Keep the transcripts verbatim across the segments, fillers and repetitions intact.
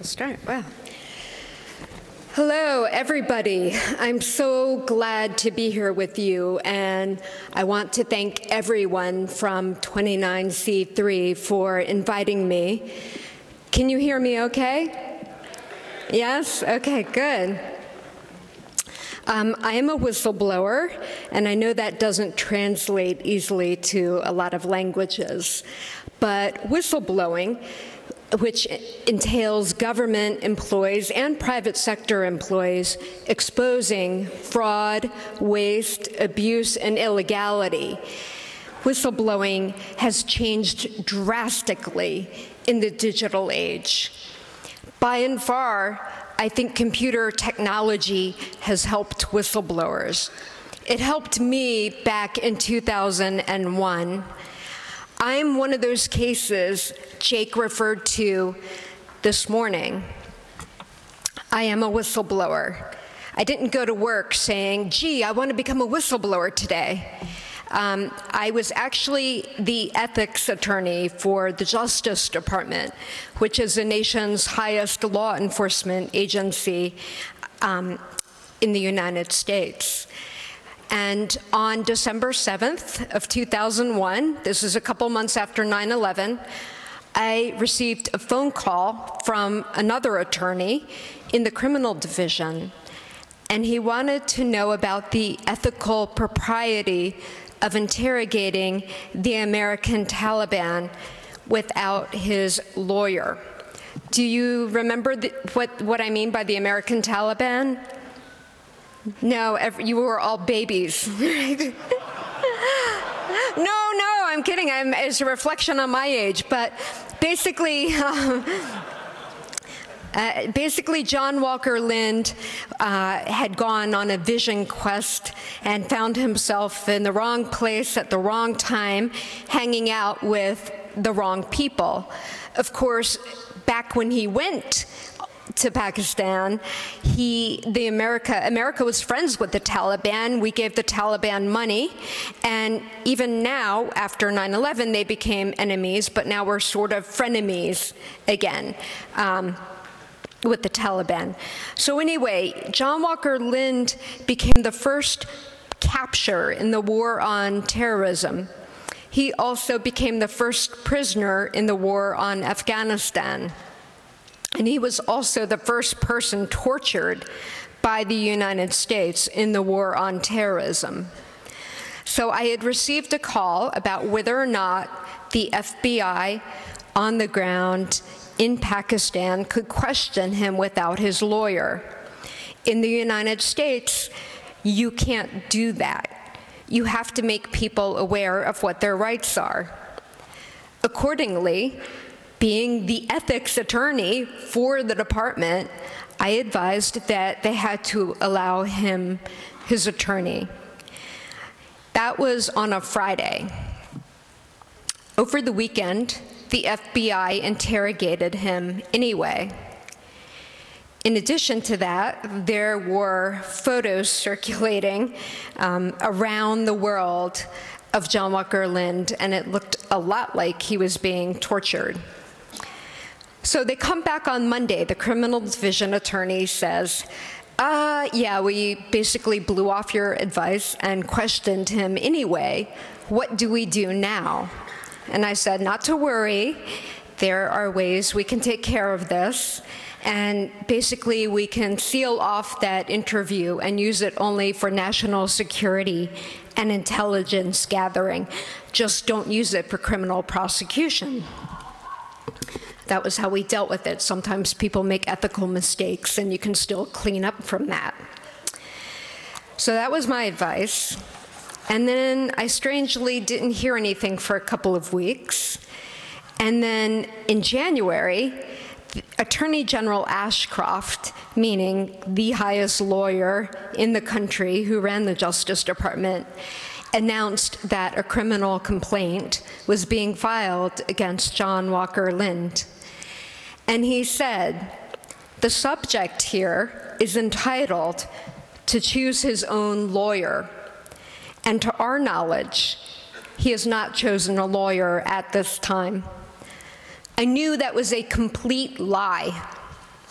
start. Wow. Hello, everybody. I'm so glad to be here with you, and I want to thank everyone from twenty-nine C three for inviting me. Can you hear me okay? Yes? Okay, good. Um, I am a whistleblower, and I know that doesn't translate easily to a lot of languages, but whistleblowing, which entails government employees and private sector employees exposing fraud, waste, abuse, and illegality. Whistleblowing has changed drastically in the digital age. By and far, I think computer technology has helped whistleblowers. It helped me back in two thousand one. I'm one of those cases Jake referred to this morning. I am a whistleblower. I didn't go to work saying, gee, I want to become a whistleblower today. Um, I was actually the ethics attorney for the Justice Department, which is the nation's highest law enforcement agency um, in the United States. And on December seventh of two thousand one, this is a couple months after nine eleven, I received a phone call from another attorney in the criminal division, and he wanted to know about the ethical propriety of interrogating the American Taliban without his lawyer. Do you remember the, what, what I mean by the American Taliban? No, every, you were all babies. no, no, I'm kidding. I'm, it's a reflection on my age. But basically, um, uh, basically, John Walker Lind uh, had gone on a vision quest and found himself in the wrong place at the wrong time, hanging out with the wrong people. Of course, back when he went to Pakistan, he, the America, America was friends with the Taliban. We gave the Taliban money, and even now, after nine eleven, they became enemies, but now we're sort of frenemies again um, with the Taliban. So anyway, John Walker Lind became the first capture in the war on terrorism. He also became the first prisoner in the war on Afghanistan. And he was also the first person tortured by the United States in the war on terrorism. So I had received a call about whether or not the F B I on the ground in Pakistan could question him without his lawyer. In the United States, you can't do that. You have to make people aware of what their rights are. Accordingly, being the ethics attorney for the department, I advised that they had to allow him his attorney. That was on a Friday. Over the weekend, the F B I interrogated him anyway. In addition to that, there were photos circulating um, around the world of John Walker Lind, and it looked a lot like he was being tortured. So they come back on Monday. The criminal division attorney says, uh, yeah, we basically blew off your advice and questioned him anyway. What do we do now? And I said, not to worry. There are ways we can take care of this. And basically, we can seal off that interview and use it only for national security and intelligence gathering. Just don't use it for criminal prosecution. That was how we dealt with it. Sometimes people make ethical mistakes, and you can still clean up from that. So that was my advice. And then I strangely didn't hear anything for a couple of weeks. And then in January, Attorney General Ashcroft, meaning the highest lawyer in the country who ran the Justice Department, announced that a criminal complaint was being filed against John Walker Lind. And he said, the subject here is entitled to choose his own lawyer. And to our knowledge, he has not chosen a lawyer at this time. I knew that was a complete lie.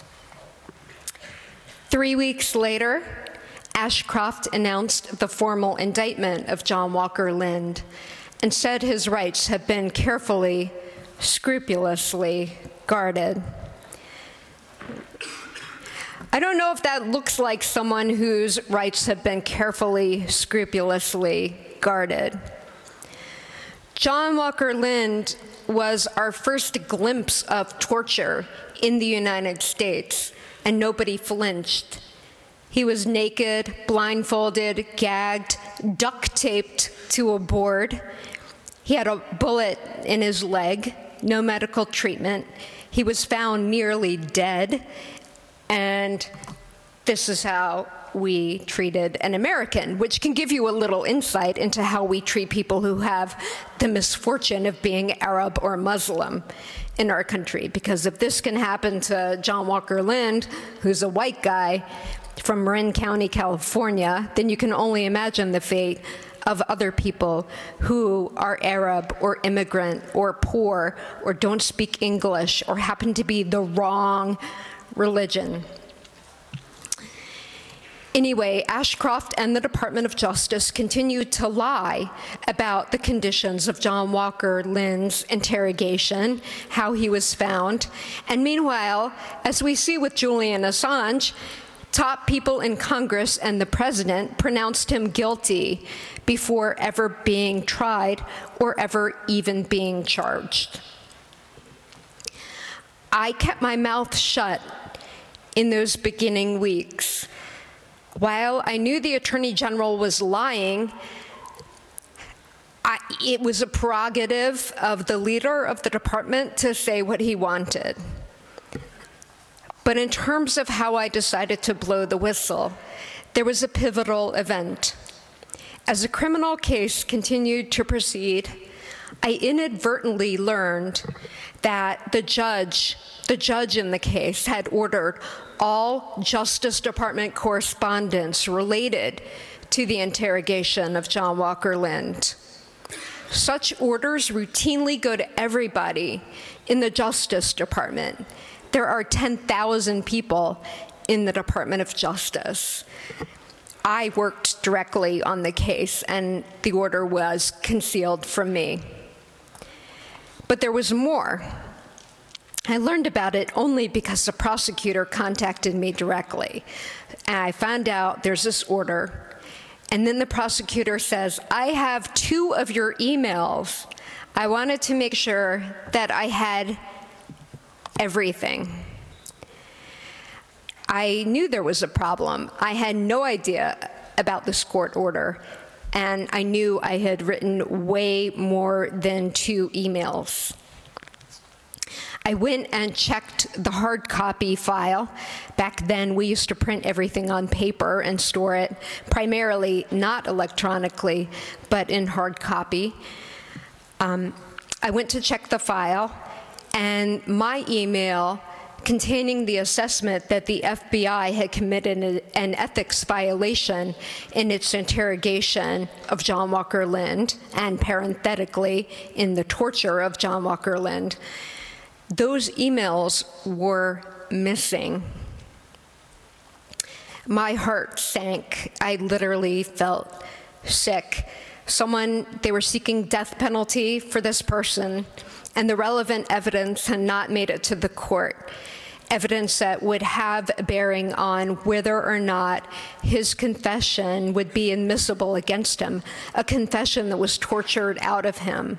Three weeks later, Ashcroft announced the formal indictment of John Walker Lindh and said his rights have been carefully, scrupulously guarded. I don't know if that looks like someone whose rights have been carefully, scrupulously guarded. John Walker Lindh was our first glimpse of torture in the United States, and nobody flinched. He was naked, blindfolded, gagged, duct-taped to a board. He had a bullet in his leg, no medical treatment. He was found nearly dead, and this is how we treated an American, which can give you a little insight into how we treat people who have the misfortune of being Arab or Muslim in our country. Because if this can happen to John Walker Lindh, who's a white guy from Marin County, California, then you can only imagine the fate of other people who are Arab or immigrant or poor or don't speak English or happen to be the wrong religion. Anyway, Ashcroft and the Department of Justice continued to lie about the conditions of John Walker Lindh's interrogation, how he was found. And meanwhile, as we see with Julian Assange, top people in Congress and the president pronounced him guilty before ever being tried or ever even being charged. I kept my mouth shut in those beginning weeks. While I knew the Attorney General was lying, I, it was a prerogative of the leader of the department to say what he wanted. But in terms of how I decided to blow the whistle, there was a pivotal event. As the criminal case continued to proceed, I inadvertently learned that the judge, the judge in the case had ordered all Justice Department correspondence related to the interrogation of John Walker Lindh. Such orders routinely go to everybody in the Justice Department. There are ten thousand people in the Department of Justice. I worked directly on the case, and the order was concealed from me. But there was more. I learned about it only because the prosecutor contacted me directly. And I found out there's this order. And then the prosecutor says, I have two of your emails. I wanted to make sure that I had everything. I knew there was a problem. I had no idea about this court order. And I knew I had written way more than two emails. I went and checked the hard copy file. Back then, we used to print everything on paper and store it, primarily not electronically, but in hard copy. Um, I went to check the file, and my email containing the assessment that the F B I had committed an ethics violation in its interrogation of John Walker Lindh, and parenthetically, in the torture of John Walker Lindh, those emails were missing. My heart sank. I literally felt sick. Someone, they were seeking death penalty for this person, and the relevant evidence had not made it to the court. Evidence that would have a bearing on whether or not his confession would be admissible against him, a confession that was tortured out of him.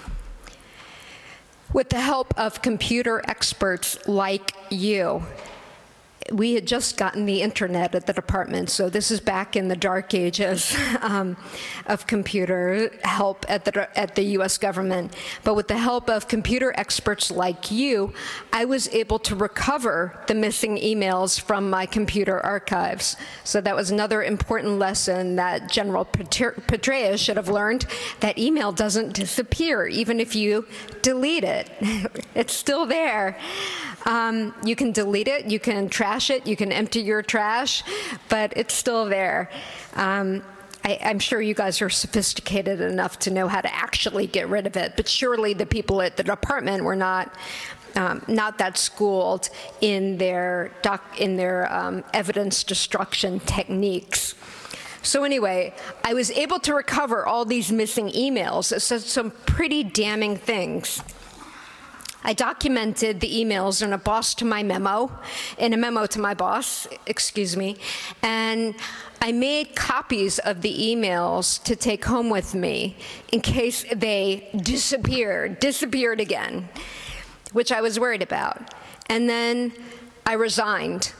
With the help of computer experts like you, we had just gotten the internet at the department, so this is back in the dark ages um, of computer help at the, at the U S government. But with the help of computer experts like you, I was able to recover the missing emails from my computer archives. So that was another important lesson that General Petraeus should have learned, that email doesn't disappear, even if you delete it. It's still there. Um, you can delete it, you can trash it, you can empty your trash, but it's still there. Um, I, I'm sure you guys are sophisticated enough to know how to actually get rid of it, but surely the people at the department were not. um, not that schooled in their, doc, in their um, evidence destruction techniques. So anyway, I was able to recover all these missing emails that said some pretty damning things. I documented the emails in a boss to my memo, in a memo to my boss, excuse me, and I made copies of the emails to take home with me in case they disappeared, disappeared again, which I was worried about. And then I resigned.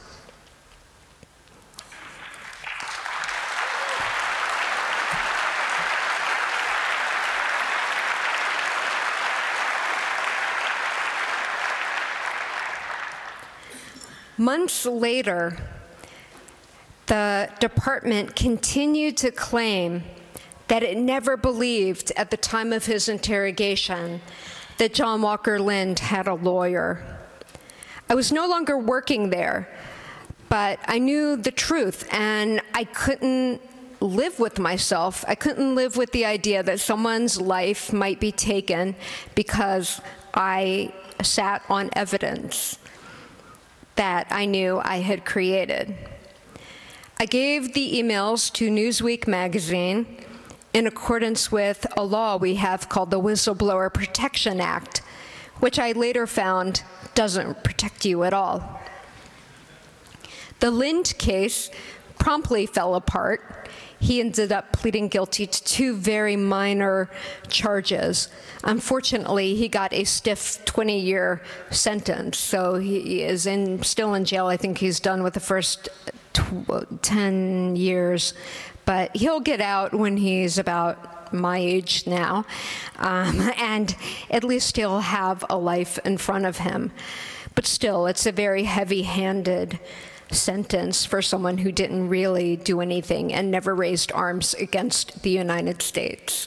Months later, the department continued to claim that it never believed at the time of his interrogation that John Walker Lindh had a lawyer. I was no longer working there, but I knew the truth, and I couldn't live with myself. I couldn't live with the idea that someone's life might be taken because I sat on evidence that I knew I had created. I gave the emails to Newsweek magazine in accordance with a law we have called the Whistleblower Protection Act, which I later found doesn't protect you at all. The Lindh case promptly fell apart. He ended up pleading guilty to two very minor charges. Unfortunately, he got a stiff twenty-year sentence, so he is in, still in jail. I think he's done with the first ten years, but he'll get out when he's about my age now, um, and at least he'll have a life in front of him. But still, it's a very heavy-handed sentence for someone who didn't really do anything and never raised arms against the United States.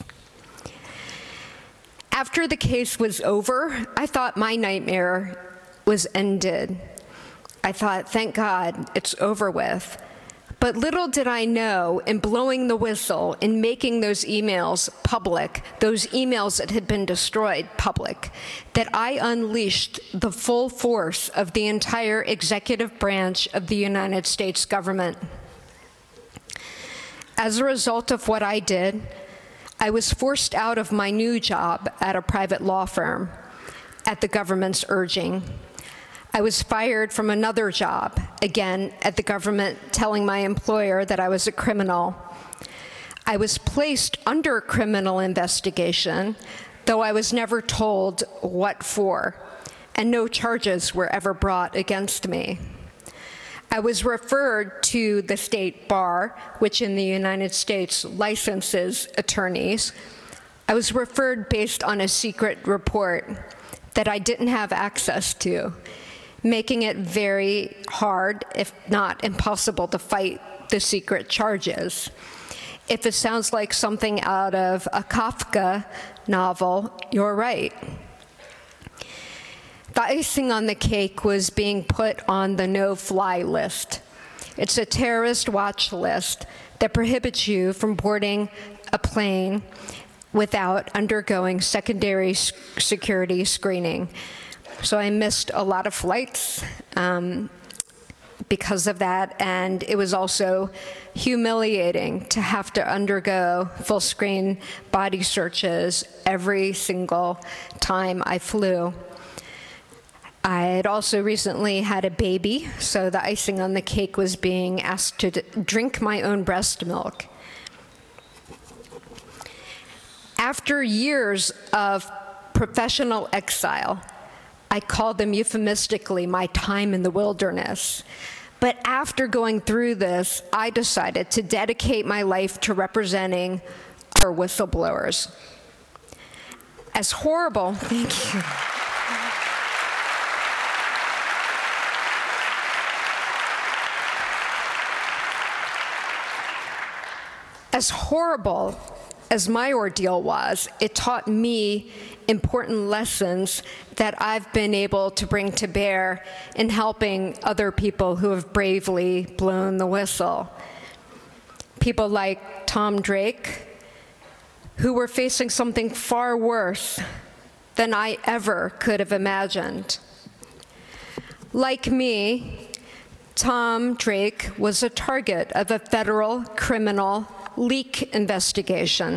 After the case was over, I thought my nightmare was ended. I thought, thank God, it's over with. But little did I know, in blowing the whistle, in making those emails public, those emails that had been destroyed public, that I unleashed the full force of the entire executive branch of the United States government. As a result of what I did, I was forced out of my new job at a private law firm at the government's urging. I was fired from another job, again, at the government telling my employer that I was a criminal. I was placed under criminal investigation, though I was never told what for, and no charges were ever brought against me. I was referred to the state bar, which in the United States licenses attorneys. I was referred based on a secret report that I didn't have access to, making it very hard, if not impossible, to fight the secret charges. If it sounds like something out of a Kafka novel, you're right. The icing on the cake was being put on the no-fly list. It's a terrorist watch list that prohibits you from boarding a plane without undergoing secondary security screening. So I missed a lot of flights um, because of that, and it was also humiliating to have to undergo full-screen body searches every single time I flew. I had also recently had a baby, so the icing on the cake was being asked to drink my own breast milk. After years of professional exile, I call them euphemistically my time in the wilderness. But after going through this, I decided to dedicate my life to representing our whistleblowers. As horrible, thank you. As horrible as my ordeal was, it taught me important lessons that I've been able to bring to bear in helping other people who have bravely blown the whistle. People like Tom Drake, who were facing something far worse than I ever could have imagined. Like me, Tom Drake was a target of a federal criminal leak investigation.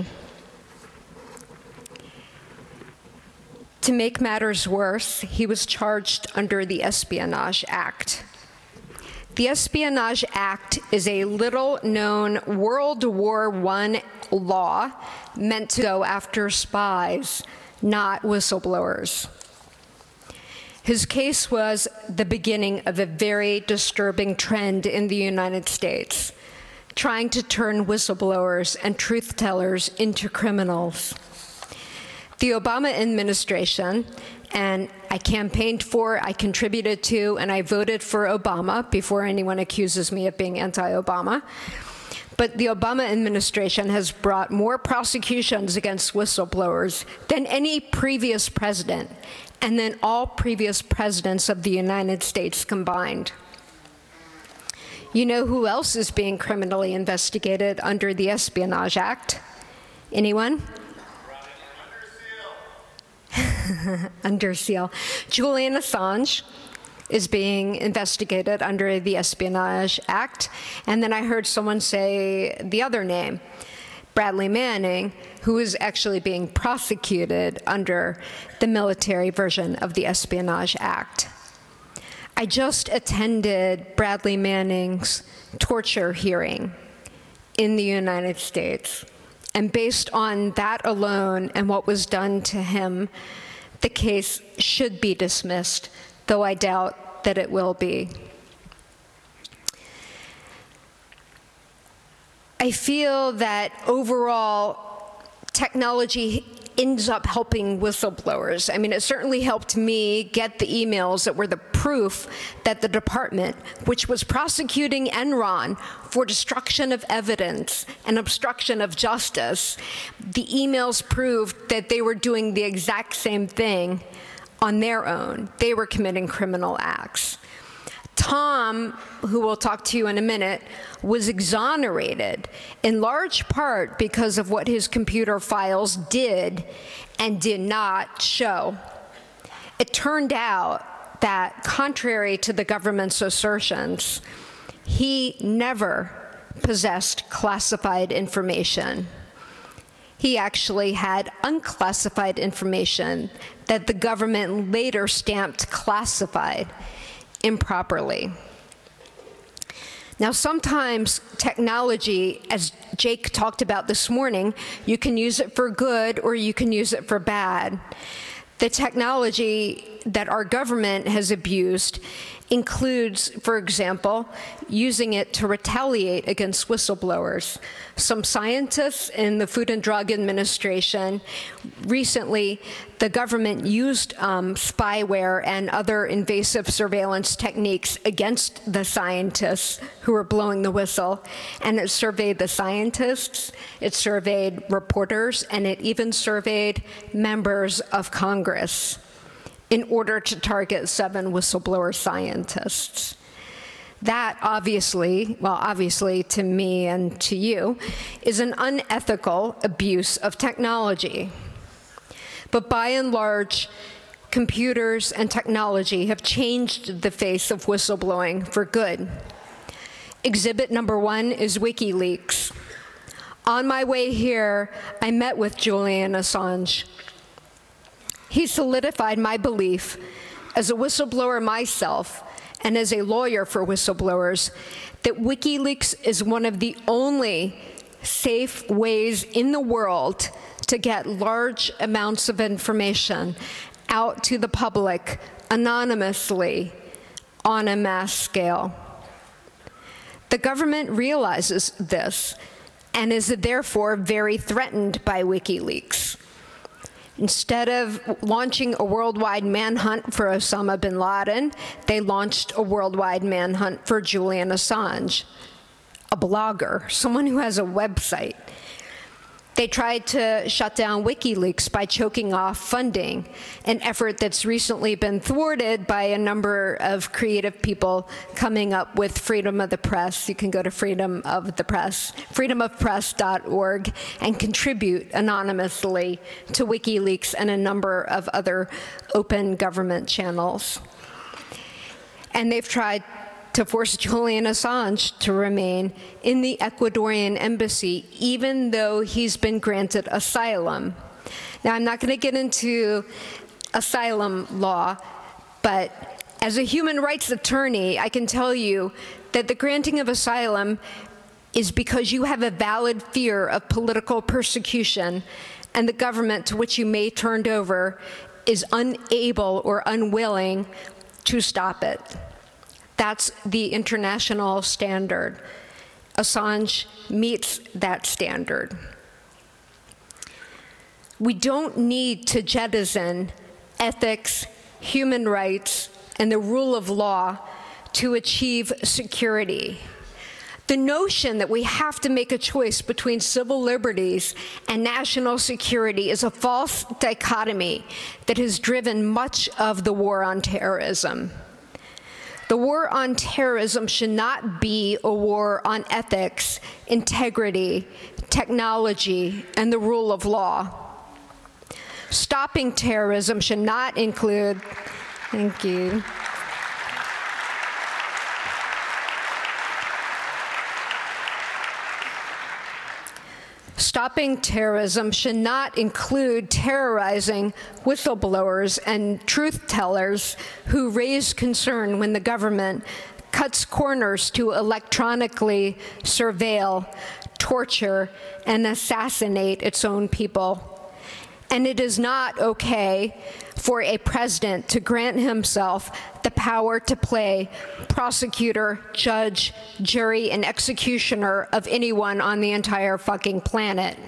To make matters worse, he was charged under the Espionage Act. The Espionage Act is a little-known World War One law meant to go after spies, not whistleblowers. His case was the beginning of a very disturbing trend in the United States, trying to turn whistleblowers and truth-tellers into criminals. The Obama administration, and I campaigned for, I contributed to, and I voted for Obama before anyone accuses me of being anti-Obama. But the Obama administration has brought more prosecutions against whistleblowers than any previous president, and than all previous presidents of the United States combined. You know who else is being criminally investigated under the Espionage Act? Anyone? Under seal. Julian Assange is being investigated under the Espionage Act. And then I heard someone say the other name, Bradley Manning, who is actually being prosecuted under the military version of the Espionage Act. I just attended Bradley Manning's torture hearing in the United States. And based on that alone and what was done to him, the case should be dismissed, though I doubt that it will be. I feel that overall technology ends up helping whistleblowers. I mean, it certainly helped me get the emails that were the proof that the department, which was prosecuting Enron for destruction of evidence and obstruction of justice, the emails proved that they were doing the exact same thing on their own. They were committing criminal acts. Tom, who we'll talk to you in a minute, was exonerated in large part because of what his computer files did and did not show. It turned out that, contrary to the government's assertions, he never possessed classified information. He actually had unclassified information that the government later stamped classified improperly. Now, sometimes technology, as Jake talked about this morning, you can use it for good or you can use it for bad. The technology that our government has abused includes, for example, using it to retaliate against whistleblowers. Some scientists in the Food and Drug Administration, recently, the government used um, spyware and other invasive surveillance techniques against the scientists who were blowing the whistle. And it surveyed the scientists, it surveyed reporters, and it even surveyed members of Congress in order to target seven whistleblower scientists. That obviously, well, obviously to me and to you, is an unethical abuse of technology. But by and large, computers and technology have changed the face of whistleblowing for good. Exhibit number one is WikiLeaks. On my way here, I met with Julian Assange. He solidified my belief as a whistleblower myself and as a lawyer for whistleblowers that WikiLeaks is one of the only safe ways in the world to get large amounts of information out to the public anonymously on a mass scale. The government realizes this and is therefore very threatened by WikiLeaks. Instead of launching a worldwide manhunt for Osama bin Laden, they launched a worldwide manhunt for Julian Assange, a blogger, someone who has a website. They tried to shut down WikiLeaks by choking off funding, an effort that's recently been thwarted by a number of creative people coming up with freedom of the press. You can go to freedom of the press, freedom of press dot org, and contribute anonymously to WikiLeaks and a number of other open government channels. And they've tried to force Julian Assange to remain in the Ecuadorian embassy, even though he's been granted asylum. Now, I'm not going to get into asylum law, but as a human rights attorney, I can tell you that the granting of asylum is because you have a valid fear of political persecution, and the government to which you may be turned over is unable or unwilling to stop it. That's the international standard. Assange meets that standard. We don't need to jettison ethics, human rights, and the rule of law to achieve security. The notion that we have to make a choice between civil liberties and national security is a false dichotomy that has driven much of the war on terrorism. The war on terrorism should not be a war on ethics, integrity, technology, and the rule of law. Stopping terrorism should not include, thank you. Stopping terrorism should not include terrorizing whistleblowers and truth tellers who raise concern when the government cuts corners to electronically surveil, torture, and assassinate its own people. And it is not okay for a president to grant himself the power to play prosecutor, judge, jury, and executioner of anyone on the entire fucking planet.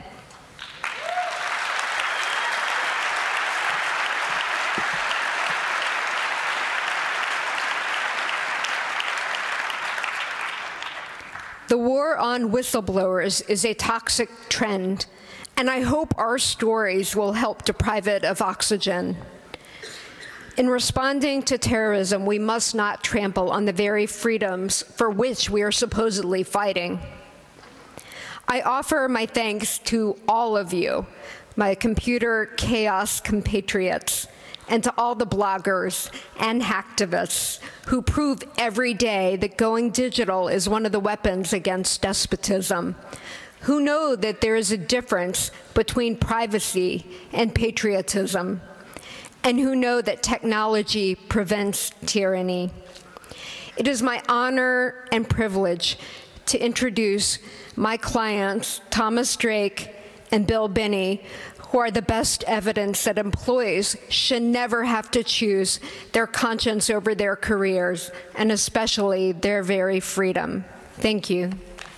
The war on whistleblowers is a toxic trend, and I hope our stories will help deprive it of oxygen. In responding to terrorism, we must not trample on the very freedoms for which we are supposedly fighting. I offer my thanks to all of you, my computer chaos compatriots, and to all the bloggers and hacktivists who prove every day that going digital is one of the weapons against despotism, who know that there is a difference between privacy and patriotism, and who know that technology prevents tyranny. It is my honor and privilege to introduce my clients, Thomas Drake and Bill Binney, who are the best evidence that employees should never have to choose their conscience over their careers, and especially their very freedom. Thank you.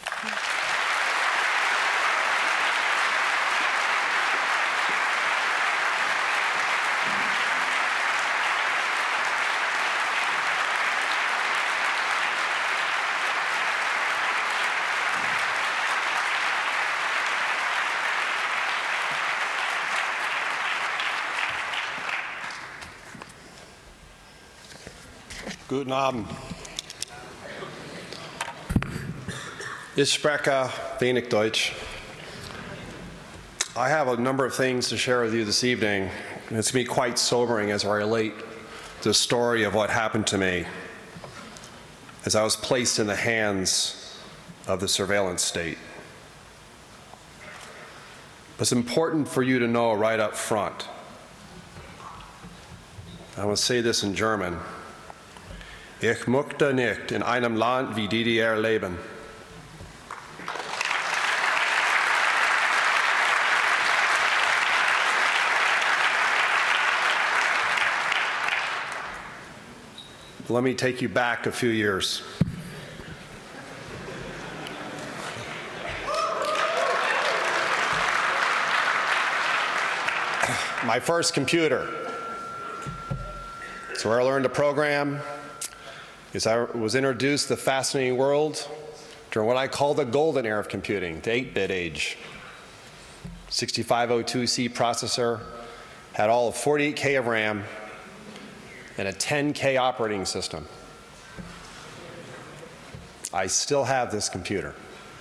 Guten Abend. Ich spreche wenig Deutsch. I have a number of things to share with you this evening. It's going to be quite sobering as I relate to the story of what happened to me as I was placed in the hands of the surveillance state. But it's important for you to know right up front. I will say this in German. Ich möchte nicht in einem Land wie D D R leben. Let me take you back a few years. My first computer. It's where I learned to program. Because I was introduced to the fascinating world during what I call the golden era of computing, the eight bit age. sixty-five oh two C processor, had all of forty-eight K of RAM, and a ten K operating system. I still have this computer.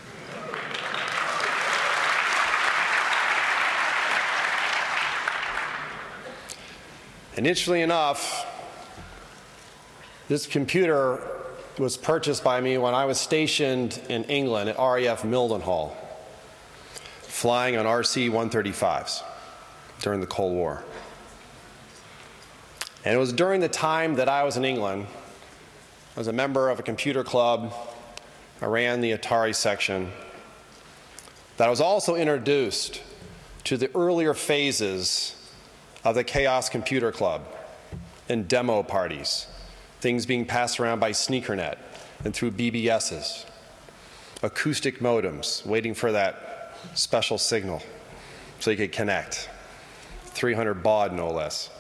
And interestingly enough, this computer was purchased by me when I was stationed in England at R A F Mildenhall, flying on R C one thirty-fives during the Cold War. And it was during the time that I was in England, I was a member of a computer club, I ran the Atari section, that I was also introduced to the earlier phases of the Chaos Computer Club and demo parties, things being passed around by SneakerNet and through B B Ss, acoustic modems waiting for that special signal so you could connect, three hundred baud no less.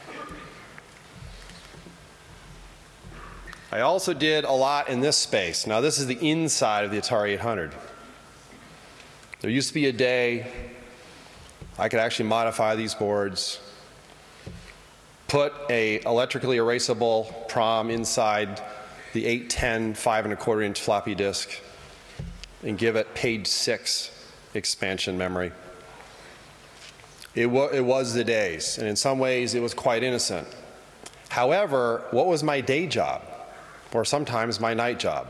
I also did a lot in this space. Now this is the inside of the Atari eight hundred. There used to be a day I could actually modify these boards, put a electrically erasable PROM inside the eight ten five and a quarter inch floppy disk and give it page six expansion memory. It, wa it was the days, and in some ways it was quite innocent. However, what was my day job, or sometimes my night job?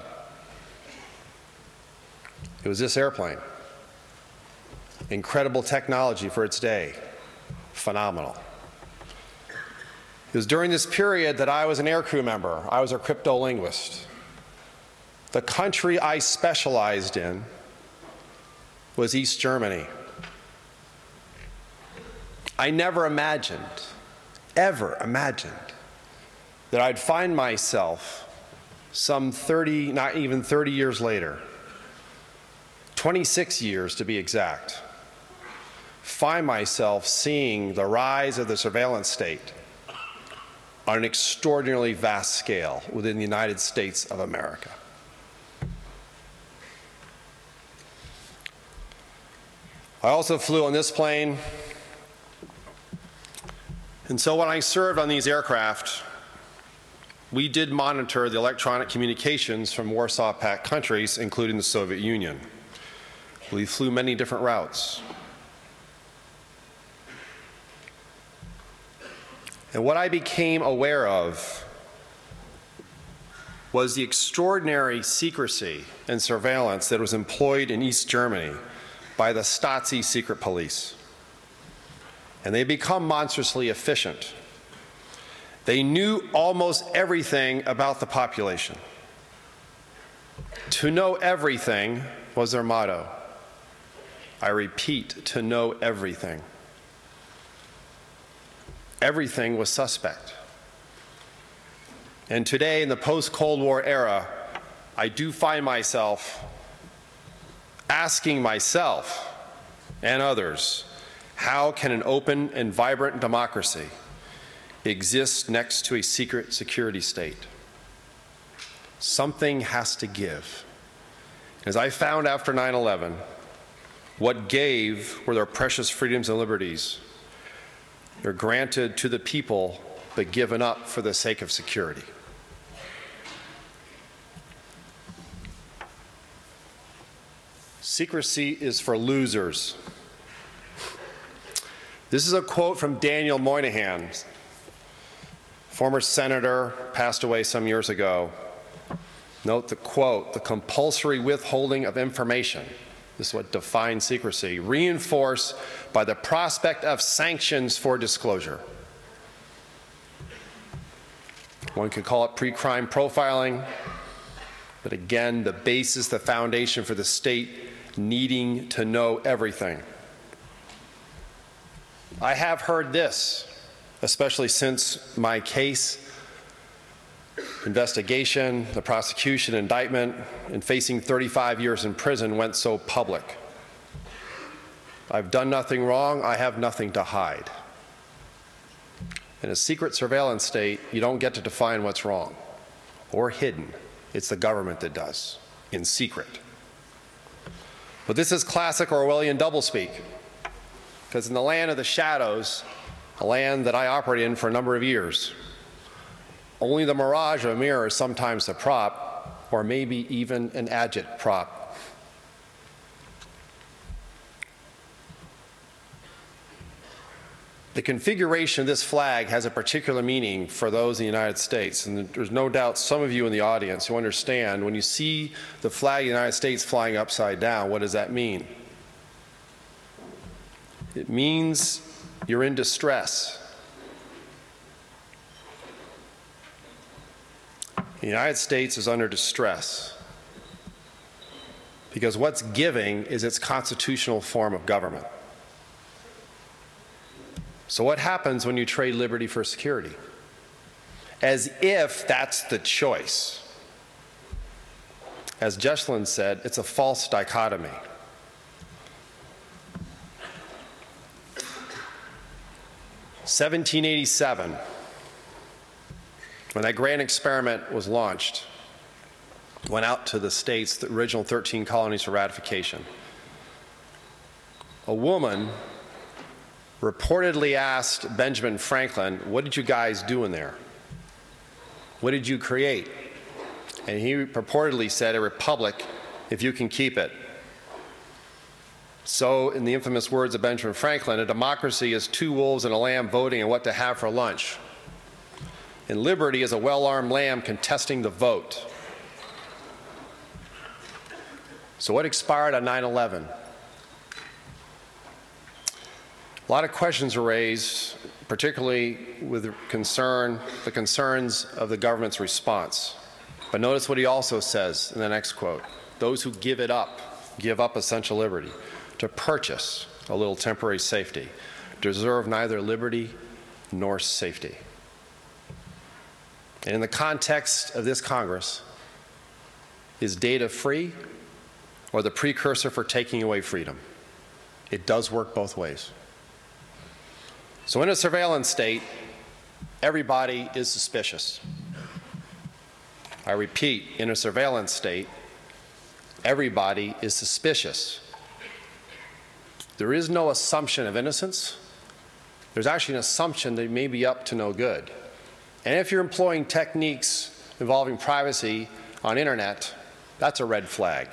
It was this airplane. Incredible technology for its day. Phenomenal. It was during this period that I was an aircrew member. I was a cryptolinguist. The country I specialized in was East Germany. I never imagined, ever imagined, that I'd find myself some thirty, not even thirty years later, twenty-six years to be exact, find myself seeing the rise of the surveillance state on an extraordinarily vast scale within the United States of America. I also flew on this plane, and so when I served on these aircraft, we did monitor the electronic communications from Warsaw Pact countries, including the Soviet Union. We flew many different routes. And what I became aware of was the extraordinary secrecy and surveillance that was employed in East Germany by the Stasi secret police. And they become monstrously efficient. They knew almost everything about the population. To know everything was their motto. I repeat, to know everything. Everything was suspect. And today, in the post-Cold War era, I do find myself asking myself and others, how can an open and vibrant democracy exist next to a secret security state? Something has to give. As I found after nine eleven, what gave were their precious freedoms and liberties. They're granted to the people, but given up for the sake of security. Secrecy is for losers. This is a quote from Daniel Moynihan, former senator, passed away some years ago. Note the quote, the compulsory withholding of information, this is what defines secrecy, reinforced by the prospect of sanctions for disclosure. One could call it pre-crime profiling, but again, the basis, the foundation for the state needing to know everything. I have heard this, especially since my case, investigation, the prosecution, indictment, and facing thirty-five years in prison went so public. I've done nothing wrong, I have nothing to hide. In a secret surveillance state, you don't get to define what's wrong or hidden. It's the government that does, in secret. But this is classic Orwellian doublespeak. Because in the land of the shadows, a land that I operated in for a number of years, only the mirage of a mirror is sometimes the prop, or maybe even an agitprop. The configuration of this flag has a particular meaning for those in the United States, and there's no doubt some of you in the audience who understand when you see the flag of the United States flying upside down, what does that mean? It means you're in distress. The United States is under distress because what's giving is its constitutional form of government. So what happens when you trade liberty for security? As if that's the choice. As Jesslyn said, it's a false dichotomy. seventeen eighty-seven, when that grand experiment was launched, went out to the states, the original thirteen colonies, for ratification. A woman reportedly asked Benjamin Franklin, "What did you guys do in there? What did you create?" And he purportedly said, "A republic, if you can keep it." So, in the infamous words of Benjamin Franklin, a democracy is two wolves and a lamb voting on what to have for lunch. And liberty is a well-armed lamb contesting the vote. So what expired on nine eleven? A lot of questions were raised, particularly with concern, the concerns of the government's response. But notice what he also says in the next quote. Those who give it up, give up essential liberty, to purchase a little temporary safety, deserve neither liberty nor safety. And in the context of this Congress, is data free or the precursor for taking away freedom? It does work both ways. So in a surveillance state, everybody is suspicious. I repeat, in a surveillance state, everybody is suspicious. There is no assumption of innocence. There's actually an assumption that you may be up to no good. And if you're employing techniques involving privacy on internet, that's a red flag.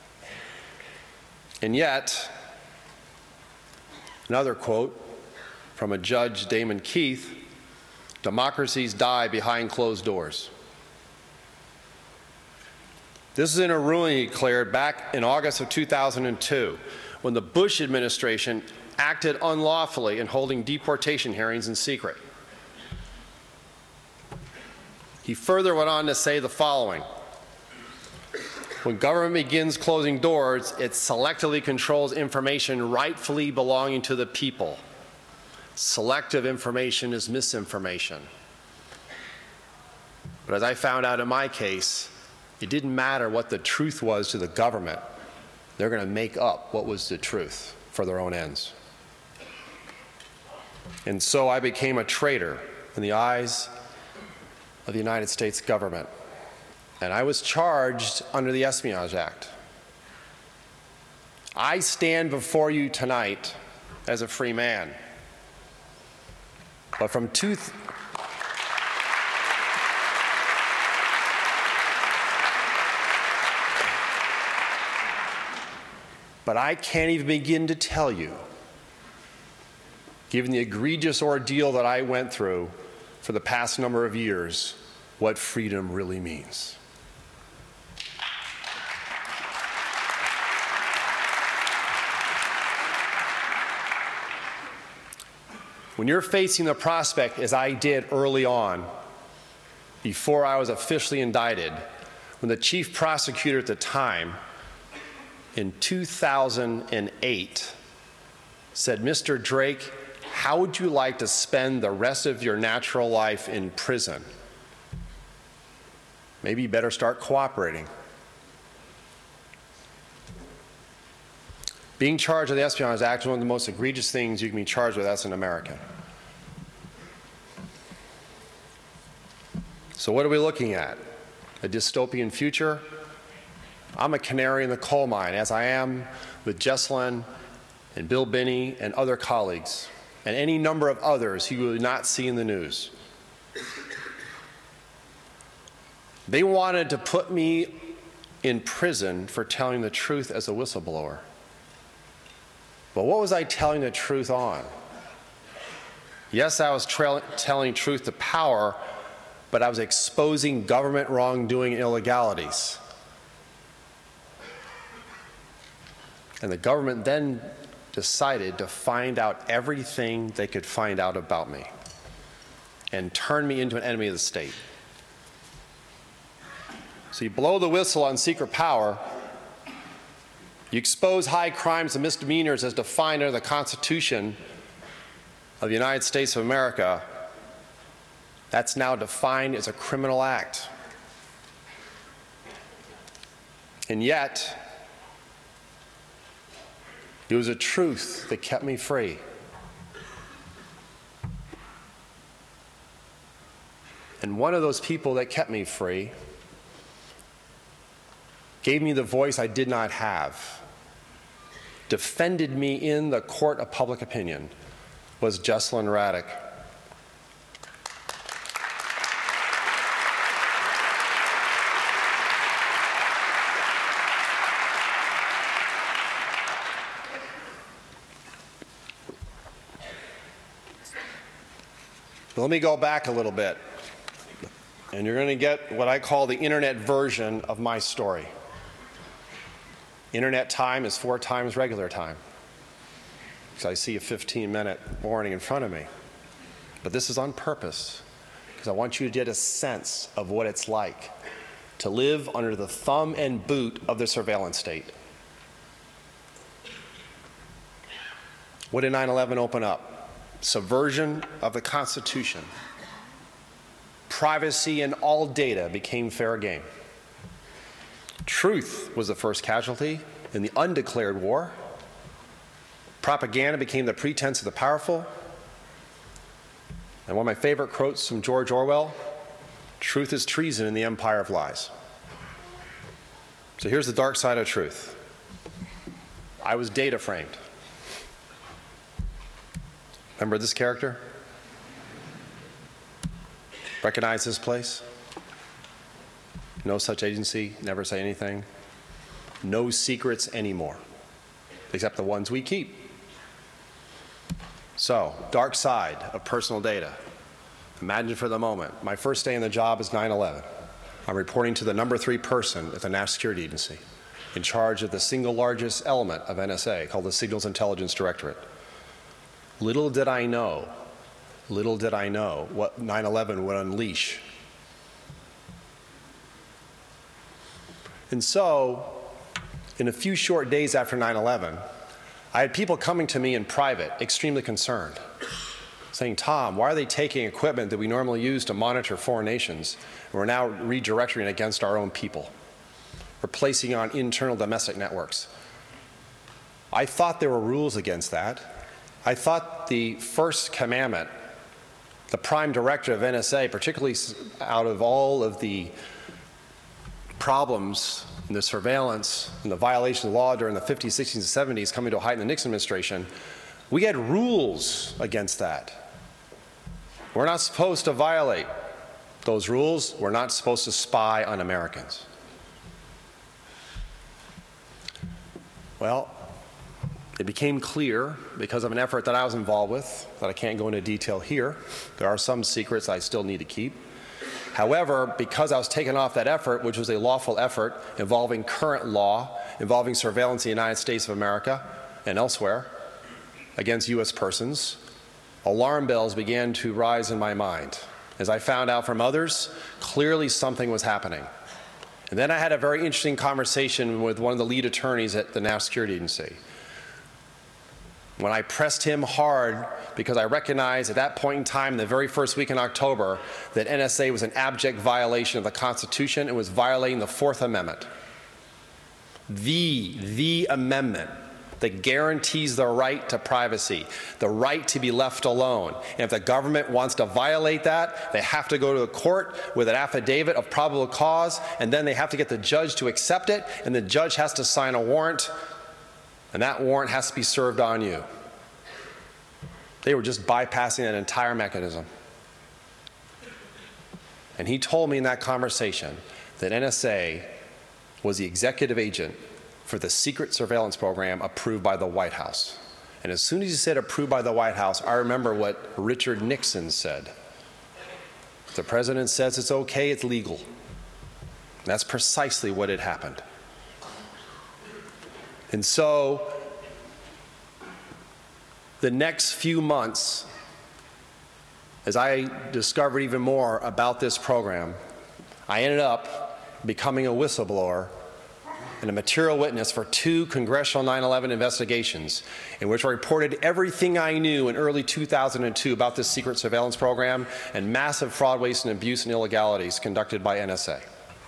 And yet, another quote from a Judge Damon Keith, democracies die behind closed doors. This is in a ruling he declared back in August of two thousand two, when the Bush administration acted unlawfully in holding deportation hearings in secret. He further went on to say the following: when government begins closing doors, it selectively controls information rightfully belonging to the people. Selective information is misinformation. But as I found out in my case, it didn't matter what the truth was to the government. They're going to make up what was the truth for their own ends. And so I became a traitor in the eyes of the United States government. And I was charged under the Espionage Act. I stand before you tonight as a free man. But from two th But I can't even begin to tell you, given the egregious ordeal that I went through for the past number of years, what freedom really means. When you're facing the prospect, as I did early on, before I was officially indicted, when the chief prosecutor at the time, in two thousand eight, said, "Mister Drake, how would you like to spend the rest of your natural life in prison? Maybe you better start cooperating." Being charged with the Espionage Act is one of the most egregious things you can be charged with as an American. So what are we looking at? A dystopian future? I'm a canary in the coal mine, as I am with Jesslyn and Bill Binney and other colleagues, and any number of others you will not see in the news. They wanted to put me in prison for telling the truth as a whistleblower. But what was I telling the truth on? Yes, I was trail telling truth to power, but I was exposing government wrongdoing and illegalities. And the government then decided to find out everything they could find out about me and turn me into an enemy of the state. So you blow the whistle on secret power, you expose high crimes and misdemeanors as defined under the Constitution of the United States of America. That's now defined as a criminal act. And yet, it was a truth that kept me free. And one of those people that kept me free gave me the voice I did not have, defended me in the court of public opinion, was Jesselyn Radack. Let me go back a little bit, and you're going to get what I call the internet version of my story. Internet time is four times regular time, because I see a fifteen minute warning in front of me. But this is on purpose, because I want you to get a sense of what it's like to live under the thumb and boot of the surveillance state. What did nine eleven open up? Subversion of the Constitution. Privacy in all data became fair game. Truth was the first casualty in the undeclared war. Propaganda became the pretense of the powerful. And one of my favorite quotes from George Orwell, truth is treason in the empire of lies. So here's the dark side of truth. I was data framed. Remember this character? Recognize this place? No such agency, never say anything. No secrets anymore, except the ones we keep. So, dark side of personal data. Imagine for the moment, my first day in the job is nine eleven. I'm reporting to the number three person at the National Security Agency, in charge of the single largest element of N S A, called the Signals Intelligence Directorate. Little did I know, little did I know what nine eleven would unleash. And so, in a few short days after nine eleven, I had people coming to me in private, extremely concerned, saying, Tom, why are they taking equipment that we normally use to monitor foreign nations, and we're now redirecting it against our own people, replacing it on internal domestic networks? I thought there were rules against that. I thought the first commandment, the prime directive of N S A, particularly out of all of the problems in the surveillance and the violation of law during the fifties, sixties, and seventies coming to a height in the Nixon administration, we had rules against that. We're not supposed to violate those rules. We're not supposed to spy on Americans. Well, it became clear, because of an effort that I was involved with, that I can't go into detail here. There are some secrets I still need to keep. However, because I was taken off that effort, which was a lawful effort involving current law, involving surveillance in the United States of America and elsewhere against U S persons, alarm bells began to rise in my mind. As I found out from others, clearly something was happening. And then I had a very interesting conversation with one of the lead attorneys at the National Security Agency. When I pressed him hard, because I recognized at that point in time, the very first week in October, that N S A was an abject violation of the Constitution and was violating the Fourth Amendment. The, the amendment that guarantees the right to privacy, the right to be left alone. And if the government wants to violate that, they have to go to the court with an affidavit of probable cause, and then they have to get the judge to accept it, and the judge has to sign a warrant and that warrant has to be served on you. They were just bypassing that entire mechanism. And he told me in that conversation that N S A was the executive agent for the secret surveillance program approved by the White House. And as soon as he said approved by the White House, I remember what Richard Nixon said. If the president says it's okay, it's legal. And that's precisely what had happened. And so, the next few months, as I discovered even more about this program, I ended up becoming a whistleblower and a material witness for two congressional nine eleven investigations in which I reported everything I knew in early two thousand two about this secret surveillance program and massive fraud, waste, and abuse and illegalities conducted by N S A.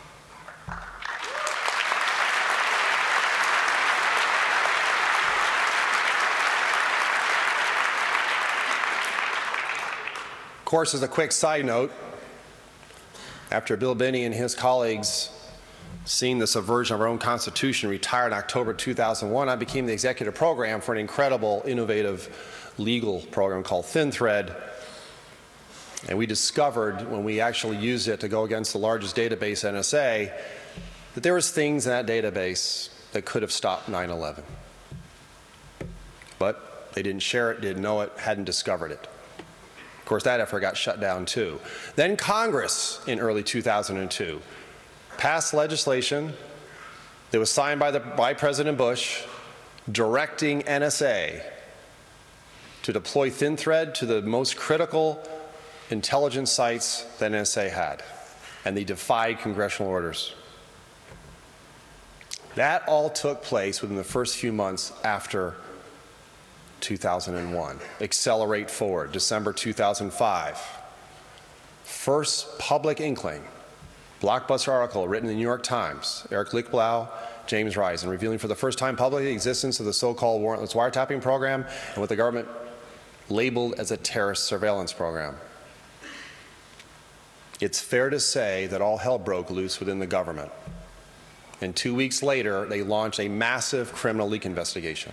Of course, as a quick side note, after Bill Binney and his colleagues seeing the subversion of our own Constitution retired in October two thousand one, I became the executive program for an incredible, innovative legal program called ThinThread. And we discovered, when we actually used it to go against the largest database, N S A, that there was things in that database that could have stopped nine eleven. But they didn't share it, didn't know it, hadn't discovered it. Of course, that effort got shut down too. Then Congress, in early two thousand two, passed legislation that was signed by, the, by President Bush directing N S A to deploy ThinThread to the most critical intelligence sites that N S A had, and they defied congressional orders. That all took place within the first few months after two thousand one. Accelerate forward, December two thousand five. First public inkling, blockbuster article written in the New York Times, Eric Lichtblau, James Risen, revealing for the first time publicly the existence of the so-called warrantless wiretapping program and what the government labeled as a terrorist surveillance program. It's fair to say that all hell broke loose within the government. And two weeks later, they launched a massive criminal leak investigation.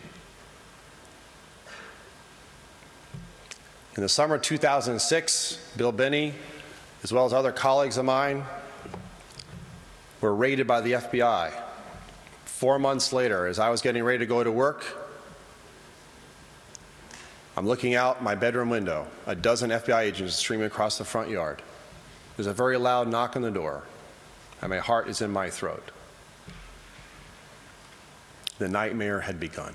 In the summer of two thousand six, Bill Binney, as well as other colleagues of mine, were raided by the F B I. Four months later, as I was getting ready to go to work, I'm looking out my bedroom window, a dozen F B I agents streaming across the front yard. There's a very loud knock on the door, and my heart is in my throat. The nightmare had begun.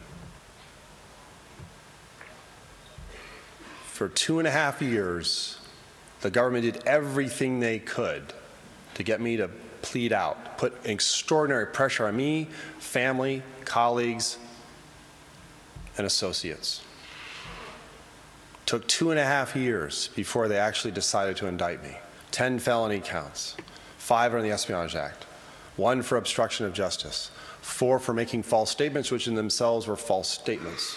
For two and a half years, the government did everything they could to get me to plead out, put extraordinary pressure on me, family, colleagues, and associates. Took two and a half years before they actually decided to indict me. Ten felony counts, five under the Espionage Act, one for obstruction of justice, four for making false statements, which in themselves were false statements.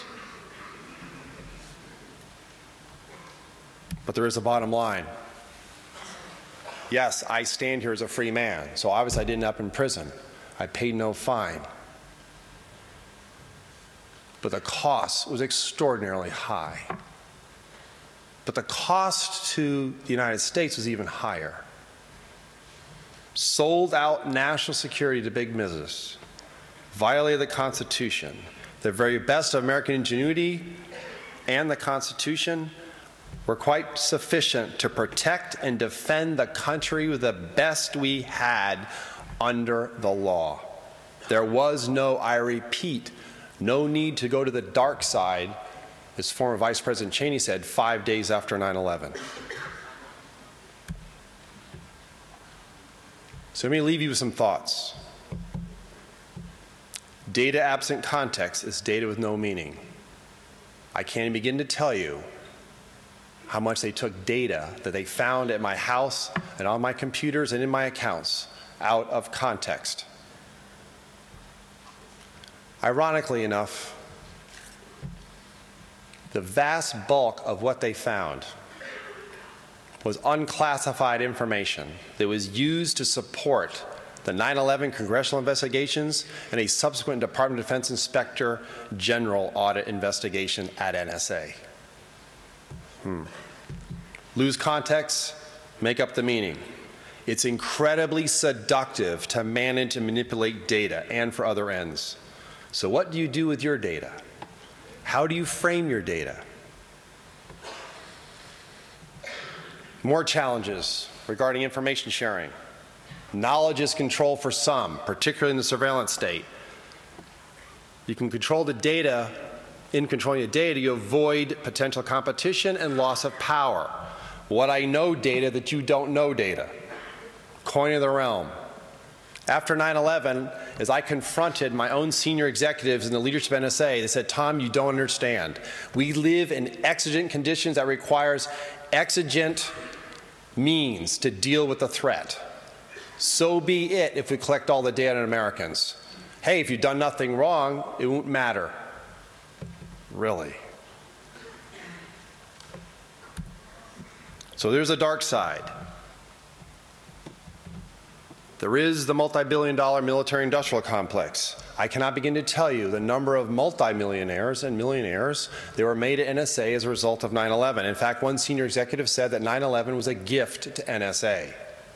But there is a bottom line. Yes, I stand here as a free man, so obviously I didn't end up in prison. I paid no fine. But the cost was extraordinarily high. But the cost to the United States was even higher. Sold out national security to big business, violated the Constitution. The very best of American ingenuity and the Constitution were quite sufficient to protect and defend the country with the best we had under the law. There was no, I repeat, no need to go to the dark side, as former Vice President Cheney said five days after nine eleven. So let me leave you with some thoughts. Data absent context is data with no meaning. I can't begin to tell you how much they took data that they found at my house and on my computers and in my accounts out of context. Ironically enough, the vast bulk of what they found was unclassified information that was used to support the nine eleven congressional investigations, and a subsequent Department of Defense Inspector General audit investigation at N S A. Hmm. Lose context, make up the meaning. It's incredibly seductive to manage and manipulate data and for other ends. So what do you do with your data? How do you frame your data? More challenges regarding information sharing. Knowledge is control for some, particularly in the surveillance state. You can control the data. In controlling the data, you avoid potential competition and loss of power. What I know data that you don't know data. Coin of the realm. After nine eleven, as I confronted my own senior executives in the leadership of N S A, they said, Tom, you don't understand. We live in exigent conditions that requires exigent means to deal with the threat. So be it if we collect all the data on Americans. Hey, if you've done nothing wrong, it won't matter. Really. So there's a dark side. There is the multi-billion dollar military-industrial complex. I cannot begin to tell you the number of multimillionaires and millionaires that were made at N S A as a result of nine eleven. In fact, one senior executive said that nine eleven was a gift to N S A.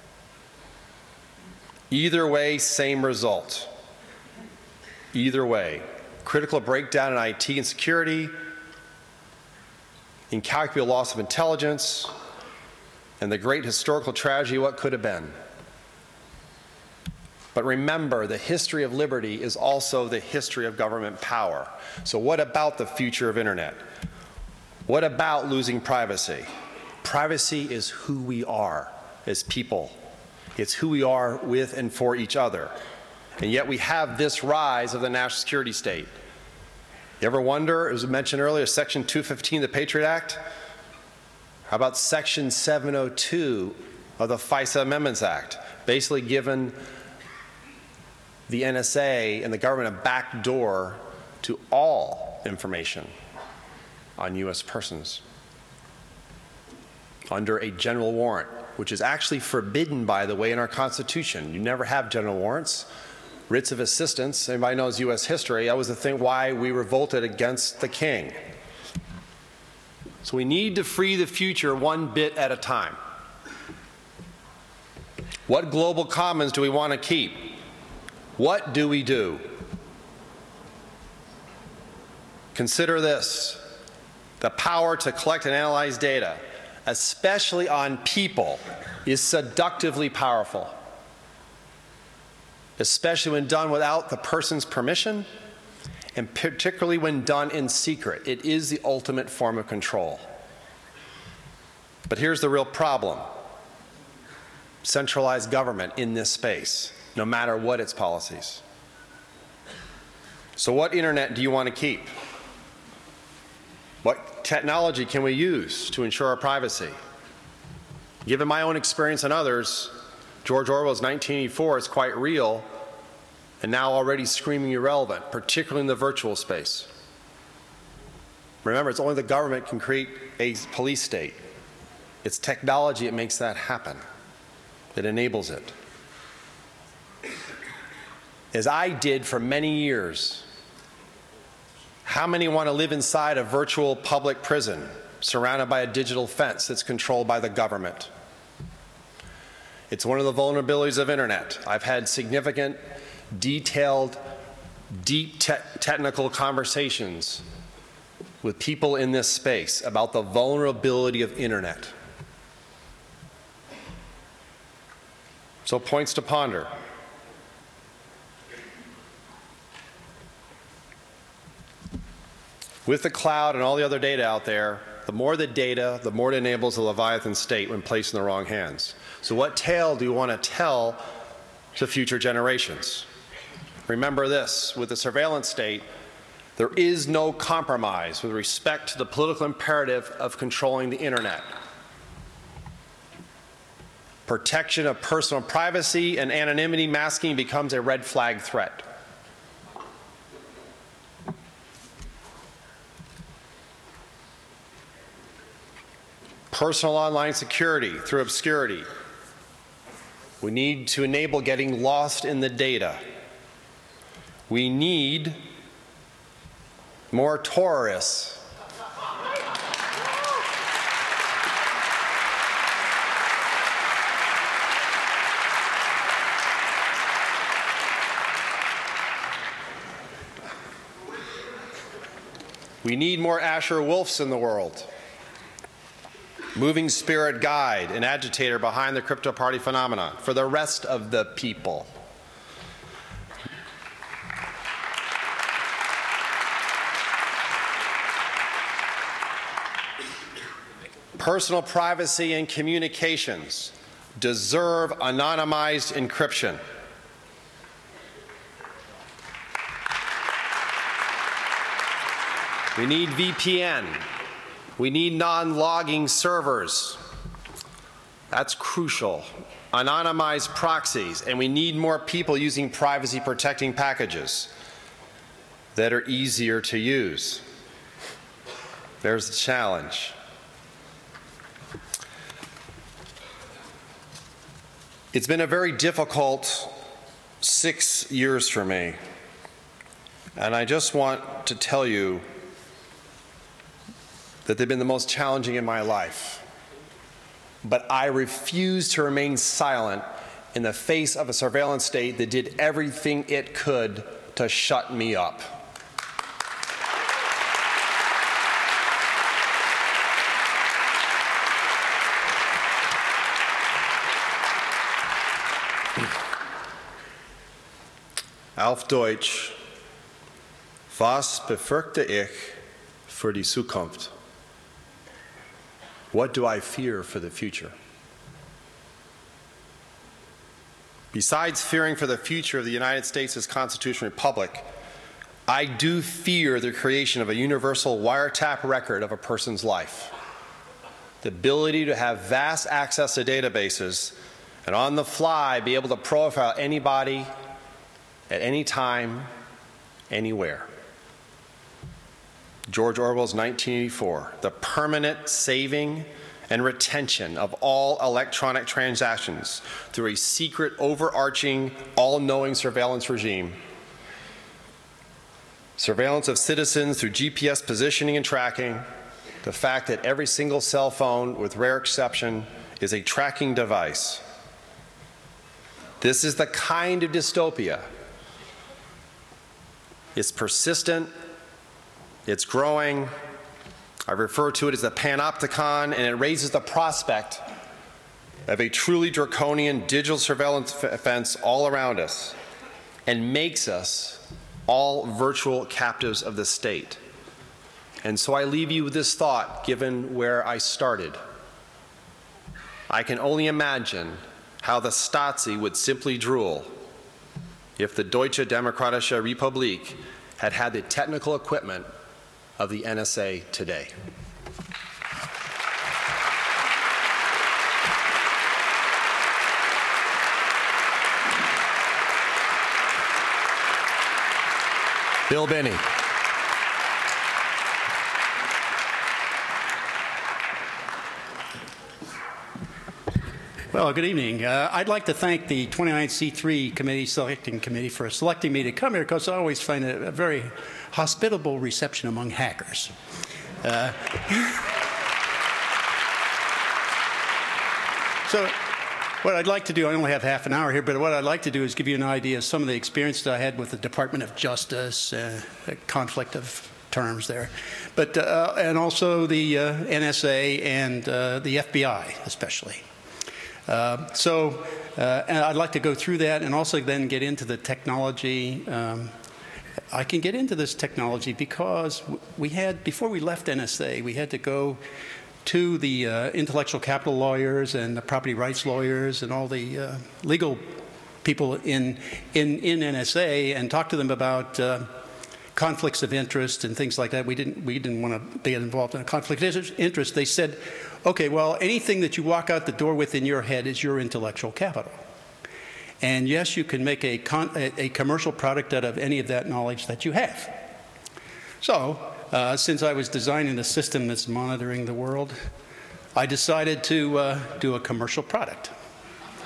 Either way, same result. Either way. Critical breakdown in I T and security, incalculable loss of intelligence, and the great historical tragedy of what could have been. But remember, the history of liberty is also the history of government power. So what about the future of internet? What about losing privacy? Privacy is who we are as people. It's who we are with and for each other. And yet we have this rise of the national security state. You ever wonder, as mentioned earlier, Section two fifteen of the Patriot Act? How about Section seven oh two of the FISA Amendments Act? Basically given the N S A and the government a back door to all information on U S persons under a general warrant, which is actually forbidden, by the way, in our Constitution. You never have general warrants. Writs of assistance, anybody knows U S history, that was the thing why we revolted against the king. So we need to free the future one bit at a time. What global commons do we want to keep? What do we do? Consider this. The power to collect and analyze data, especially on people, is seductively powerful, especially when done without the person's permission, and particularly when done in secret. It is the ultimate form of control. But here's the real problem. Centralized government in this space, no matter what its policies. So what internet do you want to keep? What technology can we use to ensure our privacy? Given my own experience and others, George Orwell's nineteen eighty-four is quite real and now already screaming irrelevant, particularly in the virtual space. Remember, it's only the government can create a police state. It's technology that makes that happen, that enables it. As I did for many years, how many want to live inside a virtual public prison surrounded by a digital fence that's controlled by the government? It's one of the vulnerabilities of internet. I've had significant, detailed, deep te technical conversations with people in this space about the vulnerability of internet. So points to ponder. With the cloud and all the other data out there, the more the data, the more it enables the Leviathan state when placed in the wrong hands. So what tale do you want to tell to future generations? Remember this, with the surveillance state, there is no compromise with respect to the political imperative of controlling the internet. Protection of personal privacy and anonymity masking becomes a red flag threat. Personal online security through obscurity. We need to enable getting lost in the data. We need more tourists. We need more Asher Wolfs in the world. Moving spirit guide and agitator behind the crypto party phenomenon for the rest of the people. Personal privacy and communications deserve anonymized encryption. We need V P N. We need non-logging servers. That's crucial. Anonymized proxies, and we need more people using privacy-protecting packages that are easier to use. There's the challenge. It's been a very difficult six years for me, and I just want to tell you that they've been the most challenging in my life. But I refuse to remain silent in the face of a surveillance state that did everything it could to shut me up. Auf Deutsch, was befürchte ich für die Zukunft? What do I fear for the future? Besides fearing for the future of the United States as constitutional republic, I do fear the creation of a universal wiretap record of a person's life. The ability to have vast access to databases and on the fly be able to profile anybody at any time, anywhere. George Orwell's nineteen eighty-four, the permanent saving and retention of all electronic transactions through a secret, overarching, all-knowing surveillance regime. Surveillance of citizens through G P S positioning and tracking. The fact that every single cell phone, with rare exception, is a tracking device. This is the kind of dystopia. It's persistent. It's growing. I refer to it as the panopticon, and it raises the prospect of a truly draconian digital surveillance fence all around us and makes us all virtual captives of the state. And so I leave you with this thought, given where I started. I can only imagine how the Stasi would simply drool if the Deutsche Demokratische Republik had had the technical equipment of the N S A today. Bill Binney. Well, good evening. Uh, I'd like to thank the twenty-nine C three Committee Selecting Committee for selecting me to come here, because I always find it a very hospitable reception among hackers. Uh, so what I'd like to do, I only have half an hour here, but what I'd like to do is give you an idea of some of the experience that I had with the Department of Justice, uh, the conflict of terms there, but uh, and also the uh, N S A and uh, the F B I especially. Uh, so uh, and I'd like to go through that and also then get into the technology. Um, I can get into this technology because we had, before we left N S A, we had to go to the uh, intellectual capital lawyers and the property rights lawyers and all the uh, legal people in, in, in N S A and talk to them about uh, conflicts of interest and things like that. We didn't, we didn't want to get involved in a conflict of interest. They said, okay, well, anything that you walk out the door with in your head is your intellectual capital. And yes, you can make a, con a, a commercial product out of any of that knowledge that you have. So, uh, since I was designing a system that's monitoring the world, I decided to uh, do a commercial product.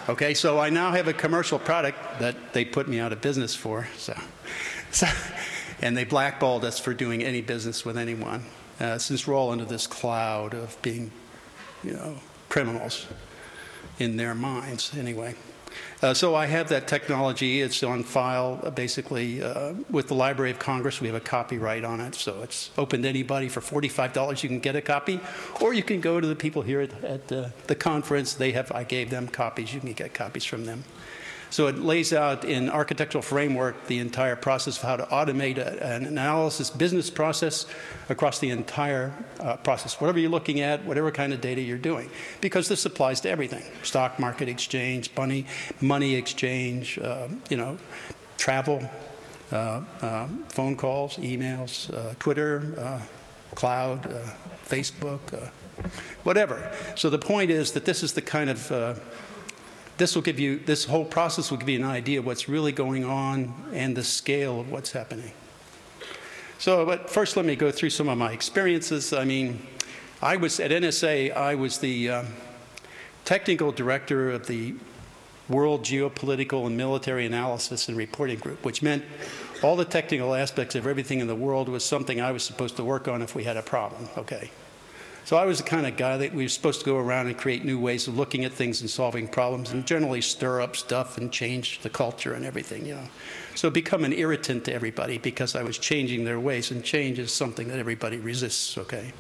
Okay, so I now have a commercial product that they put me out of business for. So, so and they blackballed us for doing any business with anyone, uh, since we're all under this cloud of being, you know, criminals in their minds, anyway. Uh, so I have that technology. It's on file, uh, basically, uh, with the Library of Congress. We have a copyright on it, so it's open to anybody. For forty-five dollars, you can get a copy, or you can go to the people here at, at uh, the conference. They have, I gave them copies. You can get copies from them. So it lays out in architectural framework the entire process of how to automate a, an analysis business process across the entire uh, process, whatever you're looking at, whatever kind of data you're doing, because this applies to everything: stock market exchange, money, money exchange, uh, you know, travel, uh, uh, phone calls, emails, uh, Twitter, uh, cloud, uh, Facebook, uh, whatever. So the point is that this is the kind of uh, This will give you, this whole process will give you an idea of what's really going on and the scale of what's happening. So, but first let me go through some of my experiences. I mean, I was at N S A, I was the um, technical director of the World Geopolitical and Military Analysis and Reporting Group, which meant all the technical aspects of everything in the world was something I was supposed to work on if we had a problem, okay? So I was the kind of guy that we were supposed to go around and create new ways of looking at things and solving problems, and generally stir up stuff and change the culture and everything, you know. So become an irritant to everybody because I was changing their ways, and change is something that everybody resists, okay?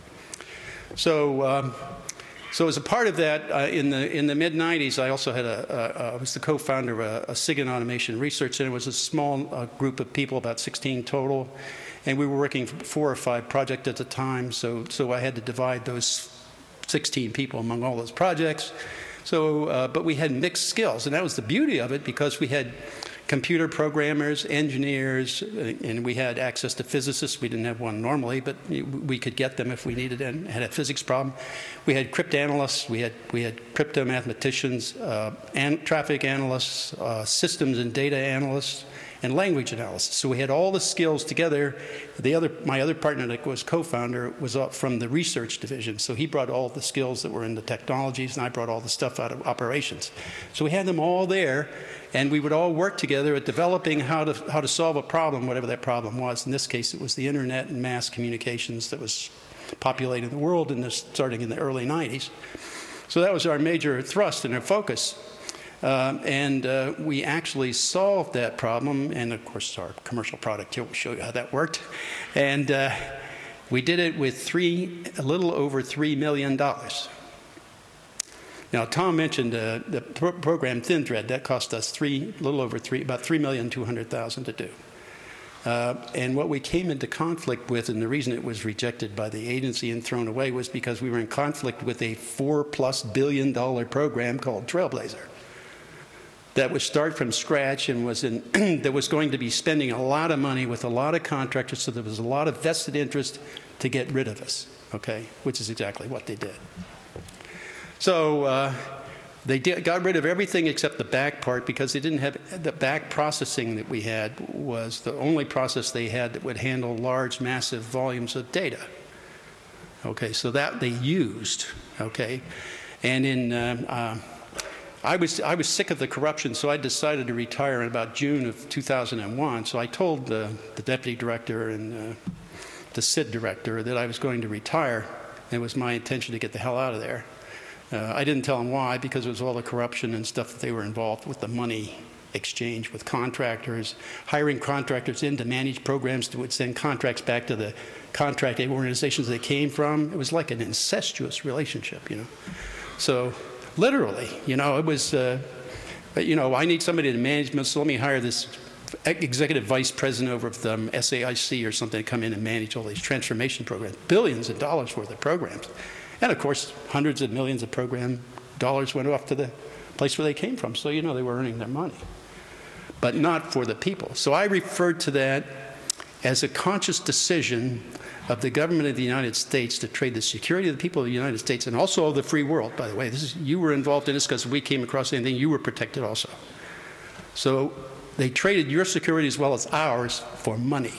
So, um, so as a part of that, uh, in the in the mid nineties, I also had a, a, a I was the co-founder of a, a SIGINT Automation Research Center. It was a small uh, group of people, about sixteen total. And we were working four or five projects at a time, so, so I had to divide those sixteen people among all those projects. So, uh, but we had mixed skills, and that was the beauty of it, because we had computer programmers, engineers, and we had access to physicists. We didn't have one normally, but we could get them if we needed it and had a physics problem. We had cryptanalysts, we had, we had crypto mathematicians, uh, and traffic analysts, uh, systems and data analysts, and language analysis. So we had all the skills together. The other, my other partner that was co-founder was up from the research division. So he brought all the skills that were in the technologies, and I brought all the stuff out of operations. So we had them all there, and we would all work together at developing how to, how to solve a problem, whatever that problem was. In this case, it was the internet and mass communications that was populating the world, and this starting in the early nineties. So that was our major thrust and our focus. Uh, and uh, we actually solved that problem, and of course our commercial product here will show you how that worked. And uh, we did it with three, a little over three million dollars. Now Tom mentioned uh, the pro program ThinThread. That cost us three, a little over three, about three million two hundred thousand to do. Uh, and what we came into conflict with, and the reason it was rejected by the agency and thrown away, was because we were in conflict with a four plus billion dollar program called Trailblazer. That would start from scratch and was in that was going to be spending a lot of money with a lot of contractors, so there was a lot of vested interest to get rid of us, okay, which is exactly what they did. So uh, they did, got rid of everything except the back part, because they didn't have the back processing that we had was the only process they had that would handle large, massive volumes of data. Okay, so that they used, okay, and in uh, uh, I was, I was sick of the corruption, so I decided to retire in about June of two thousand one. So I told the, the deputy director and uh, the S I D director that I was going to retire. It was my intention to get the hell out of there. Uh, I didn't tell them why, because it was all the corruption and stuff that they were involved with, the money exchange with contractors, hiring contractors in to manage programs that would send contracts back to the contracting organizations they came from. It was like an incestuous relationship, you know. So literally, you know, it was, uh, you know, I need somebody to manage, so let me hire this executive vice president over at um, S A I C or something to come in and manage all these transformation programs, billions of dollars worth of programs. And of course, hundreds of millions of program dollars went off to the place where they came from. So, you know, they were earning their money, but not for the people. So I referred to that as a conscious decision of the government of the United States to trade the security of the people of the United States, and also of the free world, by the way. This is, you were involved in this because we came across anything, you were protected also. So they traded your security as well as ours for money.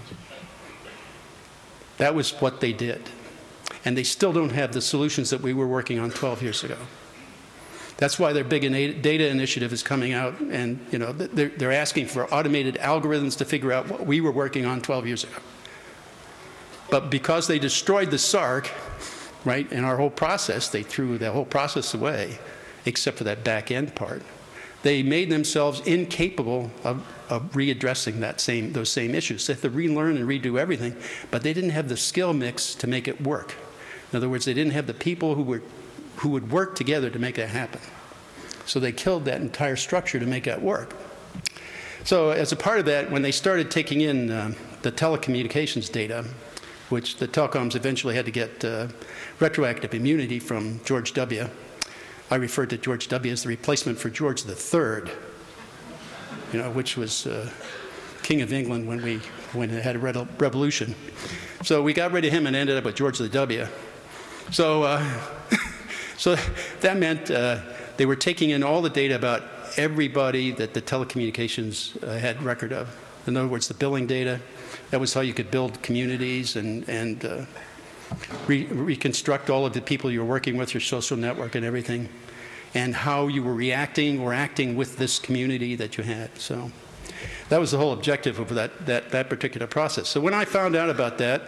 That was what they did. And they still don't have the solutions that we were working on twelve years ago. That's why their big data initiative is coming out, and you know they're, they're asking for automated algorithms to figure out what we were working on twelve years ago. But because they destroyed the S A R C, right, and our whole process, they threw the whole process away, except for that back end part. They made themselves incapable of, of readdressing that same, those same issues. They had to relearn and redo everything, but they didn't have the skill mix to make it work. In other words, they didn't have the people who were who would work together to make that happen. So they killed that entire structure to make that work. So as a part of that, when they started taking in uh, the telecommunications data, which the telecoms eventually had to get uh, retroactive immunity from George W. I referred to George W. as the replacement for George the Third, you know, which was uh, King of England when we when it had a revolution. So we got rid of him and ended up with George the W. So, uh, so that meant uh, they were taking in all the data about everybody that the telecommunications uh, had record of. In other words, the billing data. That was how you could build communities and, and uh, re reconstruct all of the people you were working with, your social network and everything, and how you were reacting or acting with this community that you had. So that was the whole objective of that, that, that particular process. So when I found out about that,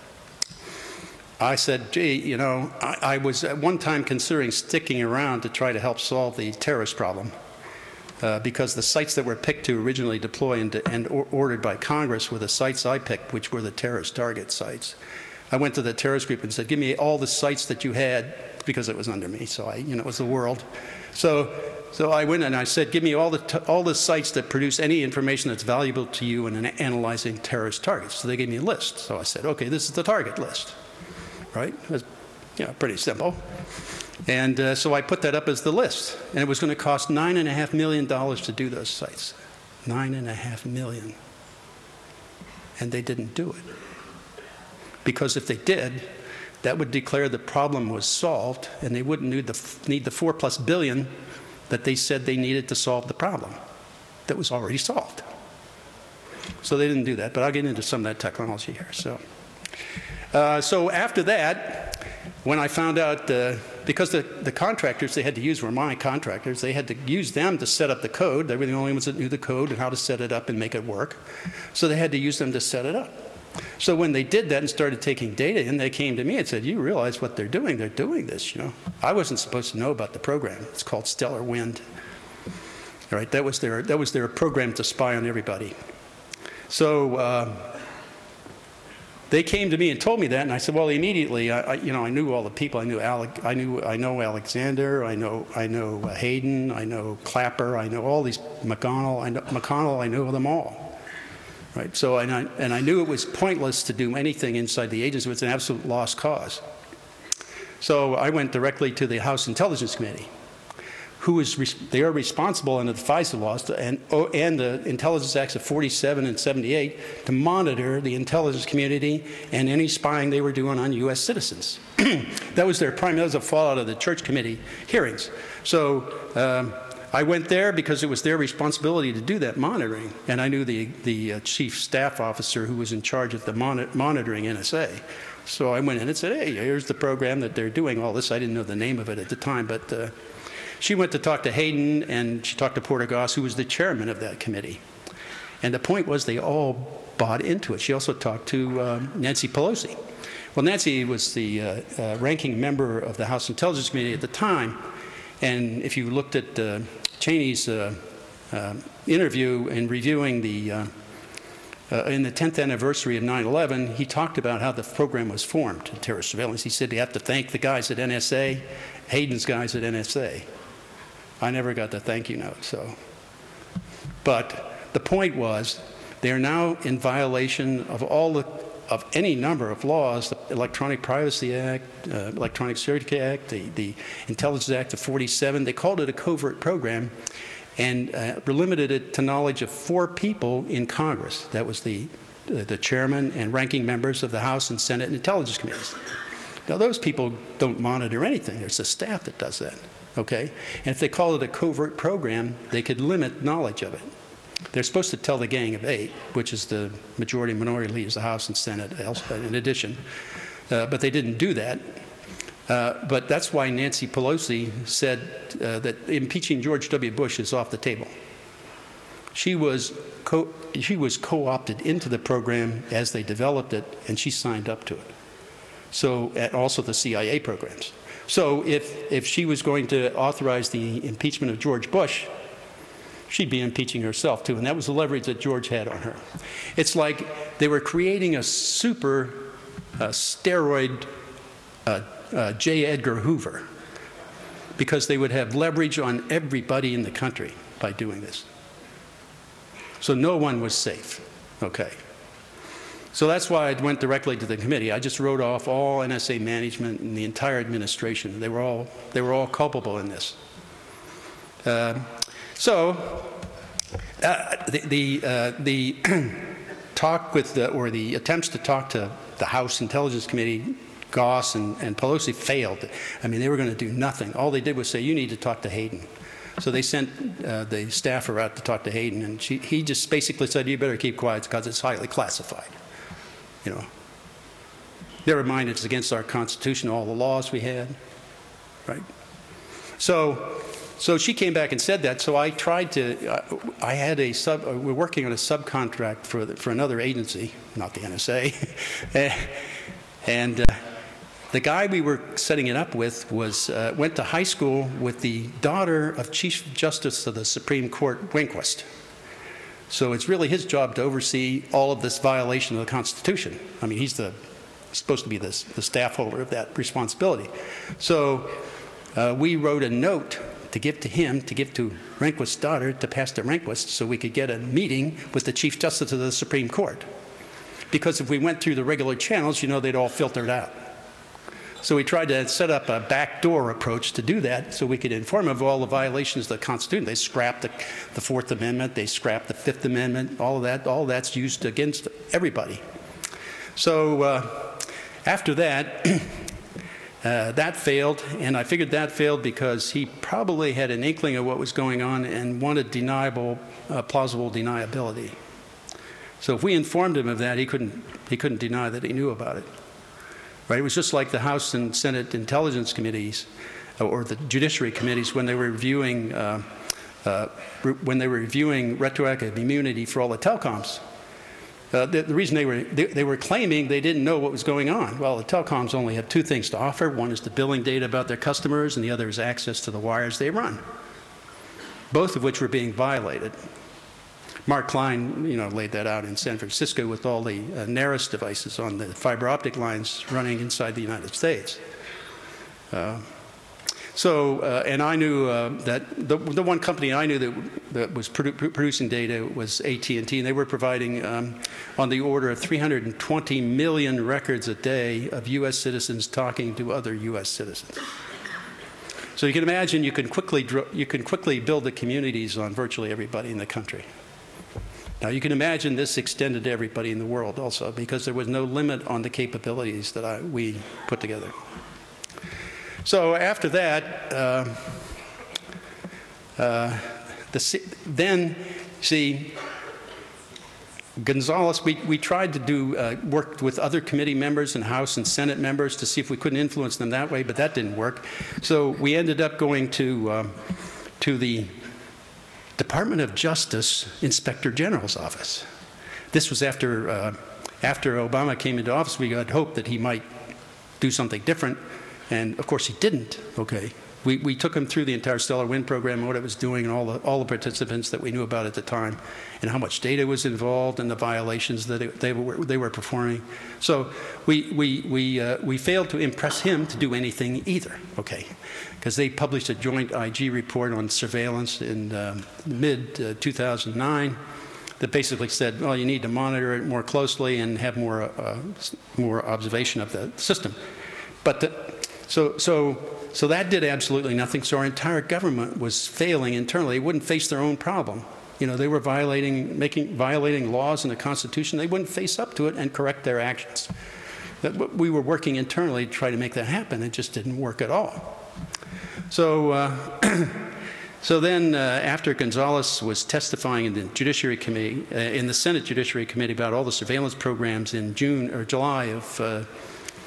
I said, gee, you know, I, I was at one time considering sticking around to try to help solve the terrorist problem. Uh, because the sites that were picked to originally deploy and, and or ordered by Congress were the sites I picked, which were the terrorist target sites. I went to the terrorist group and said, give me all the sites that you had, because it was under me, so I, you know, it was the world. So, so I went and I said, give me all the, t all the sites that produce any information that's valuable to you in an analyzing terrorist targets. So they gave me a list. So I said, okay, this is the target list, right? It was, you know, pretty simple. And uh, so I put that up as the list. And it was going to cost nine and a half million dollars to do those sites. Nine and a half million. And they didn't do it. Because if they did, that would declare the problem was solved, and they wouldn't need the, need the four plus billion that they said they needed to solve the problem that was already solved. So they didn't do that, but I'll get into some of that technology here. So, uh, so after that, when I found out, uh, because the, the contractors they had to use were my contractors, they had to use them to set up the code. They were the only ones that knew the code and how to set it up and make it work. So they had to use them to set it up. So when they did that and started taking data in, they came to me and said, you realize what they're doing? They're doing this, you know. I wasn't supposed to know about the program. It's called Stellar Wind. All right, that was their, that was their program to spy on everybody. So uh, they came to me and told me that, and I said, well, immediately, I, I, you know, I knew all the people. I knew Alec, I knew, I know Alexander, I know, I know uh, Hayden, I know Clapper, I know all these, McConnell, I know, McConnell, I know them all, right? So, and I, and I knew it was pointless to do anything inside the agency. It was an absolute lost cause. So I went directly to the House Intelligence Committee, who is, they are responsible under the FISA laws to, and, oh, and the Intelligence Acts of forty-seven and seventy-eight to monitor the intelligence community and any spying they were doing on U S citizens. That was their primary, that was a fallout of the Church Committee hearings. So um, I went there because it was their responsibility to do that monitoring, and I knew the, the uh, chief staff officer who was in charge of the mon monitoring N S A. So I went in and said, hey, here's the program that they're doing all this. I didn't know the name of it at the time, but uh, she went to talk to Hayden, and she talked to Porter Goss, who was the chairman of that committee. And the point was they all bought into it. She also talked to uh, Nancy Pelosi. Well, Nancy was the uh, uh, ranking member of the House Intelligence Committee at the time, and if you looked at uh, Cheney's uh, uh, interview in reviewing the, uh, uh, in the tenth anniversary of nine eleven, he talked about how the program was formed, terrorist surveillance. He said you have to thank the guys at N S A, Hayden's guys at N S A. I never got the thank you note, so. But the point was, they are now in violation of all the, of any number of laws, the Electronic Privacy Act, uh, Electronic Security Act, the, the Intelligence Act of forty-seven. They called it a covert program and uh, limited it to knowledge of four people in Congress. That was the, uh, the chairman and ranking members of the House and Senate and Intelligence Committees. Now, those people don't monitor anything. There's the staff that does that. Okay? And if they call it a covert program, they could limit knowledge of it. They're supposed to tell the Gang of Eight, which is the majority and minority leaders, the House and Senate, in addition. Uh, but they didn't do that. Uh, but that's why Nancy Pelosi said uh, that impeaching George W. Bush is off the table. She was co she was co-opted into the program as they developed it, and she signed up to it. So, and also the C I A programs. So if, if she was going to authorize the impeachment of George Bush, she'd be impeaching herself too, and that was the leverage that George had on her. It's like they were creating a super uh, steroid uh, uh, J. Edgar Hoover, because they would have leverage on everybody in the country by doing this. So no one was safe, okay. So that's why I went directly to the committee. I just wrote off all N S A management and the entire administration. They were all, they were all culpable in this. Uh, so uh, the, the, uh, the talk with the, or the attempts to talk to the House Intelligence Committee, Goss and, and Pelosi failed. I mean, they were going to do nothing. All they did was say, you need to talk to Hayden. So they sent uh, the staffer out to talk to Hayden, and she, he just basically said, you better keep quiet because it's highly classified. You know, they're reminded it's against our Constitution, all the laws we had, right? So, so she came back and said that. So I tried to. Uh, I had a sub. Uh, we're working on a subcontract for the, for another agency, not the N S A, and uh, the guy we were setting it up with was uh, went to high school with the daughter of Chief Justice of the Supreme Court, Rehnquist. So it's really his job to oversee all of this violation of the Constitution. I mean, he's the supposed to be the, the staff holder of that responsibility. So uh, we wrote a note to give to him, to give to Rehnquist's daughter, to pass to Rehnquist, so we could get a meeting with the Chief Justice of the Supreme Court. Because if we went through the regular channels, you know, they'd all filtered out. So we tried to set up a backdoor approach to do that so we could inform them of all the violations of the Constitution. They scrapped the, the Fourth Amendment, they scrapped the Fifth Amendment, all of that, all that's used against everybody. So uh, after that, uh, that failed, and I figured that failed because he probably had an inkling of what was going on and wanted deniable, uh, plausible deniability. So if we informed him of that, he couldn't, he couldn't deny that he knew about it. Right? It was just like the House and Senate Intelligence Committees or the Judiciary Committees when they were reviewing uh, uh, re when they were reviewing retroactive immunity for all the telecoms. Uh, the, the reason they were they, they were claiming they didn't know what was going on. Well, the telecoms only have two things to offer. One is the billing data about their customers, and the other is access to the wires they run. Both of which were being violated. Mark Klein, you know, laid that out in San Francisco with all the uh, NARIS devices on the fiber optic lines running inside the United States. Uh, so, uh, and I knew uh, that the, the one company I knew that, that was produ producing data was A T and T, and they were providing um, on the order of three hundred twenty million records a day of U S citizens talking to other U S citizens. So you can imagine you can quickly, you can quickly build the communities on virtually everybody in the country. Now, you can imagine this extended to everybody in the world also, because there was no limit on the capabilities that I, we put together. So after that, uh, uh, the, then, see, Gonzales, we, we tried to do, uh, work with other committee members and House and Senate members to see if we couldn't influence them that way, but that didn't work. So we ended up going to, um, to the Department of Justice Inspector General's office. This was after, uh, after Obama came into office. We had hoped that he might do something different, and of course he didn't, okay. We, we took him through the entire Stellar Wind program and what it was doing and all the, all the participants that we knew about at the time and how much data was involved and the violations that it, they, were, they were performing. So we, we, we, uh, we failed to impress him to do anything either, okay, because they published a joint I G report on surveillance in um, mid uh, two thousand nine that basically said, well, you need to monitor it more closely and have more, uh, more observation of the system. But the, so, so, so that did absolutely nothing. So our entire government was failing internally. They wouldn't face their own problem. You know, they were violating, making, violating laws in the Constitution. They wouldn't face up to it and correct their actions. That we were working internally to try to make that happen. It just didn't work at all. So, uh, so then uh, after Gonzales was testifying in the Judiciary Committee, uh, in the Senate Judiciary Committee about all the surveillance programs in June or July of uh,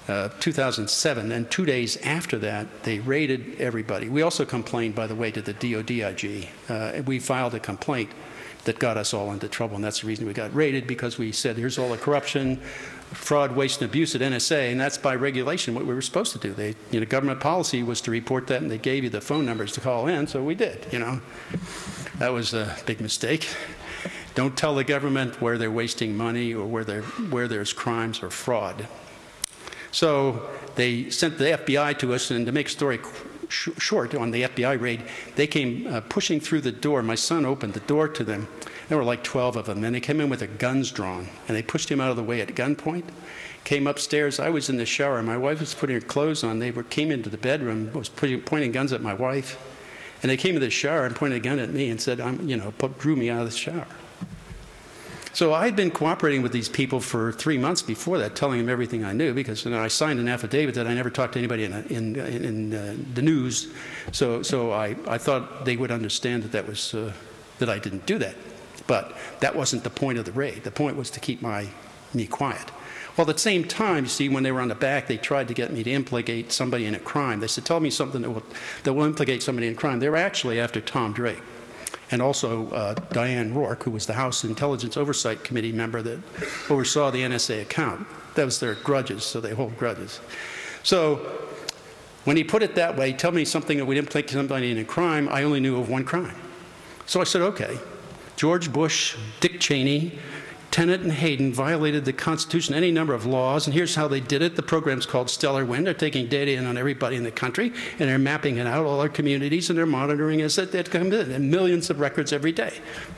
uh, two thousand seven, and two days after that, they raided everybody. We also complained, by the way, to the D O D I G. Uh, we filed a complaint that got us all into trouble, and that's the reason we got raided, because we said, here's all the corruption, fraud, waste, and abuse at N S A, and that's by regulation what we were supposed to do. They, you know, government policy was to report that, and they gave you the phone numbers to call in, so we did, you know. That was a big mistake. Don't tell the government where they're wasting money or where, they're, where there's crimes or fraud. So they sent the F B I to us, and to make a story sh short on the F B I raid, they came uh, pushing through the door. My son opened the door to them. There were like twelve of them, and they came in with their guns drawn, and they pushed him out of the way at gunpoint, came upstairs. I was in the shower. My wife was putting her clothes on. They were, came into the bedroom, was putting, pointing guns at my wife, and they came into the shower and pointed a gun at me and said, I'm, you know, put, drew me out of the shower. So I had been cooperating with these people for three months before that, telling them everything I knew, because you know, I signed an affidavit that I never talked to anybody in, in, in uh, the news. So, so I, I thought they would understand that that was uh, that I didn't do that. But that wasn't the point of the raid. The point was to keep my me quiet. Well, at the same time, you see, when they were on the back, they tried to get me to implicate somebody in a crime. They said, tell me something that will, that will implicate somebody in a crime. They were actually after Tom Drake. And also uh, Diane Rourke, who was the House Intelligence Oversight Committee member that oversaw the N S A account. That was their grudges, so they hold grudges. So when he put it that way, tell me something that would implicate somebody in a crime, I only knew of one crime. So I said, okay, George Bush, Dick Cheney, Tenet and Hayden violated the Constitution, any number of laws, and here's how they did it. The program's called Stellar Wind. They're taking data in on everybody in the country, and they're mapping it out, all our communities, and they're monitoring as it, it comes in, and millions of records every day.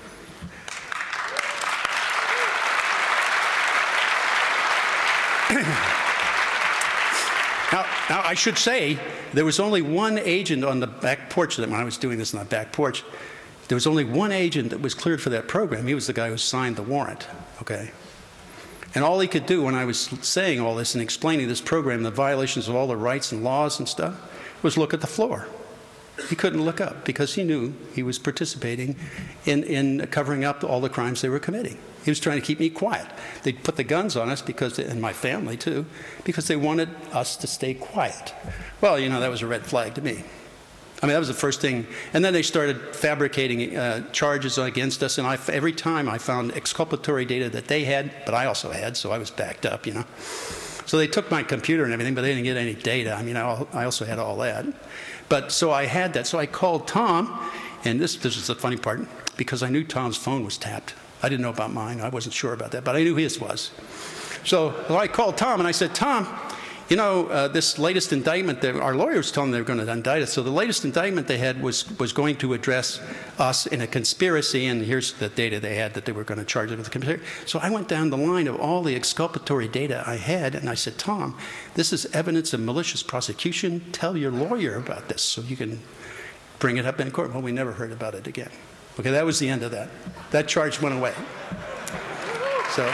now, now, I should say, there was only one agent on the back porch when I was doing this on the back porch. There was only one agent that was cleared for that program. He was the guy who signed the warrant, okay? And all he could do when I was saying all this and explaining this program, the violations of all the rights and laws and stuff, was look at the floor. He couldn't look up because he knew he was participating in, in covering up all the crimes they were committing. He was trying to keep me quiet. They put the guns on us, because, and my family too, because they wanted us to stay quiet. Well, you know, that was a red flag to me. I mean, that was the first thing. And then they started fabricating uh, charges against us. And I, every time I found exculpatory data that they had, but I also had, so I was backed up, you know. So they took my computer and everything, but they didn't get any data. I mean, I, I also had all that. But so I had that. So I called Tom, and this, this is the funny part, because I knew Tom's phone was tapped. I didn't know about mine. I wasn't sure about that, but I knew his was. So, so I called Tom, and I said, Tom, you know, uh, this latest indictment, that our lawyers told them they were going to indict us. So the latest indictment they had was, was going to address us in a conspiracy, and here's the data they had that they were going to charge us with a conspiracy. So I went down the line of all the exculpatory data I had, and I said, Tom, this is evidence of malicious prosecution. Tell your lawyer about this so you can bring it up in court. Well, we never heard about it again. Okay, that was the end of that. That charge went away. So...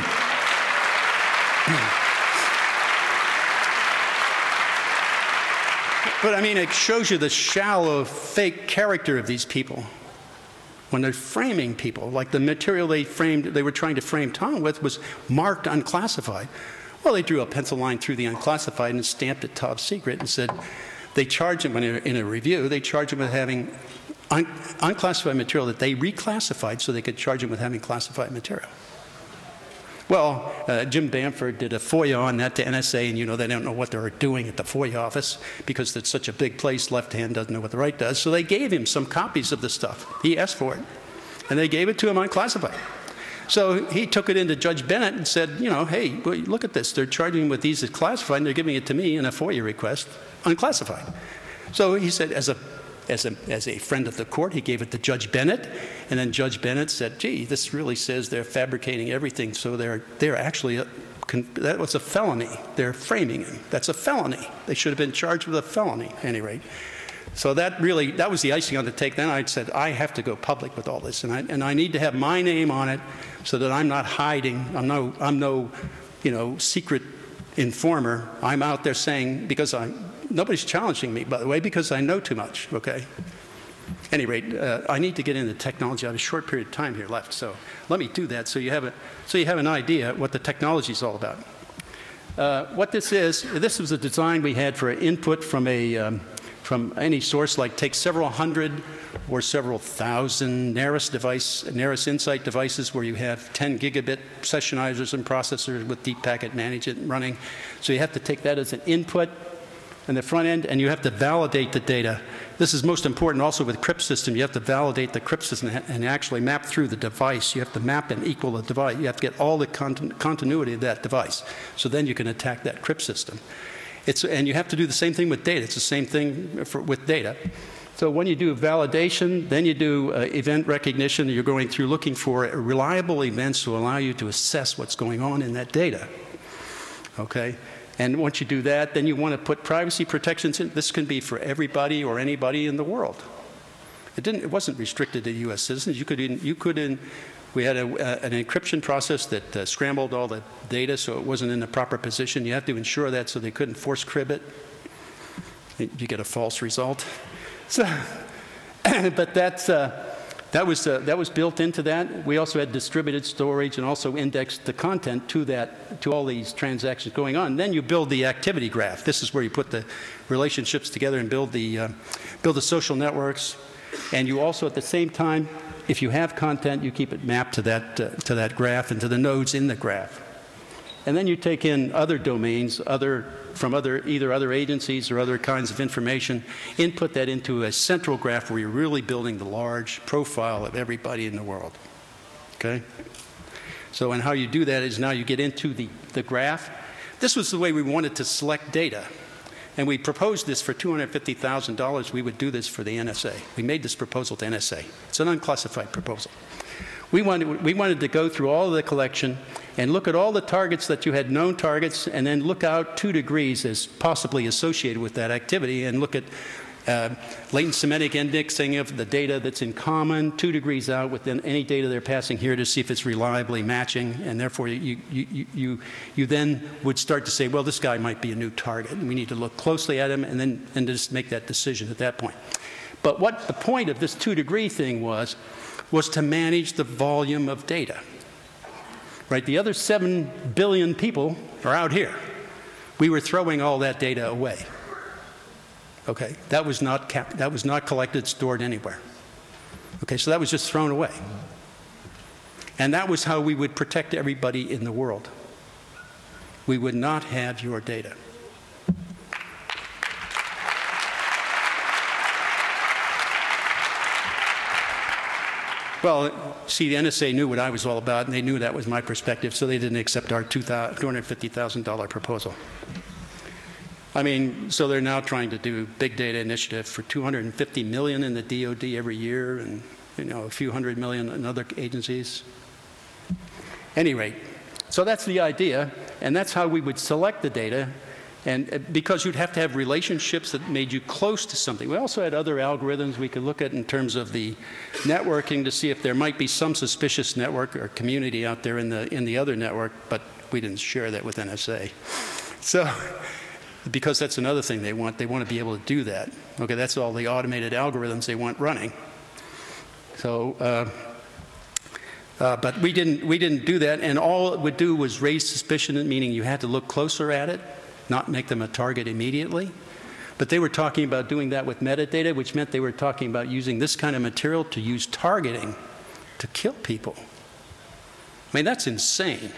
But I mean, it shows you the shallow, fake character of these people. When they're framing people, like the material they framed, they were trying to frame Tom with was marked unclassified. Well, they drew a pencil line through the unclassified and stamped it top secret and said they charged him, in a, in a review, they charged him with having un, unclassified material that they reclassified so they could charge him with having classified material. Well, uh, Jim Bamford did a FOIA on that to N S A, and you know they don't know what they're doing at the FOIA office because it's such a big place, left hand doesn't know what the right does. So they gave him some copies of the stuff. He asked for it, and they gave it to him unclassified. So he took it into Judge Bennett and said, you know, hey, look at this. They're charging him with these as classified, and they're giving it to me in a FOIA request, unclassified. So he said, as a As a, as a friend of the court, he gave it to Judge Bennett, and then Judge Bennett said, gee, this really says they're fabricating everything, so they're, they're actually, a, that was a felony. They're framing him. That's a felony. They should have been charged with a felony, at any rate. So that really, that was the icing on the cake. Then I said, I have to go public with all this, and I, and I need to have my name on it so that I'm not hiding. I'm no, I'm no, you know, secret informer. I'm out there saying, because I, nobody's challenging me, by the way, because I know too much, okay? At any rate, uh, I need to get into technology. I have a short period of time here left, so let me do that so you have, a, so you have an idea what the technology is all about. Uh, what this is, this was a design we had for input from a um, from any source, like take several hundred or several thousand Naris device, Naris Insight devices where you have ten gigabit sessionizers and processors with deep packet management running. So you have to take that as an input in the front end, and you have to validate the data. This is most important also with crypt system. You have to validate the crypt system and actually map through the device. You have to map and equal the device. You have to get all the continu continuity of that device. So then you can attack that crypt system. It's, and you have to do the same thing with data. It's the same thing for, with data. So when you do validation, then you do uh, event recognition. You're going through looking for reliable events to allow you to assess what's going on in that data. Okay? And once you do that, then you want to put privacy protections in. This can be for everybody or anybody in the world. It didn't. It wasn't restricted to U S citizens. You could. In, you could. In, we had a, uh, an encryption process that uh, scrambled all the data so it wasn't in the proper position. You have to ensure that so they couldn't force crib it. You get a false result. So, but that's. Uh, That was, uh, that was built into that. We also had distributed storage and also indexed the content to that, to all these transactions going on. And then you build the activity graph. This is where you put the relationships together and build the, uh, build the social networks. And you also, at the same time, if you have content, you keep it mapped to that, uh, to that graph and to the nodes in the graph. And then you take in other domains, other, from other, either other agencies or other kinds of information, input that into a central graph where you're really building the large profile of everybody in the world. Okay? So, and how you do that is now you get into the, the graph. This was the way we wanted to select data. And we proposed this for two hundred fifty thousand dollars. We would do this for the N S A. We made this proposal to N S A. It's an unclassified proposal. We wanted, we wanted to go through all of the collection and look at all the targets that you had known targets, and then look out two degrees as possibly associated with that activity, and look at uh, latent semantic indexing of the data that's in common, two degrees out within any data they're passing here to see if it's reliably matching, and therefore you, you, you, you then would start to say, well, this guy might be a new target, and we need to look closely at him, and then and just make that decision at that point. But what the point of this two degree thing was, was to manage the volume of data. Right? The other seven billion people are out here. We were throwing all that data away. Okay? That was not cap that was not collected, stored anywhere. Okay, so that was just thrown away. And that was how we would protect everybody in the world. We would not have your data. Well, see, the N S A knew what I was all about, and they knew that was my perspective, so they didn't accept our two hundred fifty thousand dollar proposal. I mean, so they're now trying to do big data initiative for two hundred fifty million in the D O D every year, and you know, a few hundred million in other agencies. At any rate, so that's the idea, and that's how we would select the data. And because you'd have to have relationships that made you close to something. We also had other algorithms we could look at in terms of the networking to see if there might be some suspicious network or community out there in the, in the other network, but we didn't share that with N S A. So, because that's another thing they want. They want to be able to do that. Okay, that's all the automated algorithms they want running. So, uh, uh, but we didn't, we didn't do that, and all it would do was raise suspicion, meaning you had to look closer at it, not make them a target immediately. But they were talking about doing that with metadata, which meant they were talking about using this kind of material to use targeting to kill people. I mean, that's insane.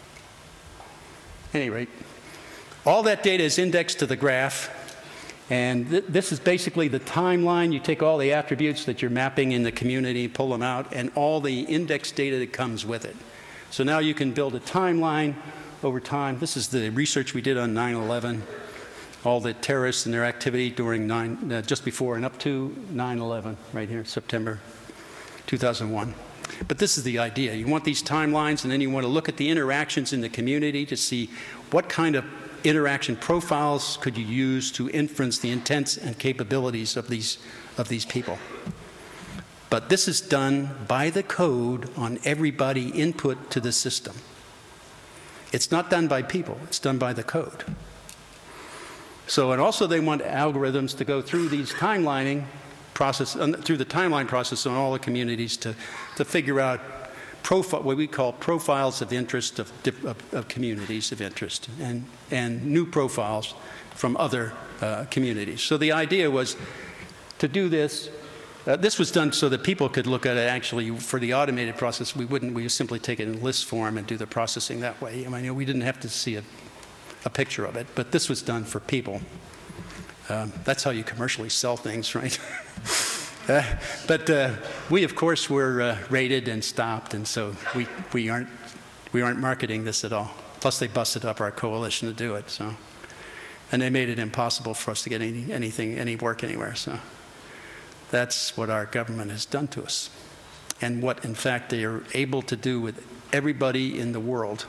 At any rate, all that data is indexed to the graph, and th this is basically the timeline. You take all the attributes that you're mapping in the community, pull them out, and all the index data that comes with it. So now you can build a timeline over time. This is the research we did on nine eleven, all the terrorists and their activity during nine, uh, just before and up to nine eleven, right here, September two thousand one. But this is the idea. You want these timelines, and then you want to look at the interactions in the community to see what kind of interaction profiles could you use to inference the intents and capabilities of these, of these people. But this is done by the code on everybody input to the system. It's not done by people, it's done by the code. So, and also they want algorithms to go through these timelining process, uh, through the timeline process on all the communities to, to figure out profile, what we call profiles of interest of, of, of communities of interest, and, and new profiles from other uh, communities. So the idea was to do this. Uh, this was done so that people could look at it actually for the automated process. We wouldn't, we would simply take it in list form and do the processing that way. I mean, we didn't have to see a, a picture of it, but this was done for people. Um, that's how you commercially sell things, right? uh, but uh, we, of course, were uh, rated and stopped, and so we, we, aren't, we aren't marketing this at all. Plus, they busted up our coalition to do it, so. And they made it impossible for us to get any, anything, any work anywhere, so. That's what our government has done to us, and what, in fact, they are able to do with everybody in the world.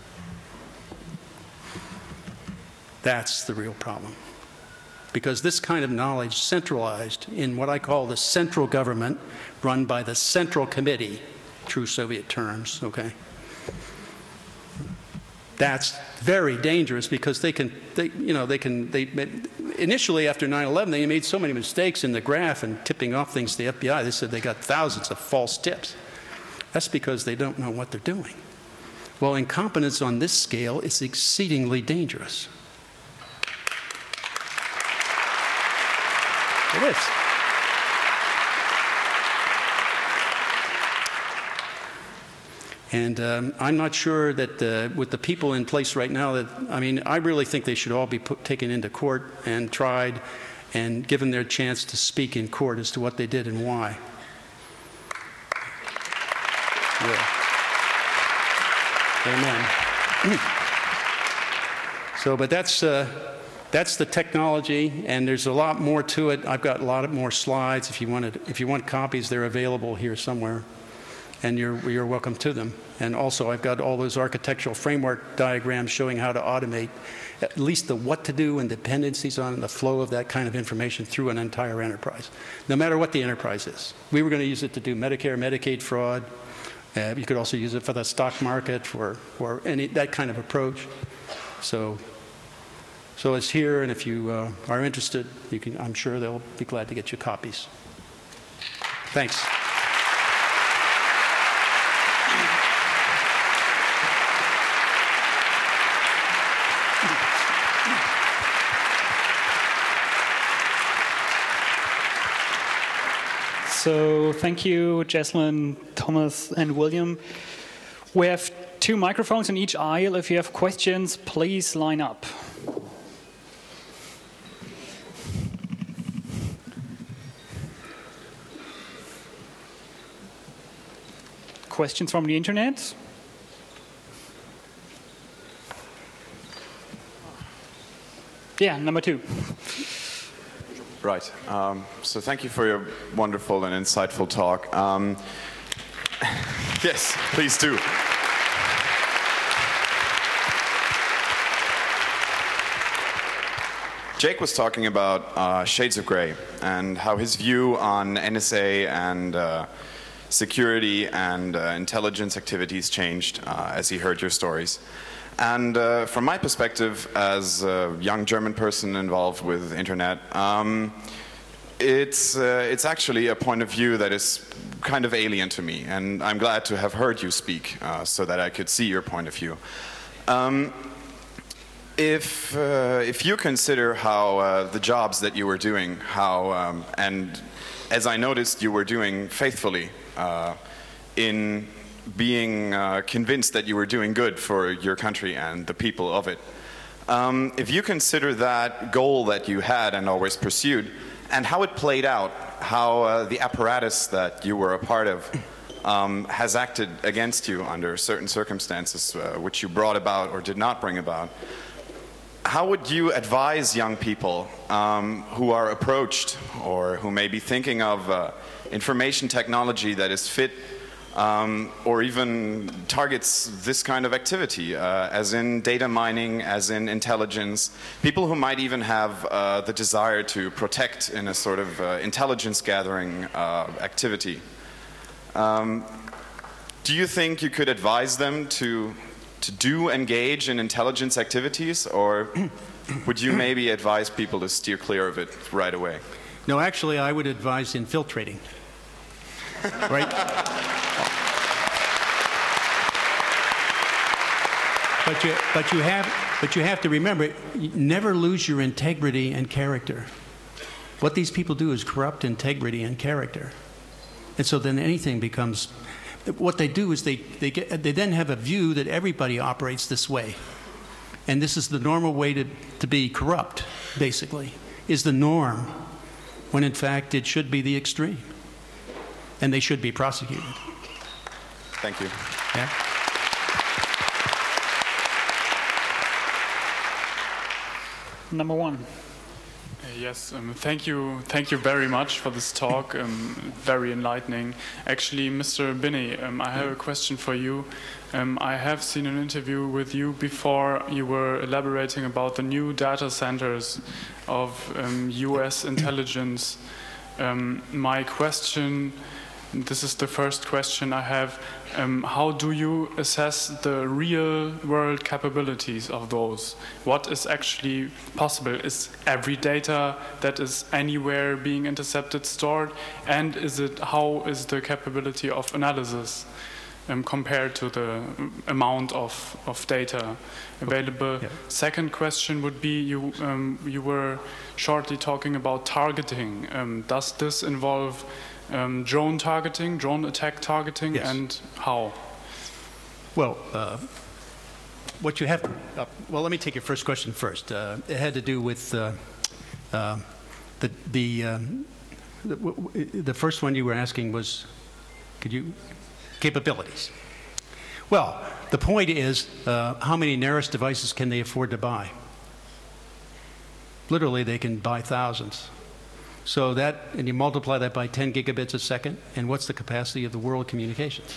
That's the real problem. Because this kind of knowledge centralized in what I call the central government, run by the Central Committee, true Soviet terms, okay? That's very dangerous because they can, they, you know, they can, they, initially after nine eleven, they made so many mistakes in the graph and tipping off things to the F B I. They said they got thousands of false tips. That's because they don't know what they're doing. Well, incompetence on this scale is exceedingly dangerous. It is. And um, I'm not sure that uh, with the people in place right now that, I mean, I really think they should all be put, taken into court and tried and given their chance to speak in court as to what they did and why. Yeah. Amen. So, but that's, uh, that's the technology, and there's a lot more to it. I've got a lot more slides. If you, wanted, if you want copies, they're available here somewhere. And you're, you're welcome to them. And also, I've got all those architectural framework diagrams showing how to automate at least the what to do and dependencies on the flow of that kind of information through an entire enterprise, no matter what the enterprise is. We were going to use it to do Medicare, Medicaid fraud. Uh, you could also use it for the stock market, for, for any, that kind of approach. So, so it's here, and if you uh, are interested, you can, I'm sure they'll be glad to get you copies. Thanks. So thank you, Jesslyn, Thomas, and William. We have two microphones in each aisle. If you have questions, please line up. Questions from the internet? Yeah, number two. Right. Um, so thank you for your wonderful and insightful talk. Um, yes, please do. Jake was talking about uh, shades of gray and how his view on N S A and uh, security and uh, intelligence activities changed uh, as he heard your stories. And uh, from my perspective, as a young German person involved with internet, um, it's, uh, it's actually a point of view that is kind of alien to me. And I'm glad to have heard you speak uh, so that I could see your point of view. Um, if, uh, if you consider how uh, the jobs that you were doing, how, um, and as I noticed you were doing faithfully uh, in being uh, convinced that you were doing good for your country and the people of it. Um, if you consider that goal that you had and always pursued, and how it played out, how uh, the apparatus that you were a part of um, has acted against you under certain circumstances, uh, which you brought about or did not bring about, how would you advise young people um, who are approached or who may be thinking of uh, information technology that is fit Um, or even targets this kind of activity, uh, as in data mining, as in intelligence, people who might even have uh, the desire to protect in a sort of uh, intelligence gathering uh, activity. Um, do you think you could advise them to, to do engage in intelligence activities, or would you maybe advise people to steer clear of it right away? No, actually, I would advise infiltrating. Right? but you, but you have, but you have to remember, you never lose your integrity and character. What these people do is corrupt integrity and character, and so then anything becomes. What they do is they they get they then have a view that everybody operates this way, and this is the normal way to to be corrupt. Basically, is the norm, when in fact it should be the extreme, and they should be prosecuted. Thank you. Yeah. Number one. Uh, Yes, um, thank you, thank you very much for this talk. Um, very enlightening. Actually, Mister Binney, um, I have a question for you. Um, I have seen an interview with you before. You were elaborating about the new data centers of um, U S intelligence. Um, my question. This is the first question I have. Um, how do you assess the real-world capabilities of those? What is actually possible? Is every data that is anywhere being intercepted stored? And is it, how is the capability of analysis um, compared to the amount of, of data available? Yeah. Second question would be, you, um, you were shortly talking about targeting. Um, does this involve Um, drone targeting, drone attack targeting, Yes. and how? Well, uh, what you have to, uh, well, let me take your first question first. Uh, it had to do with uh, uh, the, the, um, the, w w the first one you were asking was, could you, capabilities. Well, the point is, uh, how many Neris devices can they afford to buy? Literally, they can buy thousands. So that, and you multiply that by ten gigabits a second, and what's the capacity of the world communications?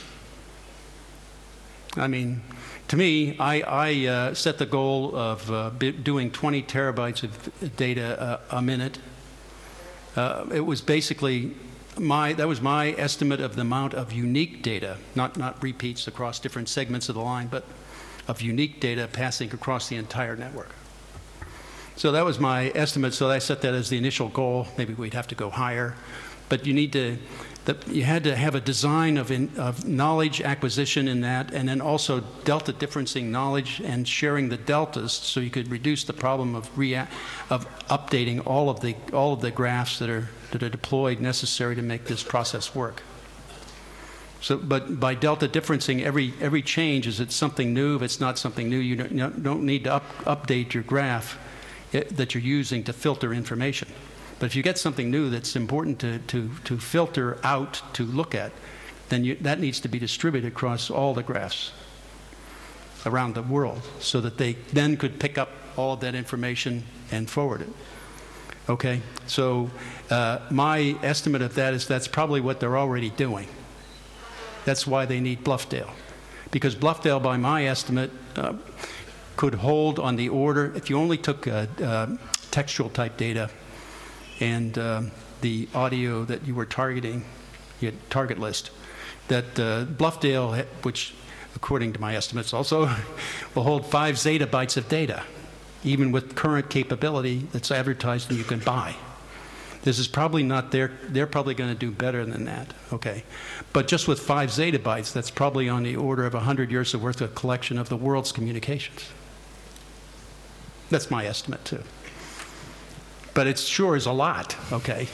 I mean, to me, I, I uh, set the goal of uh, doing twenty terabytes of data uh, a minute. Uh, it was basically my, that was my estimate of the amount of unique data, not, not repeats across different segments of the line, but of unique data passing across the entire network. So that was my estimate. So I set that as the initial goal. Maybe we'd have to go higher, but you need to. The, you had to have a design of, in, of knowledge acquisition in that, and then also delta differencing knowledge and sharing the deltas, so you could reduce the problem of rea of updating all of the all of the graphs that are that are deployed necessary to make this process work. So, but by delta differencing, every every change is it's something new. If it's not something new, you don't, you don't need to up, update your graph that you're using to filter information. But if you get something new that's important to, to, to filter out, to look at, then you, that needs to be distributed across all the graphs around the world so that they then could pick up all of that information and forward it. Okay? So uh, my estimate of that is that's probably what they're already doing. That's why they need Bluffdale. Because Bluffdale, by my estimate, uh, could hold on the order, if you only took uh, uh, textual type data and uh, the audio that you were targeting, you had target list, that uh, Bluffdale, which according to my estimates also, will hold five zettabytes of data, even with current capability that's advertised and you can buy. This is probably not their, they're probably going to do better than that, okay? But just with five zettabytes, that's probably on the order of one hundred years of worth of collection of the world's communications. That's my estimate, too. But it sure is a lot, okay?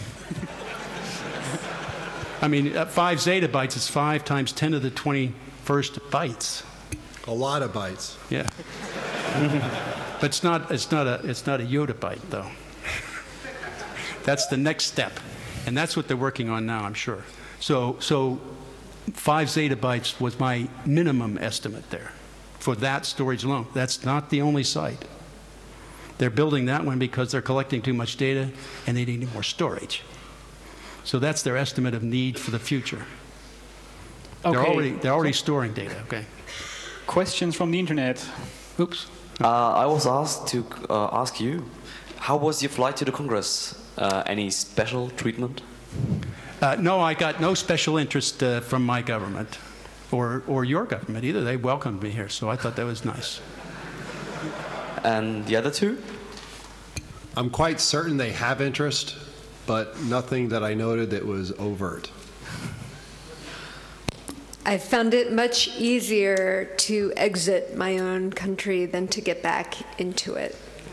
I mean, at five zettabytes, it's five times ten to the twenty-first bytes. A lot of bytes. Yeah. But it's not, it's not a, it's not a yottabyte, though. That's the next step. And that's what they're working on now, I'm sure. So, so five zettabytes was my minimum estimate there for that storage alone. That's not the only site. They're building that one because they're collecting too much data and they need more storage. So that's their estimate of need for the future. Okay. They're already, they're already storing data, okay? Questions from the internet. Oops. Uh, I was asked to uh, ask you, how was your flight to the Congress? Uh, any special treatment? Uh, no, I got no special interest uh, from my government or, or your government either. They welcomed me here, so I thought that was nice. And the other two? I'm quite certain they have interest, but nothing that I noted that was overt. I found it much easier to exit my own country than to get back into it.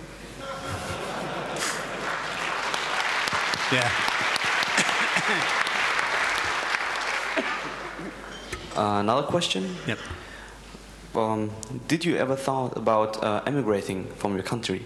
Yeah. Uh, another question? Yep. Um, did you ever thought about uh, emigrating from your country?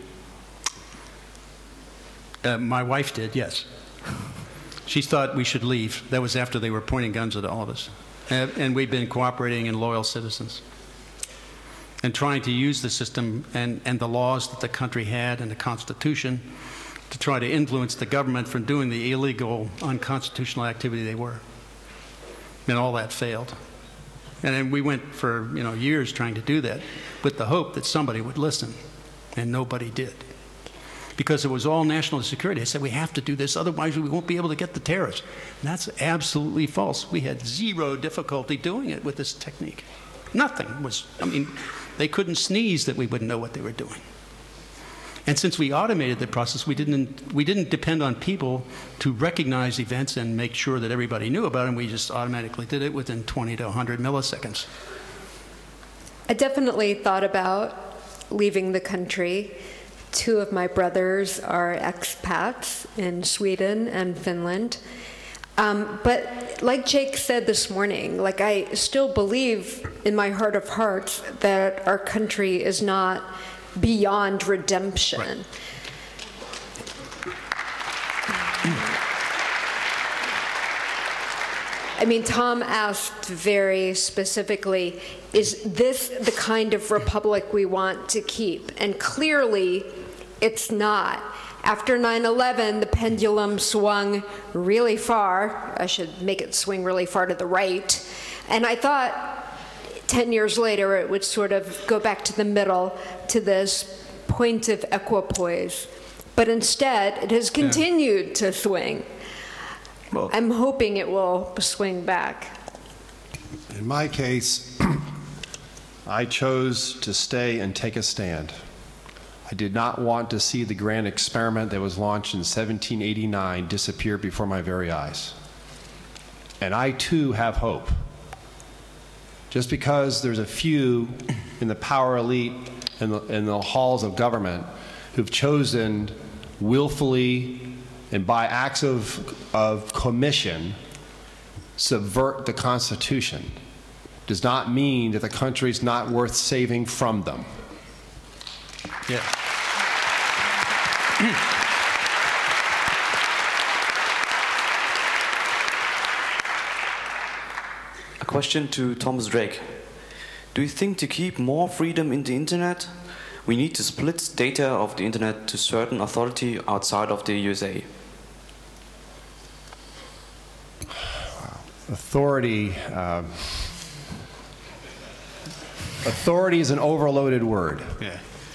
Uh, my wife did, yes. She thought we should leave. That was after they were pointing guns at all of us. And, and we've been cooperating and loyal citizens and trying to use the system and, and the laws that the country had and the Constitution to try to influence the government from doing the illegal, unconstitutional activity they were. And all that failed. And then we went for you know years trying to do that with the hope that somebody would listen, and nobody did. Because it was all national security. I said, we have to do this, otherwise we won't be able to get the terrorists. And that's absolutely false. We had zero difficulty doing it with this technique. Nothing was, I mean, they couldn't sneeze that we wouldn't know what they were doing. And since we automated the process, we didn't, we didn't depend on people to recognize events and make sure that everybody knew about them. We just automatically did it within twenty to one hundred milliseconds. I definitely thought about leaving the country. Two of my brothers are expats in Sweden and Finland. Um, but like Jake said this morning, like I still believe in my heart of hearts that our country is not beyond redemption. Right. I mean, Tom asked very specifically, is this the kind of republic we want to keep? And clearly, it's not. After nine eleven, the pendulum swung really far. I should make it swing really far to the right. And I thought ten years later, it would sort of go back to the middle, to this point of equipoise. But instead, it has continued yeah. to swing. Well, I'm hoping it will swing back. In my case, I chose to stay and take a stand. I did not want to see the grand experiment that was launched in seventeen eighty-nine disappear before my very eyes. And I too have hope. Just because there's a few in the power elite in the, in the halls of government who've chosen willfully and by acts of, of commission subvert the Constitution does not mean that the country's not worth saving from them. Yeah. A question to Thomas Drake. Do you think to keep more freedom in the internet, we need to split data of the internet to certain authority outside of the U S A? Authority, um, authority is an overloaded word. Yeah.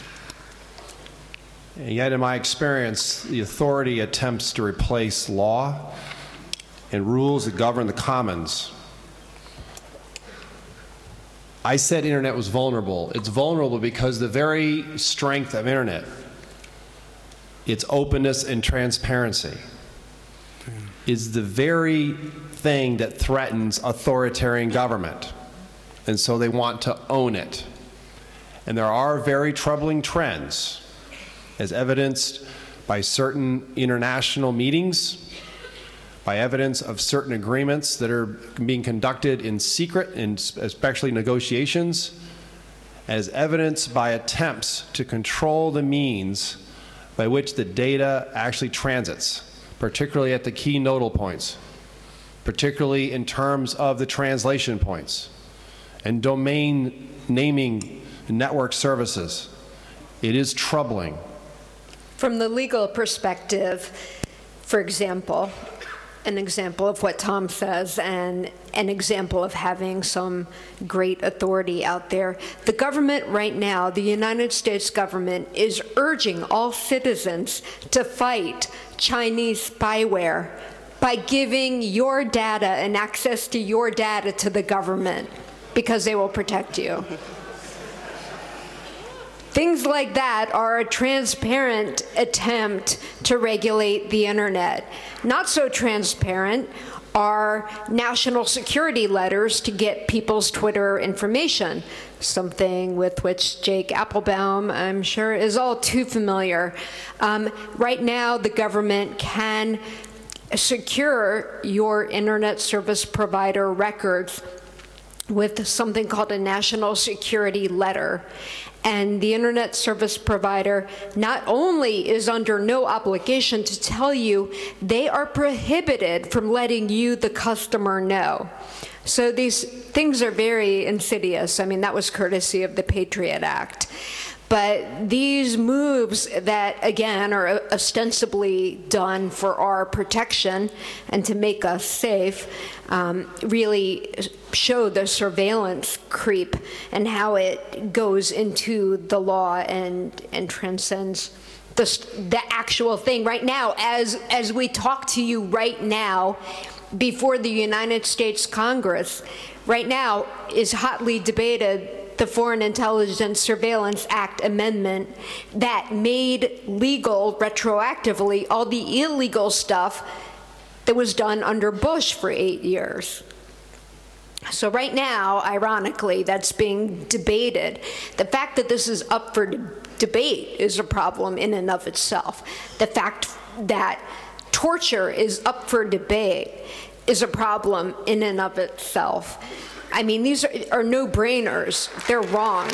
And yet, in my experience, the authority attempts to replace law and rules that govern the commons. I said internet was vulnerable. It's vulnerable because the very strength of internet, its openness and transparency, is the very thing that threatens authoritarian government. And so they want to own it. And there are very troubling trends, as evidenced by certain international meetings, by evidence of certain agreements that are being conducted in secret, and especially negotiations, as evidenced by attempts to control the means by which the data actually transits, particularly at the key nodal points, particularly in terms of the translation points and domain naming network services. It is troubling. From the legal perspective, for example, an example of what Tom says and an example of having some great authority out there. The government right now, the United States government, is urging all citizens to fight Chinese spyware by giving your data and access to your data to the government because they will protect you. Things like that are a transparent attempt to regulate the internet. Not so transparent are national security letters to get people's Twitter information, something with which Jake Applebaum, I'm sure, is all too familiar. Um, right now, the government can secure your internet service provider records with something called a national security letter. And the internet service provider not only is under no obligation to tell you, they are prohibited from letting you, the customer, know. So these things are very insidious. I mean, that was courtesy of the Patriot Act. But these moves that, again, are ostensibly done for our protection and to make us safe um, really show the surveillance creep and how it goes into the law and, and transcends the, the actual thing. Right now, as, as we talk to you right now, before the United States Congress, right now is hotly debated the Foreign Intelligence Surveillance Act amendment that made legal retroactively all the illegal stuff that was done under Bush for eight years. So right now, ironically, that's being debated. The fact that this is up for de debate is a problem in and of itself. The fact that torture is up for debate is a problem in and of itself. I mean, these are, are no-brainers. They're wrong.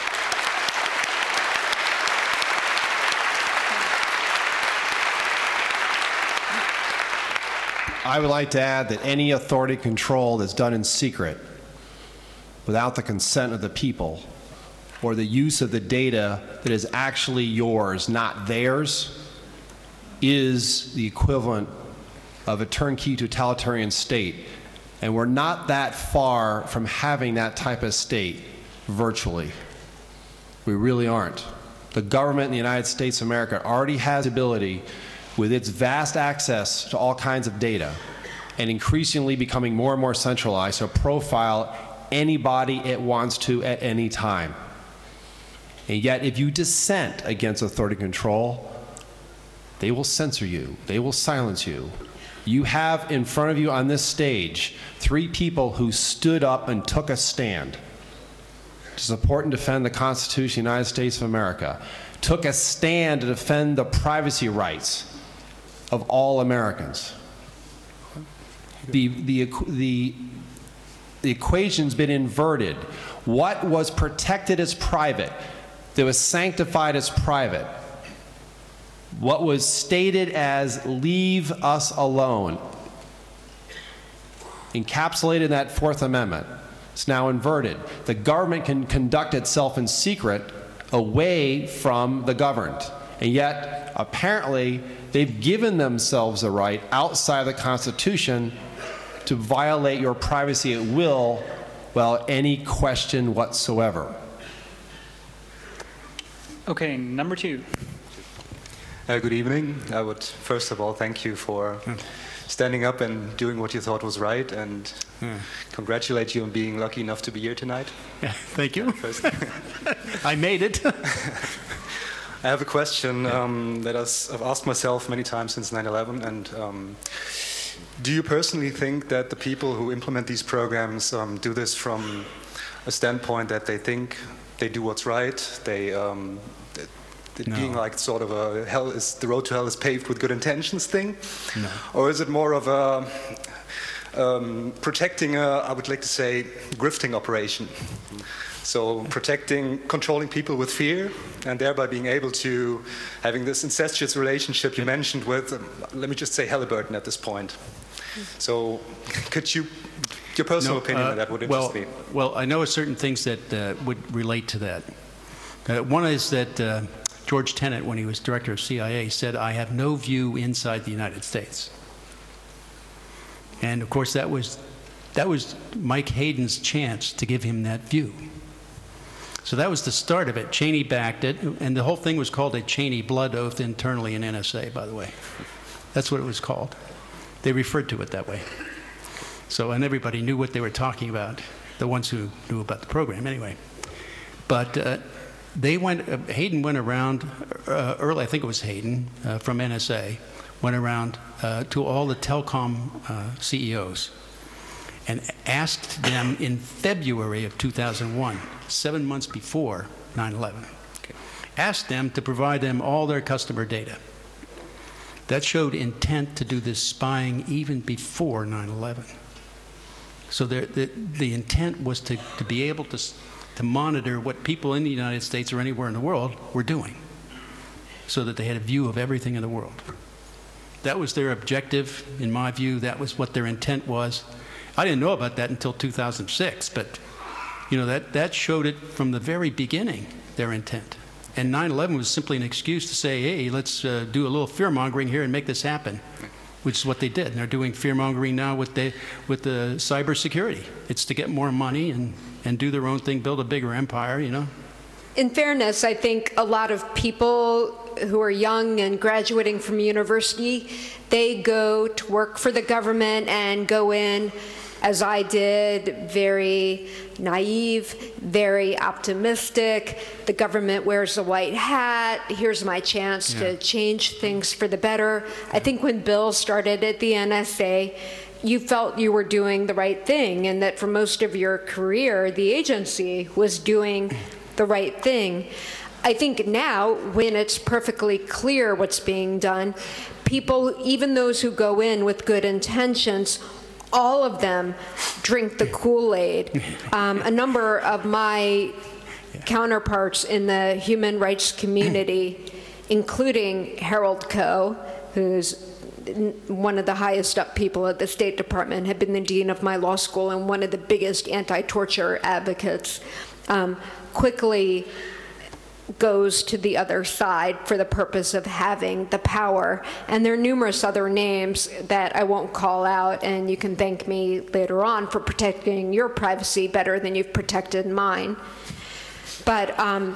I would like to add that any authority control that's done in secret, without the consent of the people, or the use of the data that is actually yours, not theirs, is the equivalent of a turnkey totalitarian state. And we're not that far from having that type of state virtually. We really aren't. The government in the United States of America already has the ability, with its vast access to all kinds of data, and increasingly becoming more and more centralized, to profile anybody it wants to at any time. And yet, if you dissent against authority control, they will censor you. They will silence you. You have in front of you on this stage three people who stood up and took a stand to support and defend the Constitution of the United States of America, took a stand to defend the privacy rights of all Americans. The, the, the, the equation's been inverted. What was protected as private, that was sanctified as private, what was stated as leave us alone, encapsulated in that Fourth Amendment, it's now inverted. The government can conduct itself in secret away from the governed. And yet, apparently, they've given themselves a right outside the Constitution to violate your privacy at will without any question whatsoever. Okay, number two. Uh, good evening. I would first of all thank you for standing up and doing what you thought was right, and yeah. congratulate you on being lucky enough to be here tonight. Yeah, thank you. I made it. I have a question um, that I've asked myself many times since nine eleven, and um, do you personally think that the people who implement these programs um, do this from a standpoint that they think they do what's right, they um, It no. being like sort of a hell is the road to hell is paved with good intentions thing, no. or is it more of a um, protecting a, I would like to say, grifting operation? Mm-hmm. So protecting, controlling people with fear, and thereby being able to having this incestuous relationship you mentioned with, um, let me just say Halliburton at this point. So could you, your personal no, opinion uh, on that would interest well, me. Well, I know certain things that uh, would relate to that. Uh, one is that uh, George Tenet, when he was director of C I A, said, "I have no view inside the United States." And of course, that was, that was Mike Hayden's chance to give him that view. So that was the start of it. Cheney backed it, and the whole thing was called a Cheney blood oath internally in N S A, by the way. That's what it was called. They referred to it that way. So, and everybody knew what they were talking about, the ones who knew about the program anyway. But uh, They went, uh, Hayden went around uh, early, I think it was Hayden, uh, from N S A, went around uh, to all the telecom uh, C E Os and asked them in February of two thousand one, seven months before nine eleven, okay, asked them to provide them all their customer data. That showed intent to do this spying even before nine eleven. So there, the, the intent was to, to be able to, to monitor what people in the United States or anywhere in the world were doing, so that they had a view of everything in the world. That was their objective, in my view. That was what their intent was. I didn't know about that until two thousand six, but you know, that, that showed it from the very beginning, their intent. And nine eleven was simply an excuse to say, hey, let's uh, do a little fear-mongering here and make this happen, which is what they did. And they're doing fear-mongering now with the, with the cybersecurity. It's to get more money and, and do their own thing, build a bigger empire, you know. In fairness, I think a lot of people who are young and graduating from university, they go to work for the government and go in, as I did, very naive, very optimistic. The government wears a white hat. Here's my chance yeah. to change things for the better. I think when Bill started at the N S A, you felt you were doing the right thing, and that for most of your career, the agency was doing the right thing. I think now, when it's perfectly clear what's being done, people, even those who go in with good intentions, all of them drink the Kool-Aid. Um, a number of my counterparts in the human rights community, including Harold Koh, who's one of the highest up people at the State Department, had been the dean of my law school and one of the biggest anti-torture advocates, um, quickly goes to the other side for the purpose of having the power. And there are numerous other names that I won't call out, and you can thank me later on for protecting your privacy better than you've protected mine. But um,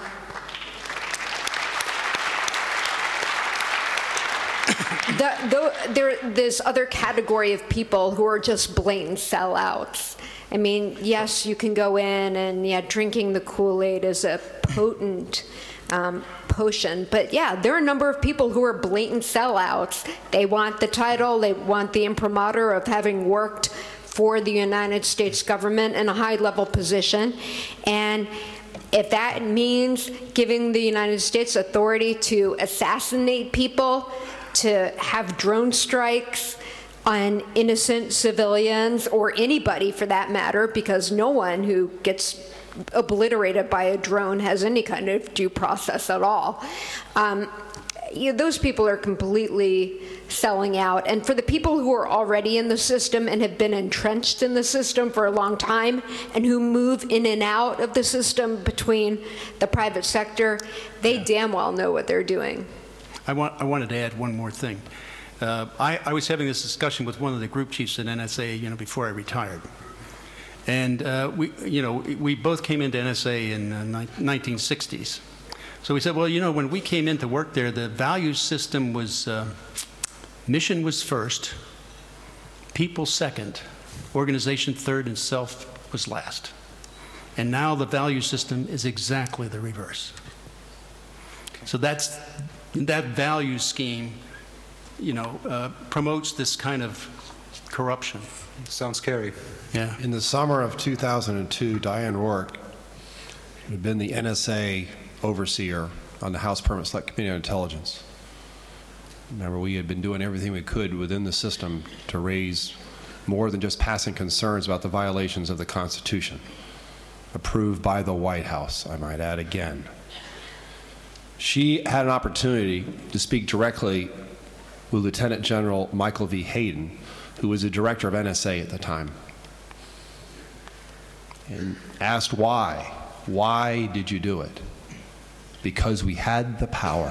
the, the, there, there's other category of people who are just blatant sellouts. I mean, yes, you can go in and, yeah, drinking the Kool-Aid is a potent um, potion. But, yeah, there are a number of people who are blatant sellouts. They want the title. They want the imprimatur of having worked for the United States government in a high-level position. And if that means giving the United States authority to assassinate people, to have drone strikes on innocent civilians, or anybody for that matter, because no one who gets obliterated by a drone has any kind of due process at all. Um, you know, those people are completely selling out. And for the people who are already in the system and have been entrenched in the system for a long time, and who move in and out of the system between the private sector, they yeah. damn well know what they're doing. I, want, I wanted to add one more thing. Uh, I, I was having this discussion with one of the group chiefs at N S A, you know, before I retired, and uh, we, you know, we both came into N S A in the nineteen sixties. So we said, well, you know, when we came in to work there, the value system was uh, mission was first, people second, organization third, and self was last. And now the value system is exactly the reverse. So that's that value scheme, you know, uh, promotes this kind of corruption. Sounds scary. Yeah. In the summer of two thousand two, Diane Rourke, who had been the N S A overseer on the House Permanent Select Committee on Intelligence. Remember, we had been doing everything we could within the system to raise more than just passing concerns about the violations of the Constitution, approved by the White House, I might add again. She had an opportunity to speak directly with Lieutenant General Michael V. Hayden, who was the director of N S A at the time, and asked why. Why did you do it? Because we had the power.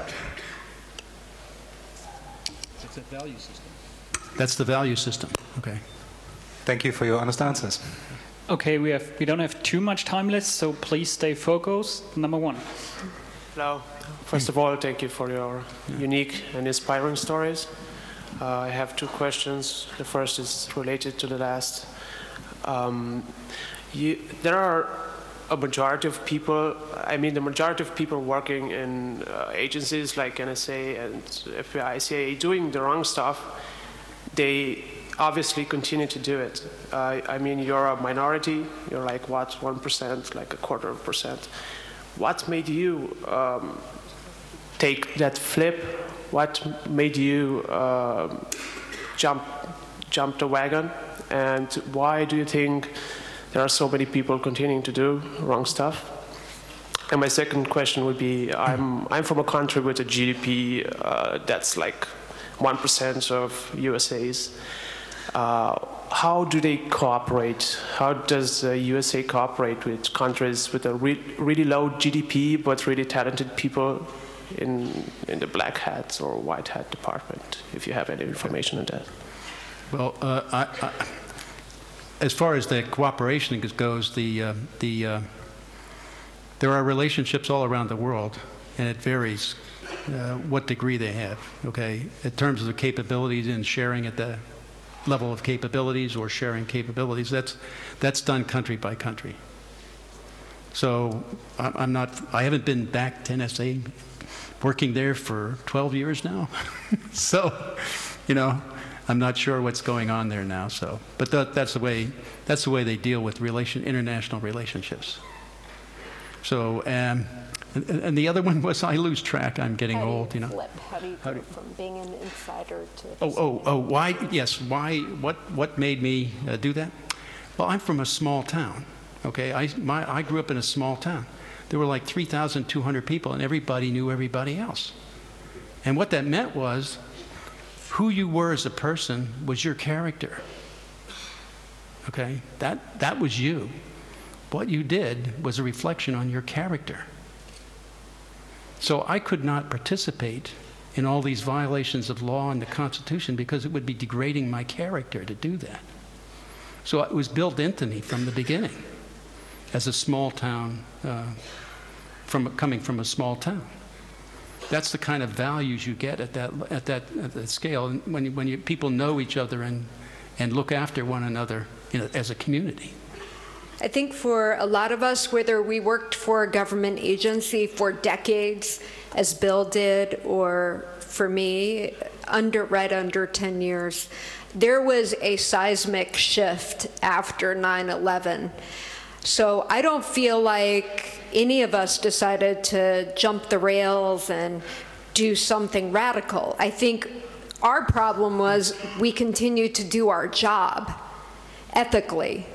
That's a value system. That's the value system. Okay. Thank you for your honest answers. Okay, we have we don't have too much time left, so please stay focused. Number one. Hello. First of all, thank you for your unique and inspiring stories. Uh, I have two questions. The first is related to the last. Um, you, there are a majority of people, I mean the majority of people working in uh, agencies like N S A and F B I, C I A doing the wrong stuff, they obviously continue to do it. Uh, I mean, you're a minority, you're like what, one percent, like a quarter of a percent. What made you um, take that flip? What made you uh, jump, jump the wagon? And why do you think there are so many people continuing to do wrong stuff? And my second question would be, I'm, I'm from a country with a G D P uh, that's like one percent of U S A's. Uh, how do they cooperate? How does the U S A cooperate with countries with a re really low G D P but really talented people in, in the black hat or white hat department, if you have any information on that? Well, uh, I, I, as far as the cooperation goes, the, uh, the, uh, there are relationships all around the world, and it varies uh, what degree they have, okay? In terms of the capabilities and sharing at the level of capabilities or sharing capabilities, that's, that's done country by country. So I'm not, I haven't been back to N S A working there for twelve years now. So, you know, I'm not sure what's going on there now. So, but that, that's the way, that's the way they deal with relation, international relationships. So, um, and, and the other one was, I lose track. I'm getting How old, do you you know. flip? How do you How go do- from being an insider to? Oh, oh, oh, why, yes, why, what, what made me uh, do that? Well, I'm from a small town, okay? I, my, I grew up in a small town. There were like three thousand two hundred people, and everybody knew everybody else. And what that meant was, who you were as a person was your character, okay? That, that was you. What you did was a reflection on your character. So I could not participate in all these violations of law and the Constitution because it would be degrading my character to do that. So it was built into me from the beginning as a small town, uh, from coming from a small town. That's the kind of values you get at that, at that, at that scale, and when, you, when you, people know each other and, and look after one another, you know, as a community. I think for a lot of us, whether we worked for a government agency for decades, as Bill did, or for me, under right under ten years, there was a seismic shift after nine eleven. So I don't feel like any of us decided to jump the rails and do something radical. I think our problem was we continued to do our job ethically.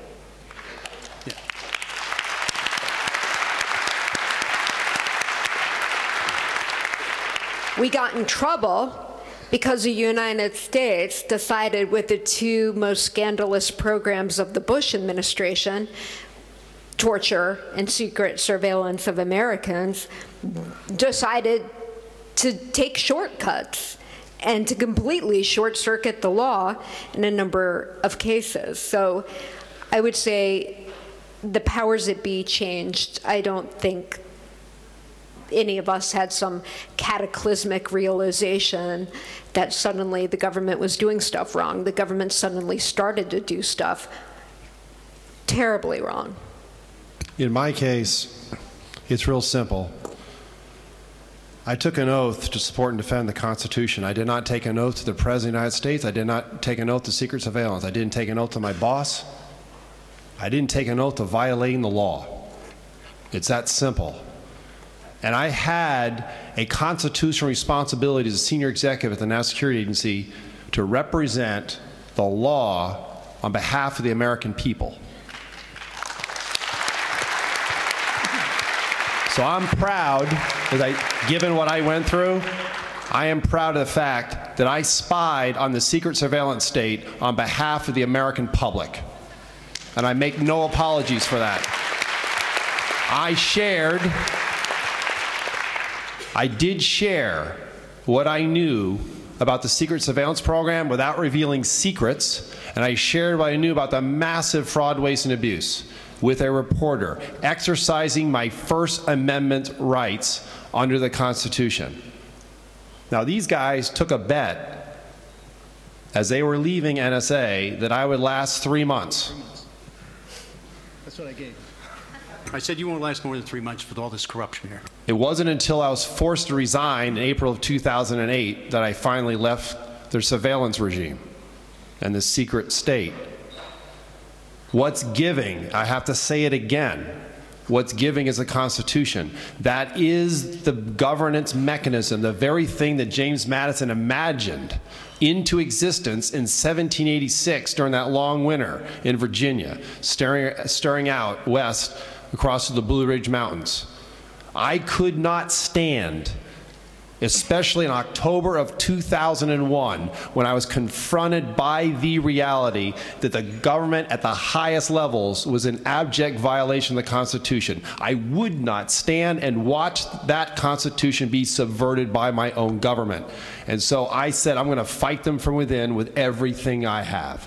We got in trouble because the United States decided with the two most scandalous programs of the Bush administration, torture and secret surveillance of Americans, decided to take shortcuts and to completely short-circuit the law in a number of cases. So I would say the powers that be changed. I don't think any of us had some cataclysmic realization that suddenly the government was doing stuff wrong. The government suddenly started to do stuff terribly wrong. In my case, it's real simple. I took an oath to support and defend the Constitution. I did not take an oath to the President of the United States. I did not take an oath to secret surveillance. I didn't take an oath to my boss. I didn't take an oath to violating the law. It's that simple. And I had a constitutional responsibility as a senior executive at the National Security Agency to represent the law on behalf of the American people. So I'm proud, as I, given what I went through, I am proud of the fact that I spied on the secret surveillance state on behalf of the American public. And I make no apologies for that. I shared I did share what I knew about the secret surveillance program without revealing secrets, and I shared what I knew about the massive fraud, waste, and abuse with a reporter, exercising my First Amendment rights under the Constitution. Now, these guys took a bet as they were leaving N S A that I would last three months. That's what I gave. I said you won't last more than three months with all this corruption here. It wasn't until I was forced to resign in April of two thousand eight that I finally left their surveillance regime and the secret state. What's giving? I have to say it again. What's giving is the Constitution. That is the governance mechanism, the very thing that James Madison imagined into existence in seventeen eighty-six during that long winter in Virginia, staring, staring out west across the Blue Ridge Mountains. I could not stand, especially in October of two thousand one, when I was confronted by the reality that the government at the highest levels was in abject violation of the Constitution. I would not stand and watch that Constitution be subverted by my own government. And so I said, I'm going to fight them from within with everything I have.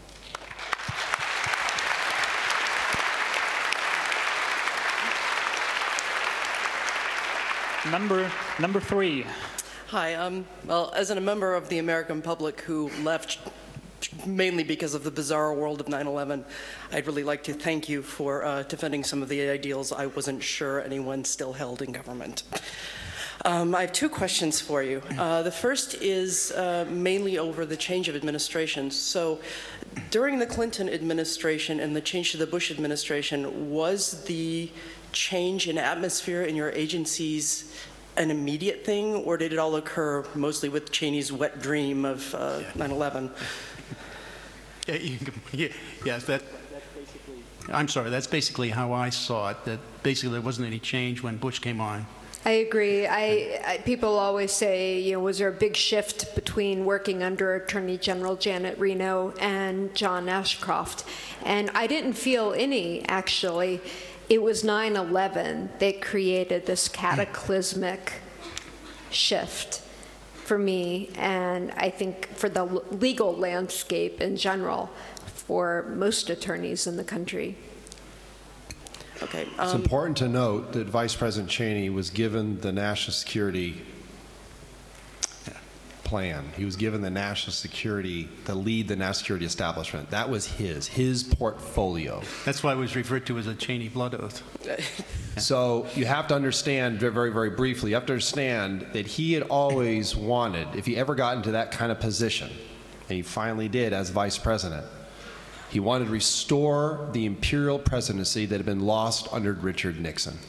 Number, number three. Hi. Um, well, as a member of the American public who left mainly because of the bizarre world of nine eleven, I'd really like to thank you for uh, defending some of the ideals I wasn't sure anyone still held in government. Um, I have two questions for you. Uh, the first is uh, mainly over the change of administration. So during the Clinton administration and the change to the Bush administration, was the change in atmosphere in your agencies an immediate thing, or did it all occur mostly with Cheney's wet dream of uh, nine eleven? Yeah, you, yeah, yes, that, I'm sorry, that's basically how I saw it, that basically there wasn't any change when Bush came on. I agree. I, I, people always say, you know, was there a big shift between working under Attorney General Janet Reno and John Ashcroft? And I didn't feel any, actually. It was nine eleven that created this cataclysmic shift for me, and I think for the legal landscape in general for most attorneys in the country. Okay. Um, It's important to note that Vice President Cheney was given the national security plan. He was given the national security, to lead the national security establishment. That was his, his portfolio. That's why it was referred to as a Cheney blood oath. So you have to understand, very, very briefly, you have to understand that he had always wanted, if he ever got into that kind of position, and he finally did as vice president, he wanted to restore the imperial presidency that had been lost under Richard Nixon.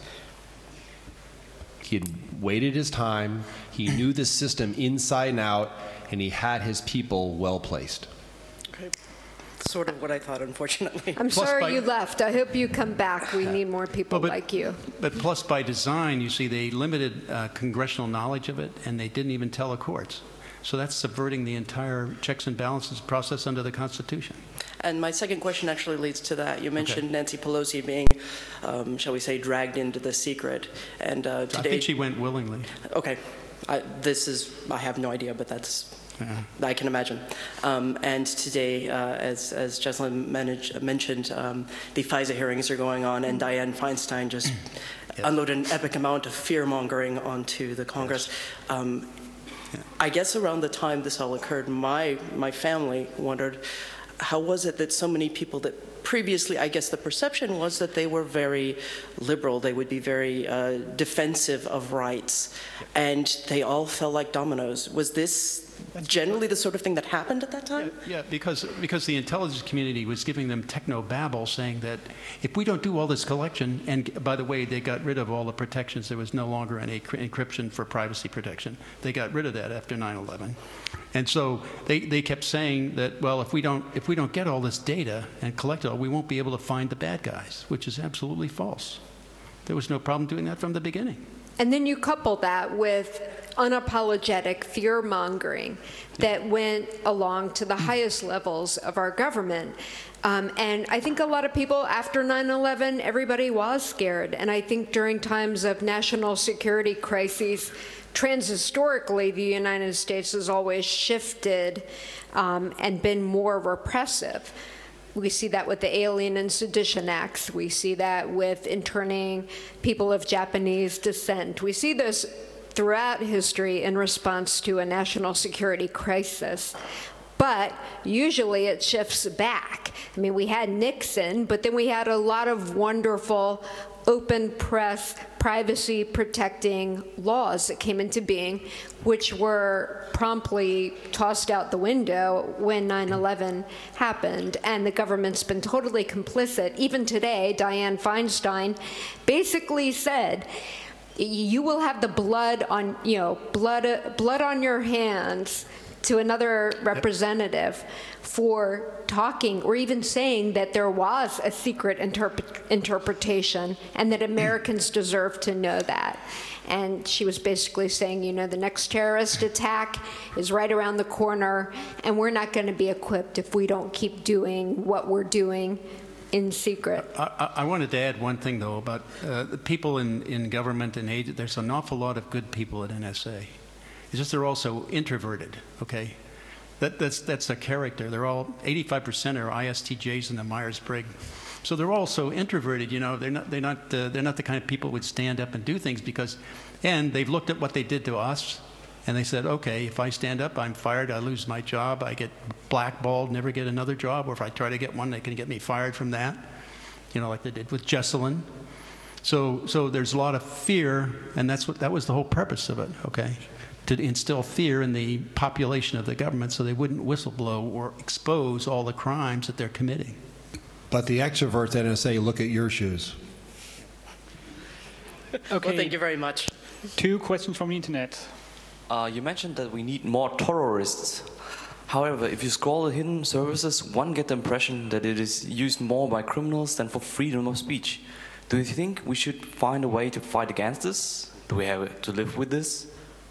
He had waited his time, he knew the system inside and out, and he had his people well placed. Okay. Sort of what I thought, unfortunately. I'm Plus sorry by- you left. I hope you come back. We need more people Well, but- like you. But plus by design, you see, they limited uh, congressional knowledge of it, and they didn't even tell the courts. So that's subverting the entire checks and balances process under the Constitution. And my second question actually leads to that. You mentioned Okay. Nancy Pelosi being, um, shall we say, dragged into the secret. And uh, today, I think she went willingly. Okay, I, this is, I have no idea, but that's, Yeah. I can imagine. Um, and today, uh, as, as Jessalyn managed, mentioned, um, the FISA hearings are going on, and Dianne Feinstein just Yes. unloaded an epic amount of fear-mongering onto the Congress. Um, Yeah. I guess around the time this all occurred, my, my family wondered, how was it that so many people that previously, I guess the perception was that they were very liberal, they would be very uh, defensive of rights, and they all fell like dominoes. Was this generally the sort of thing that happened at that time? Yeah, yeah, because because the intelligence community was giving them techno-babble, saying that if we don't do all this collection, and by the way, they got rid of all the protections. There was no longer any encryption for privacy protection. They got rid of that after nine eleven. And so they, they kept saying that, well, if we don't if we don't get all this data and collect it all, we won't be able to find the bad guys, which is absolutely false. There was no problem doing that from the beginning. And then you couple that with unapologetic fear-mongering that went along to the highest levels of our government. Um, and I think a lot of people after nine eleven, everybody was scared. And I think during times of national security crises, transhistorically, the United States has always shifted um, and been more repressive. We see that with the Alien and Sedition Acts. We see that with interning people of Japanese descent. We see this throughout history in response to a national security crisis. But usually it shifts back. I mean, we had Nixon, but then we had a lot of wonderful open press, privacy-protecting laws that came into being, which were promptly tossed out the window when nine eleven happened. And the government's been totally complicit. Even today, Dianne Feinstein basically said, you will have the blood on, you know, blood, blood on your hands to another representative for talking or even saying that there was a secret interpret interpretation and that Americans deserve to know that. And she was basically saying, you know, the next terrorist attack is right around the corner, and we're not going to be equipped if we don't keep doing what we're doing in secret. I, I wanted to add one thing, though, about uh, the people in, in government and aid. There's an awful lot of good people at N S A. It's just they're also introverted, okay? That, that's, that's their character. They're all, eighty-five percent are I S T Js in the Myers-Briggs. So they're all so introverted, you know, they're not, they're, not, uh, they're not the kind of people who would stand up and do things because, and they've looked at what they did to us, and they said, okay, if I stand up, I'm fired, I lose my job, I get blackballed, never get another job, or if I try to get one, they can get me fired from that, you know, like they did with Jesselyn. So, so there's a lot of fear, and that's what, that was the whole purpose of it, okay? To instill fear in the population of the government so they wouldn't whistleblow or expose all the crimes that they're committing. But the extroverts at N S A look at your shoes. Okay. Well, thank you very much. Two questions from the internet. Uh, you mentioned that we need more terrorists. However, if you scroll the hidden services, one gets the impression that it is used more by criminals than for freedom of speech. Do you think we should find a way to fight against this? Do we have to live with this?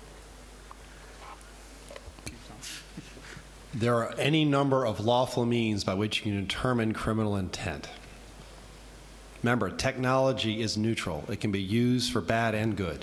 There are any number of lawful means by which you can determine criminal intent. Remember, technology is neutral. It can be used for bad and good.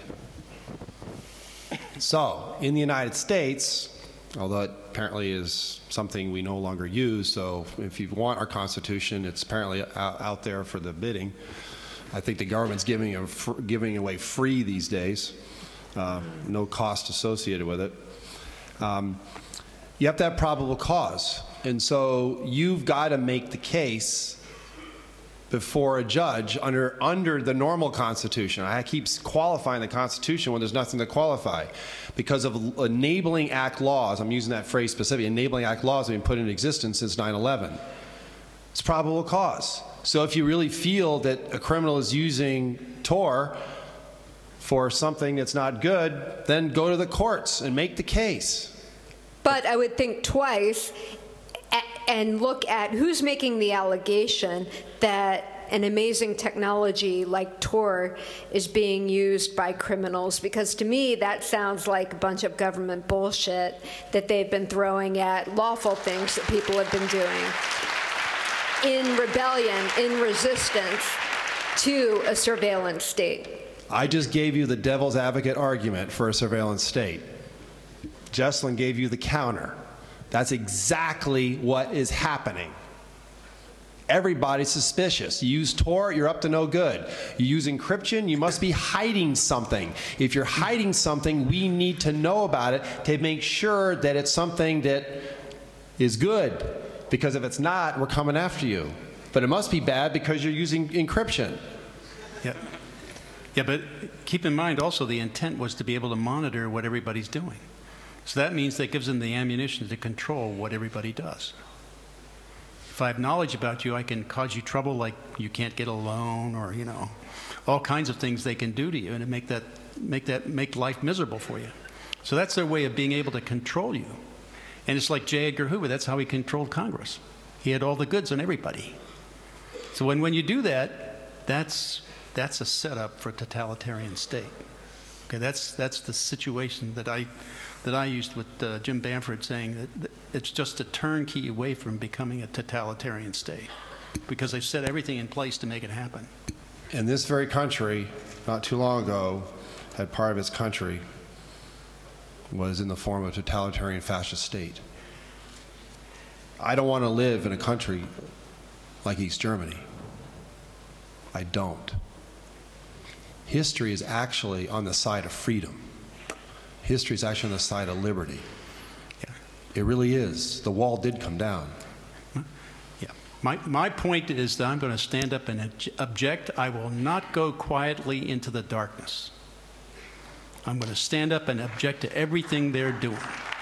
So, in the United States, although it apparently is something we no longer use, so if you want our Constitution, it's apparently out, out there for the bidding. I think the government's giving, a, giving away free these days, uh, no cost associated with it. Um, You have to have probable cause. And so you've got to make the case before a judge under, under the normal Constitution. I keep qualifying the Constitution when there's nothing to qualify. Because of enabling act laws, I'm using that phrase specifically, enabling act laws have been put in existence since nine eleven. It's probable cause. So if you really feel that a criminal is using Tor for something that's not good, then go to the courts and make the case. But I would think twice and look at who's making the allegation that an amazing technology like Tor is being used by criminals, because to me that sounds like a bunch of government bullshit that they've been throwing at lawful things that people have been doing in rebellion, in resistance to a surveillance state. I just gave you the devil's advocate argument for a surveillance state. Jesselyn gave you the counter. That's exactly what is happening. Everybody's suspicious. You use Tor, you're up to no good. You use encryption, you must be hiding something. If you're hiding something, we need to know about it to make sure that it's something that is good. Because if it's not, we're coming after you. But it must be bad because you're using encryption. Yeah. Yeah, but keep in mind also the intent was to be able to monitor what everybody's doing. So that means that gives them the ammunition to control what everybody does. If I have knowledge about you, I can cause you trouble, like you can't get a loan, or you know, all kinds of things they can do to you, and make that make that make life miserable for you. So that's their way of being able to control you. And it's like J. Edgar Hoover. That's how he controlled Congress. He had all the goods on everybody. So when when you do that, that's that's a setup for a totalitarian state. Okay, that's that's the situation that I. that I used with uh, Jim Bamford, saying that, that it's just a turnkey away from becoming a totalitarian state, because they've set everything in place to make it happen. And this very country, not too long ago, had part of its country was in the form of a totalitarian fascist state. I don't want to live in a country like East Germany. I don't. History is actually on the side of freedom. History is actually on the side of liberty. Yeah. It really is. The wall did come down. Yeah. My, my point is that I'm going to stand up and object. I will not go quietly into the darkness. I'm going to stand up and object to everything they're doing.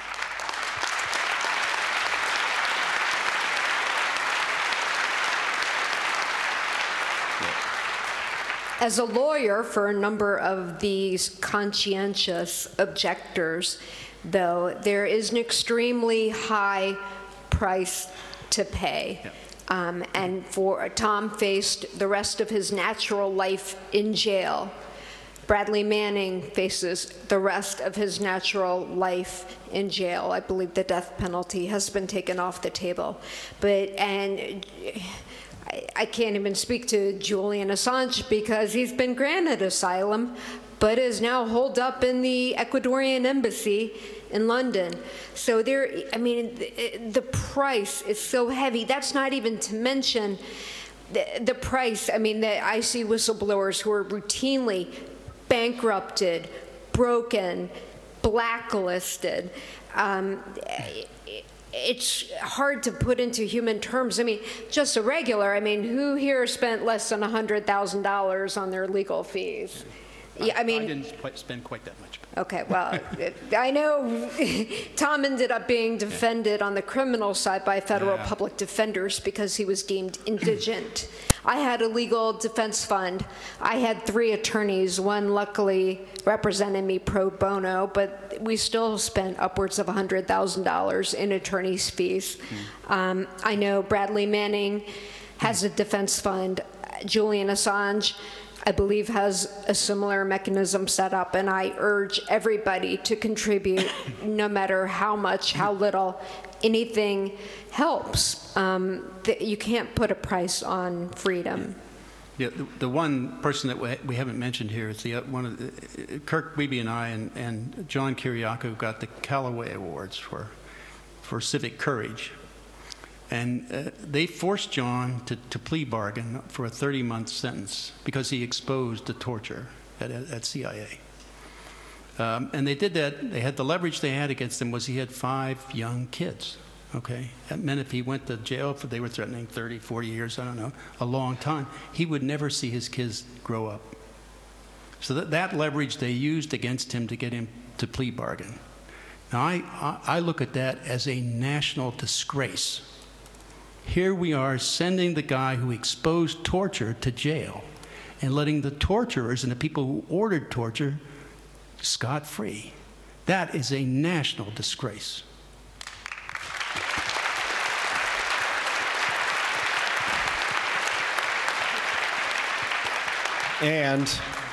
As a lawyer for a number of these conscientious objectors, though, there is an extremely high price to pay. Yeah. Um, and for Tom faced the rest of his natural life in jail. Bradley Manning faces the rest of his natural life in jail. I believe the death penalty has been taken off the table. But, and I, I can't even speak to Julian Assange because he's been granted asylum, but is now holed up in the Ecuadorian embassy in London. So there, I mean, the, the price is so heavy. That's not even to mention the, the price. I mean, the, I see whistleblowers who are routinely bankrupted, broken, blacklisted. Um, it's hard to put into human terms. I mean, just a regular, I mean, who here spent less than one hundred thousand dollars on their legal fees? Yeah, I mean, I didn't quite spend quite that much. Okay, well, I know Tom ended up being defended yeah. on the criminal side by federal yeah. public defenders because he was deemed indigent. I had a legal defense fund. I had three attorneys. One luckily represented me pro bono, but we still spent upwards of one hundred thousand dollars in attorney's fees. Mm. Um, I know Bradley Manning has a defense fund. Julian Assange, I believe, has a similar mechanism set up, and I urge everybody to contribute, no matter how much, how little. Anything helps. Um, you can't put a price on freedom. Yeah, the, the one person that we, we haven't mentioned here is the one of the, Kirk Wiebe and I and, and John Kiriakou got the Callaway Awards for for civic courage. And uh, they forced John to, to plea bargain for a thirty-month sentence because he exposed the torture at, at C I A. Um, and they did that. They had the leverage they had against him was he had five young kids. Okay, that meant if he went to jail for, they were threatening thirty, forty years, I don't know, a long time, he would never see his kids grow up. So that, that leverage they used against him to get him to plea bargain. Now, I, I, I look at that as a national disgrace. Here we are sending the guy who exposed torture to jail and letting the torturers and the people who ordered torture scot-free. That is a national disgrace. And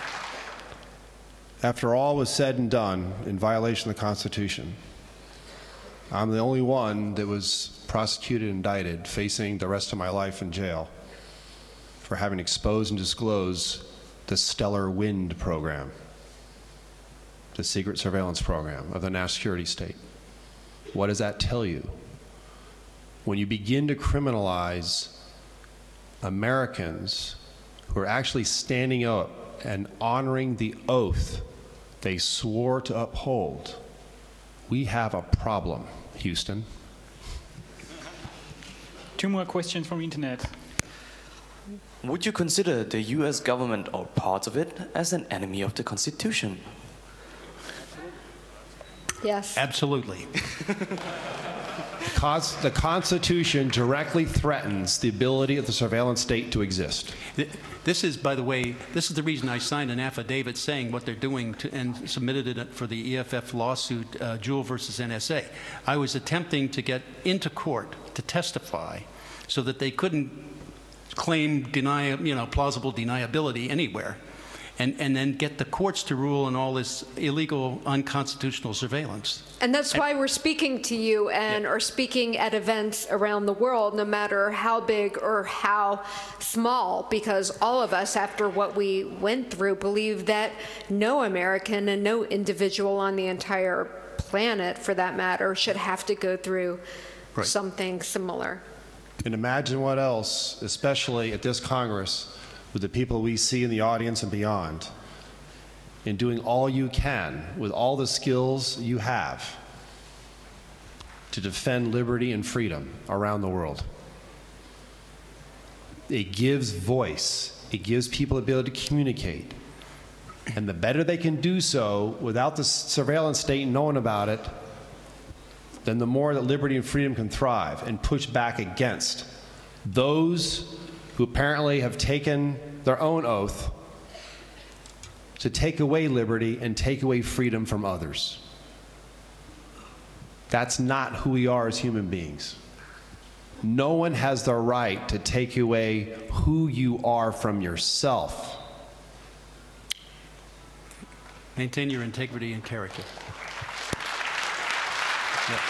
after all was said and done in violation of the Constitution, I'm the only one that was prosecuted and indicted, facing the rest of my life in jail for having exposed and disclosed the Stellar Wind program, the secret surveillance program of the national security state. What does that tell you? When you begin to criminalize Americans who are actually standing up and honoring the oath they swore to uphold, we have a problem, Houston. Two more questions from the internet. Would you consider the U S government or parts of it as an enemy of the Constitution? Yes. Absolutely. Because the Constitution directly threatens the ability of the surveillance state to exist. This is, by the way, this is the reason I signed an affidavit saying what they're doing to, and submitted it for the E F F lawsuit, uh, Juul versus N S A. I was attempting to get into court to testify so that they couldn't claim deny, you know, plausible deniability anywhere. And, and then get the courts to rule on all this illegal, unconstitutional surveillance. And that's why we're speaking to you and yeah. are speaking at events around the world, no matter how big or how small, because all of us, after what we went through, believe that no American and no individual on the entire planet, for that matter, should have to go through right. something similar. And imagine what else, especially at this Congress, with the people we see in the audience and beyond, in doing all you can with all the skills you have to defend liberty and freedom around the world. It gives voice. It gives people the ability to communicate. And the better they can do so without the surveillance state knowing about it, then the more that liberty and freedom can thrive and push back against those who apparently have taken their own oath to take away liberty and take away freedom from others. That's not who we are as human beings. No one has the right to take away who you are from yourself. Maintain your integrity and character. Yep.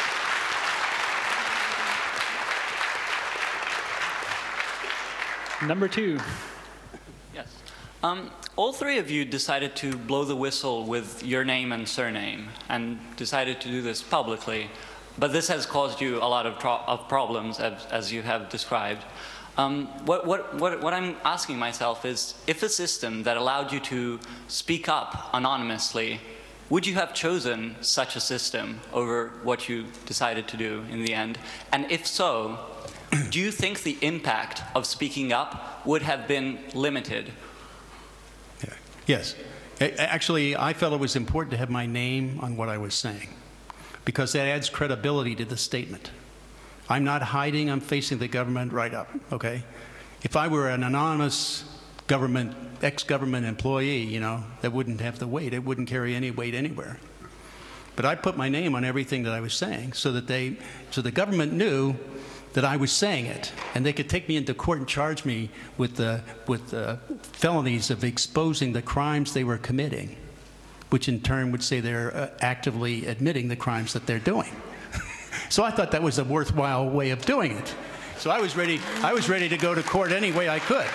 Number two. Yes. Um, all three of you decided to blow the whistle with your name and surname and decided to do this publicly. But this has caused you a lot of, of problems, as, as you have described. Um, what, what, what, what I'm asking myself is, if a system that allowed you to speak up anonymously, would you have chosen such a system over what you decided to do in the end? And if so, do you think the impact of speaking up would have been limited? Yeah. Yes. Actually, I felt it was important to have my name on what I was saying, because that adds credibility to the statement. I'm not hiding, I'm facing the government right up, okay? If I were an anonymous government, ex-government employee, you know, that wouldn't have the weight, it wouldn't carry any weight anywhere. But I put my name on everything that I was saying so that they, so the government knew that I was saying it, and they could take me into court and charge me with the, with the felonies of exposing the crimes they were committing, which in turn would say they're uh, actively admitting the crimes that they're doing. So I thought that was a worthwhile way of doing it. So I was ready, I was ready to go to court any way I could.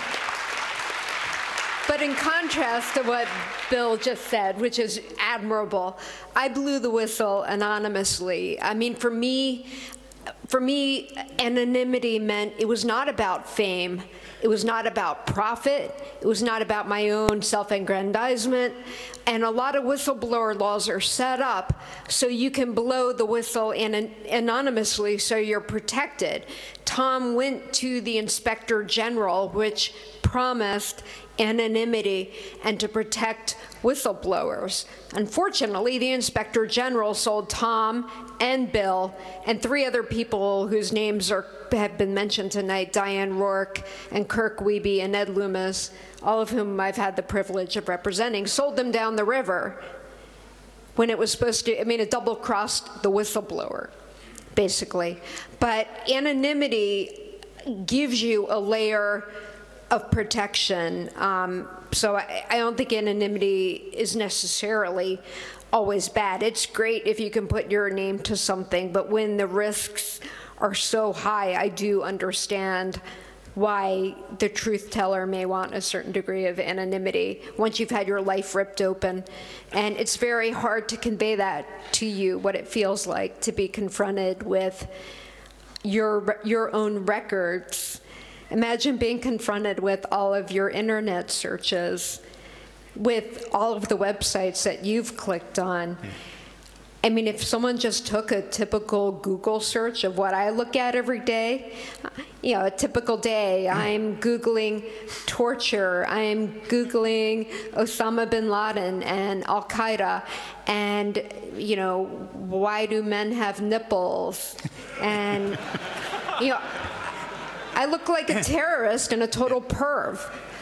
But in contrast to what Bill just said, which is admirable, I blew the whistle anonymously. I mean, for me, for me, anonymity meant it was not about fame. It was not about profit. It was not about my own self-aggrandizement. And a lot of whistleblower laws are set up so you can blow the whistle in anonymously so you're protected. Tom went to the Inspector General, which promised anonymity and to protect whistleblowers. Unfortunately, the Inspector General sold Tom and Bill and three other people whose names are, have been mentioned tonight, Diane Rourke and Kirk Wiebe and Ed Loomis, all of whom I've had the privilege of representing, sold them down the river when it was supposed to, I mean, it double-crossed the whistleblower, basically. But anonymity gives you a layer of protection. Um, so I, I don't think anonymity is necessarily always bad. It's great if you can put your name to something, but when the risks are so high, I do understand why the truth teller may want a certain degree of anonymity once you've had your life ripped open. And it's very hard to convey that to you, what it feels like to be confronted with your, your own records. Imagine being confronted with all of your internet searches, with all of the websites that you've clicked on. I mean, if someone just took a typical Google search of what I look at every day, you know, a typical day, I'm Googling torture, I'm Googling Osama bin Laden and Al-Qaeda, and, you know, why do men have nipples? And, you know, I look like a terrorist and a total perv.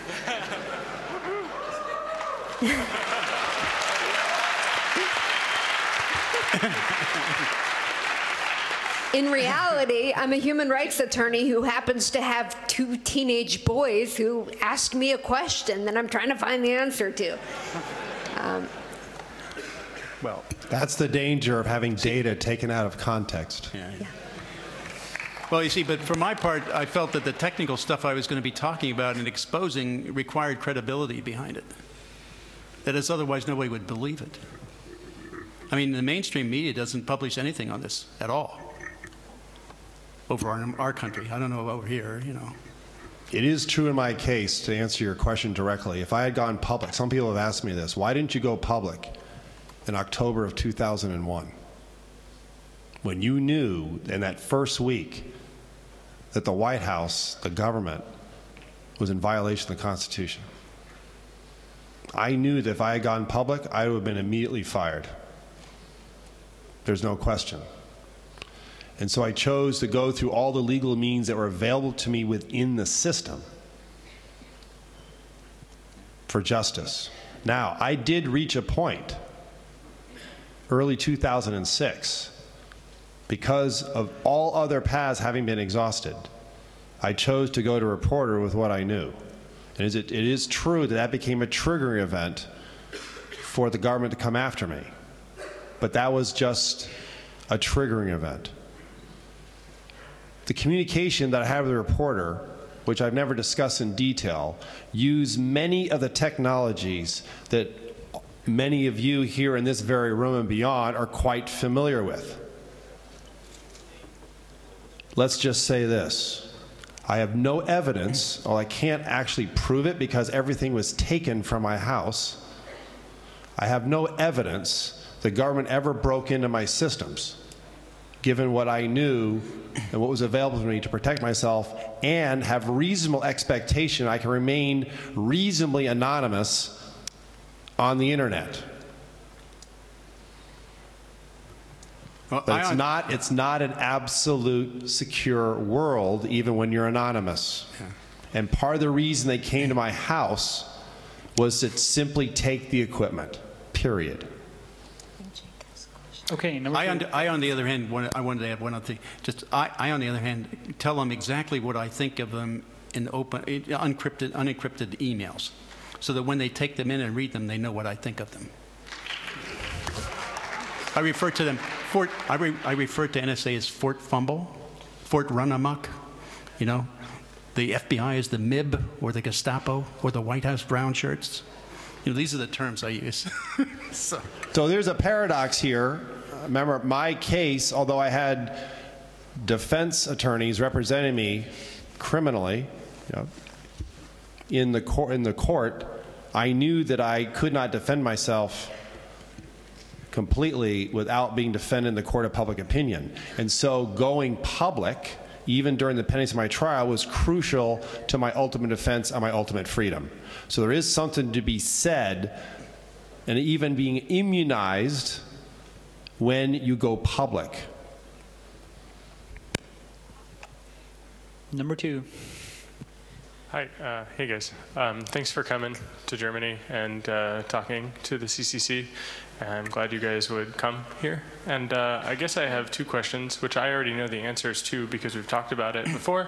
In reality, I'm a human rights attorney who happens to have two teenage boys who ask me a question that I'm trying to find the answer to. Um, well, that's the danger of having data taken out of context. Yeah. Yeah. Well, you see, but for my part, I felt that the technical stuff I was going to be talking about and exposing required credibility behind it. That is, otherwise nobody would believe it. I mean, the mainstream media doesn't publish anything on this at all over our, our country. I don't know over here, you know. It is true in my case, to answer your question directly. If I had gone public, some people have asked me this, why didn't you go public in October of two thousand one? when you knew in that first week that the White House, the government, was in violation of the Constitution? I knew that if I had gone public, I would have been immediately fired. There's no question. And so I chose to go through all the legal means that were available to me within the system for justice. Now, I did reach a point, early two thousand six, because of all other paths having been exhausted, I chose to go to reporter with what I knew. And is it, it is true that that became a triggering event for the government to come after me. But that was just a triggering event. The communication that I had with the reporter, which I've never discussed in detail, used many of the technologies that many of you here in this very room and beyond are quite familiar with. Let's just say this. I have no evidence, or I can't actually prove it because everything was taken from my house. I have no evidence the government ever broke into my systems, given what I knew and what was available to me to protect myself and have reasonable expectation I can remain reasonably anonymous on the internet. Well, but it's not, it's not an absolute secure world, even when you're anonymous. Yeah. And part of the reason they came to my house was to simply take the equipment, period. Okay, number I, two. on, I, on the other hand, want, I wanted to add one other thing. Just, I, I, on the other hand, tell them exactly what I think of them in open, unencrypted, unencrypted emails, so that when they take them in and read them, they know what I think of them. I refer to them, Fort, I, re, I refer to N S A as Fort Fumble, Fort Run Amok, you know. The F B I is the M I B, or the Gestapo, or the White House brown shirts. You know, these are the terms I use. so. so there's a paradox here. Remember, my case, although I had defense attorneys representing me criminally, you know, in the court, in the court, I knew that I could not defend myself completely without being defended in the court of public opinion. And so going public, even during the pendency of my trial, was crucial to my ultimate defense and my ultimate freedom. So there is something to be said, and even being immunized when you go public. Number two. Hi, uh, hey guys. Um, thanks for coming to Germany and uh, talking to the C C C. I'm glad you guys would come here. And uh, I guess I have two questions, which I already know the answers to because we've talked about it before.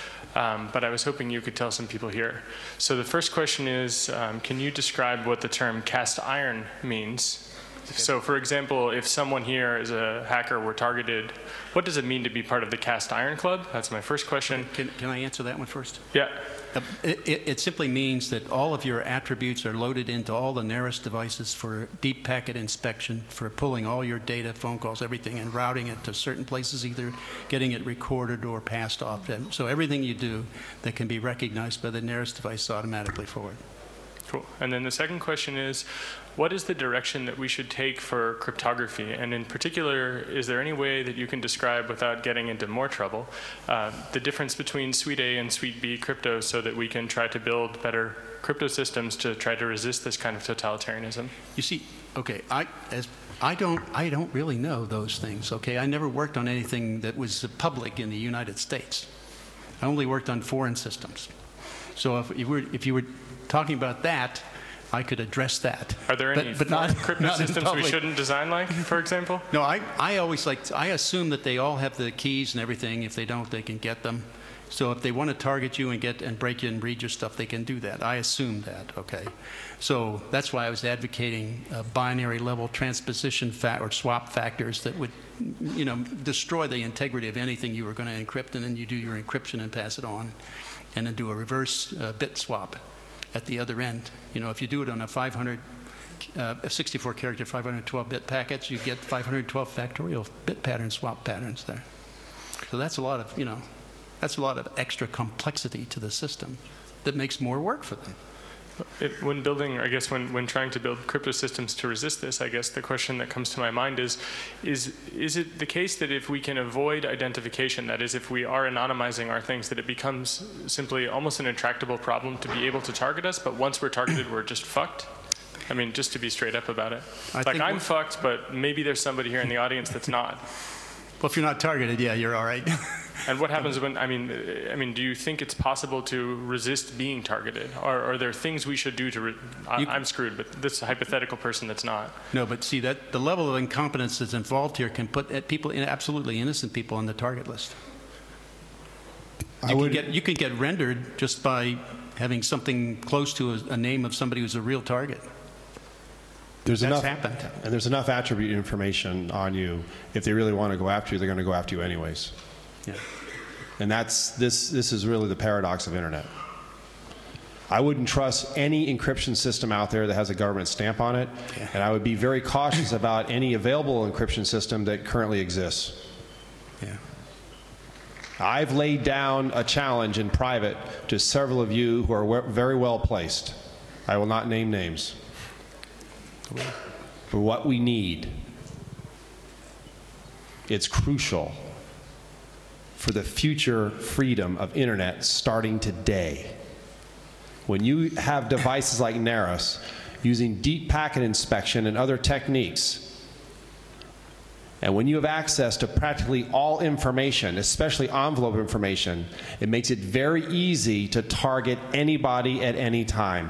Um, but I was hoping you could tell some people here. So the first question is, um, can you describe what the term cast iron means? Okay. So for example, if someone here is a hacker were targeted, what does it mean to be part of the Cast Iron Club? That's my first question. Can, can I answer that one first? Yeah. Uh, it, it, it simply means that all of your attributes are loaded into all the Nearest devices for deep packet inspection, for pulling all your data, phone calls, everything, and routing it to certain places, either getting it recorded or passed off. And so everything you do that can be recognized by the Nearest device automatically forward. Cool. And then the second question is, what is the direction that we should take for cryptography? And in particular, is there any way that you can describe, without getting into more trouble, uh, the difference between Suite A and Suite B crypto so that we can try to build better crypto systems to try to resist this kind of totalitarianism? You see, okay, I, as, I, don't, I don't really know those things, okay? I never worked on anything that was public in the United States. I only worked on foreign systems. So if you were, if you were talking about that, I could address that. Are there any but, but not, crypto not systems we shouldn't design like, for example? No, I, I always like, I assume that they all have the keys and everything. If they don't, they can get them. So if they want to target you and get and break you and read your stuff, they can do that. I assume that, okay? So that's why I was advocating uh, binary level transposition fa or swap factors that would, you know, destroy the integrity of anything you were going to encrypt, and then you do your encryption and pass it on, and then do a reverse uh, bit swap at the other end. You know, if you do it on a five hundred, uh, a sixty-four character five hundred twelve bit packets, you get five hundred twelve factorial bit pattern swap patterns there. So that's a lot of, you know, that's a lot of extra complexity to the system that makes more work for them. It, when building, I guess, when, when trying to build crypto systems to resist this, I guess the question that comes to my mind is, is, is it the case that if we can avoid identification, that is, if we are anonymizing our things, that it becomes simply almost an intractable problem to be able to target us, but once we're targeted, we're just fucked? I mean, just to be straight up about it. I like, I'm fucked, but maybe there's somebody here in the audience that's not. Well, if you're not targeted, yeah, you're all right. And what happens when, I mean, I mean, do you think it's possible to resist being targeted? Or are there things we should do to, re I, You, I'm screwed, but this hypothetical person that's not. No, but see, that the level of incompetence that's involved here can put people, absolutely innocent people, on the target list. You, I would, can, get, you can get rendered just by having something close to a, a name of somebody who's a real target. There's That's enough, happened. And there's enough attribute information on you. If they really want to go after you, they're going to go after you anyways. Yeah. And that's, this, this is really the paradox of internet. I wouldn't trust any encryption system out there that has a government stamp on it, yeah. and I would be very cautious about any available encryption system that currently exists. Yeah. I've laid down a challenge in private to several of you who are very well placed. I will not name names. For what we need, it's crucial for the future freedom of internet starting today. When you have devices like Narus using deep packet inspection and other techniques, and when you have access to practically all information, especially envelope information, it makes it very easy to target anybody at any time.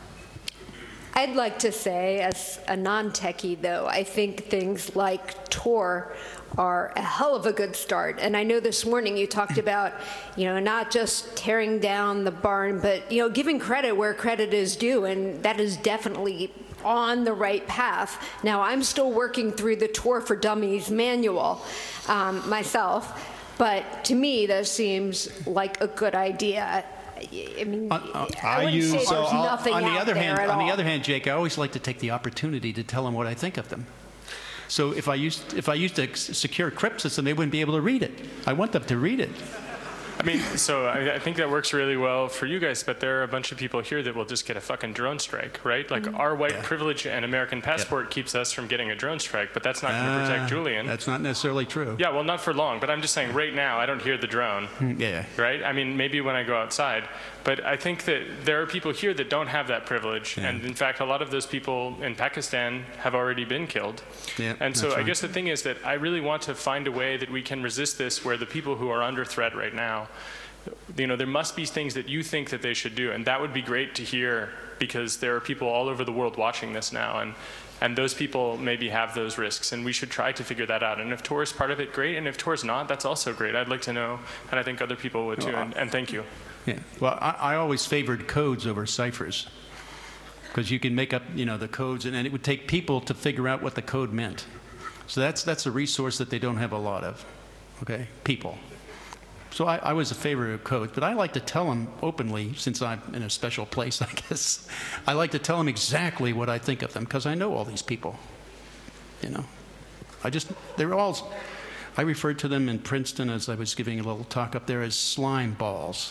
I'd like to say, as a non-techie though, I think things like Tor are a hell of a good start. And I know this morning you talked about, you know, not just tearing down the barn, but, you know, giving credit where credit is due, and that is definitely on the right path. Now, I'm still working through the Tor for Dummies manual um, myself, but to me, that seems like a good idea. I mean, uh, uh, I wouldn't use, say so there's nothing on the out other there hand, at on all. the other hand, Jake, I always like to take the opportunity to tell them what I think of them. So if I used if I used a secure crypt system, they wouldn't be able to read it. I want them to read it. I mean, so I, I think that works really well for you guys, but there are a bunch of people here that will just get a fucking drone strike, right? Like, mm-hmm. our white yeah. privilege and American passport yeah. keeps us from getting a drone strike, but that's not going to uh, protect Julian. That's not necessarily true. Yeah, well, not for long, but I'm just saying right now I don't hear the drone. Yeah. Right? I mean, maybe when I go outside. But I think that there are people here that don't have that privilege. Yeah. And in fact, a lot of those people in Pakistan have already been killed. Yeah, and so right. I guess the thing is that I really want to find a way that we can resist this, where the people who are under threat right now, you know, there must be things that you think that they should do. And that would be great to hear, because there are people all over the world watching this now. And, and those people maybe have those risks. And we should try to figure that out. And if Tor is part of it, great. And if Tor is not, that's also great. I'd like to know. And I think other people would too. Well, and, and thank you. Yeah. Well, I, I always favored codes over ciphers, because you can make up, you know, the codes, and, and it would take people to figure out what the code meant. So that's that's a resource that they don't have a lot of. Okay, people. So I, I was a favor of codes, but I like to tell them openly, since I'm in a special place, I guess. I like to tell them exactly what I think of them, because I know all these people. You know, I just they're all. I referred to them in Princeton, as I was giving a little talk up there, as slime balls.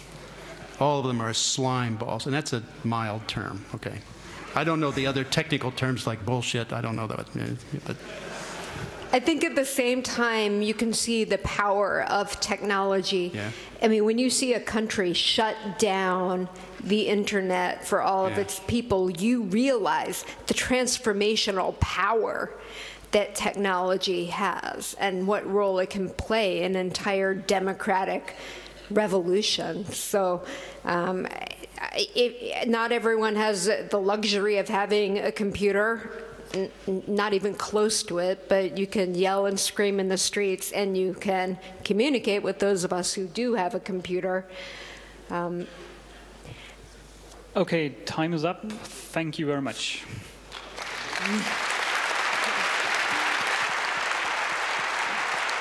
All of them are slime balls, and that's a mild term, okay? I don't know the other technical terms like bullshit. I don't know that, but... I think at the same time, you can see the power of technology. Yeah. I mean, when you see a country shut down the internet for all yeah. of its people, you realize the transformational power that technology has and what role it can play in an entire democratic revolution. So um, it, not everyone has the luxury of having a computer, n not even close to it, but you can yell and scream in the streets, and you can communicate with those of us who do have a computer. Um, okay, time is up. Thank you very much. Mm-hmm.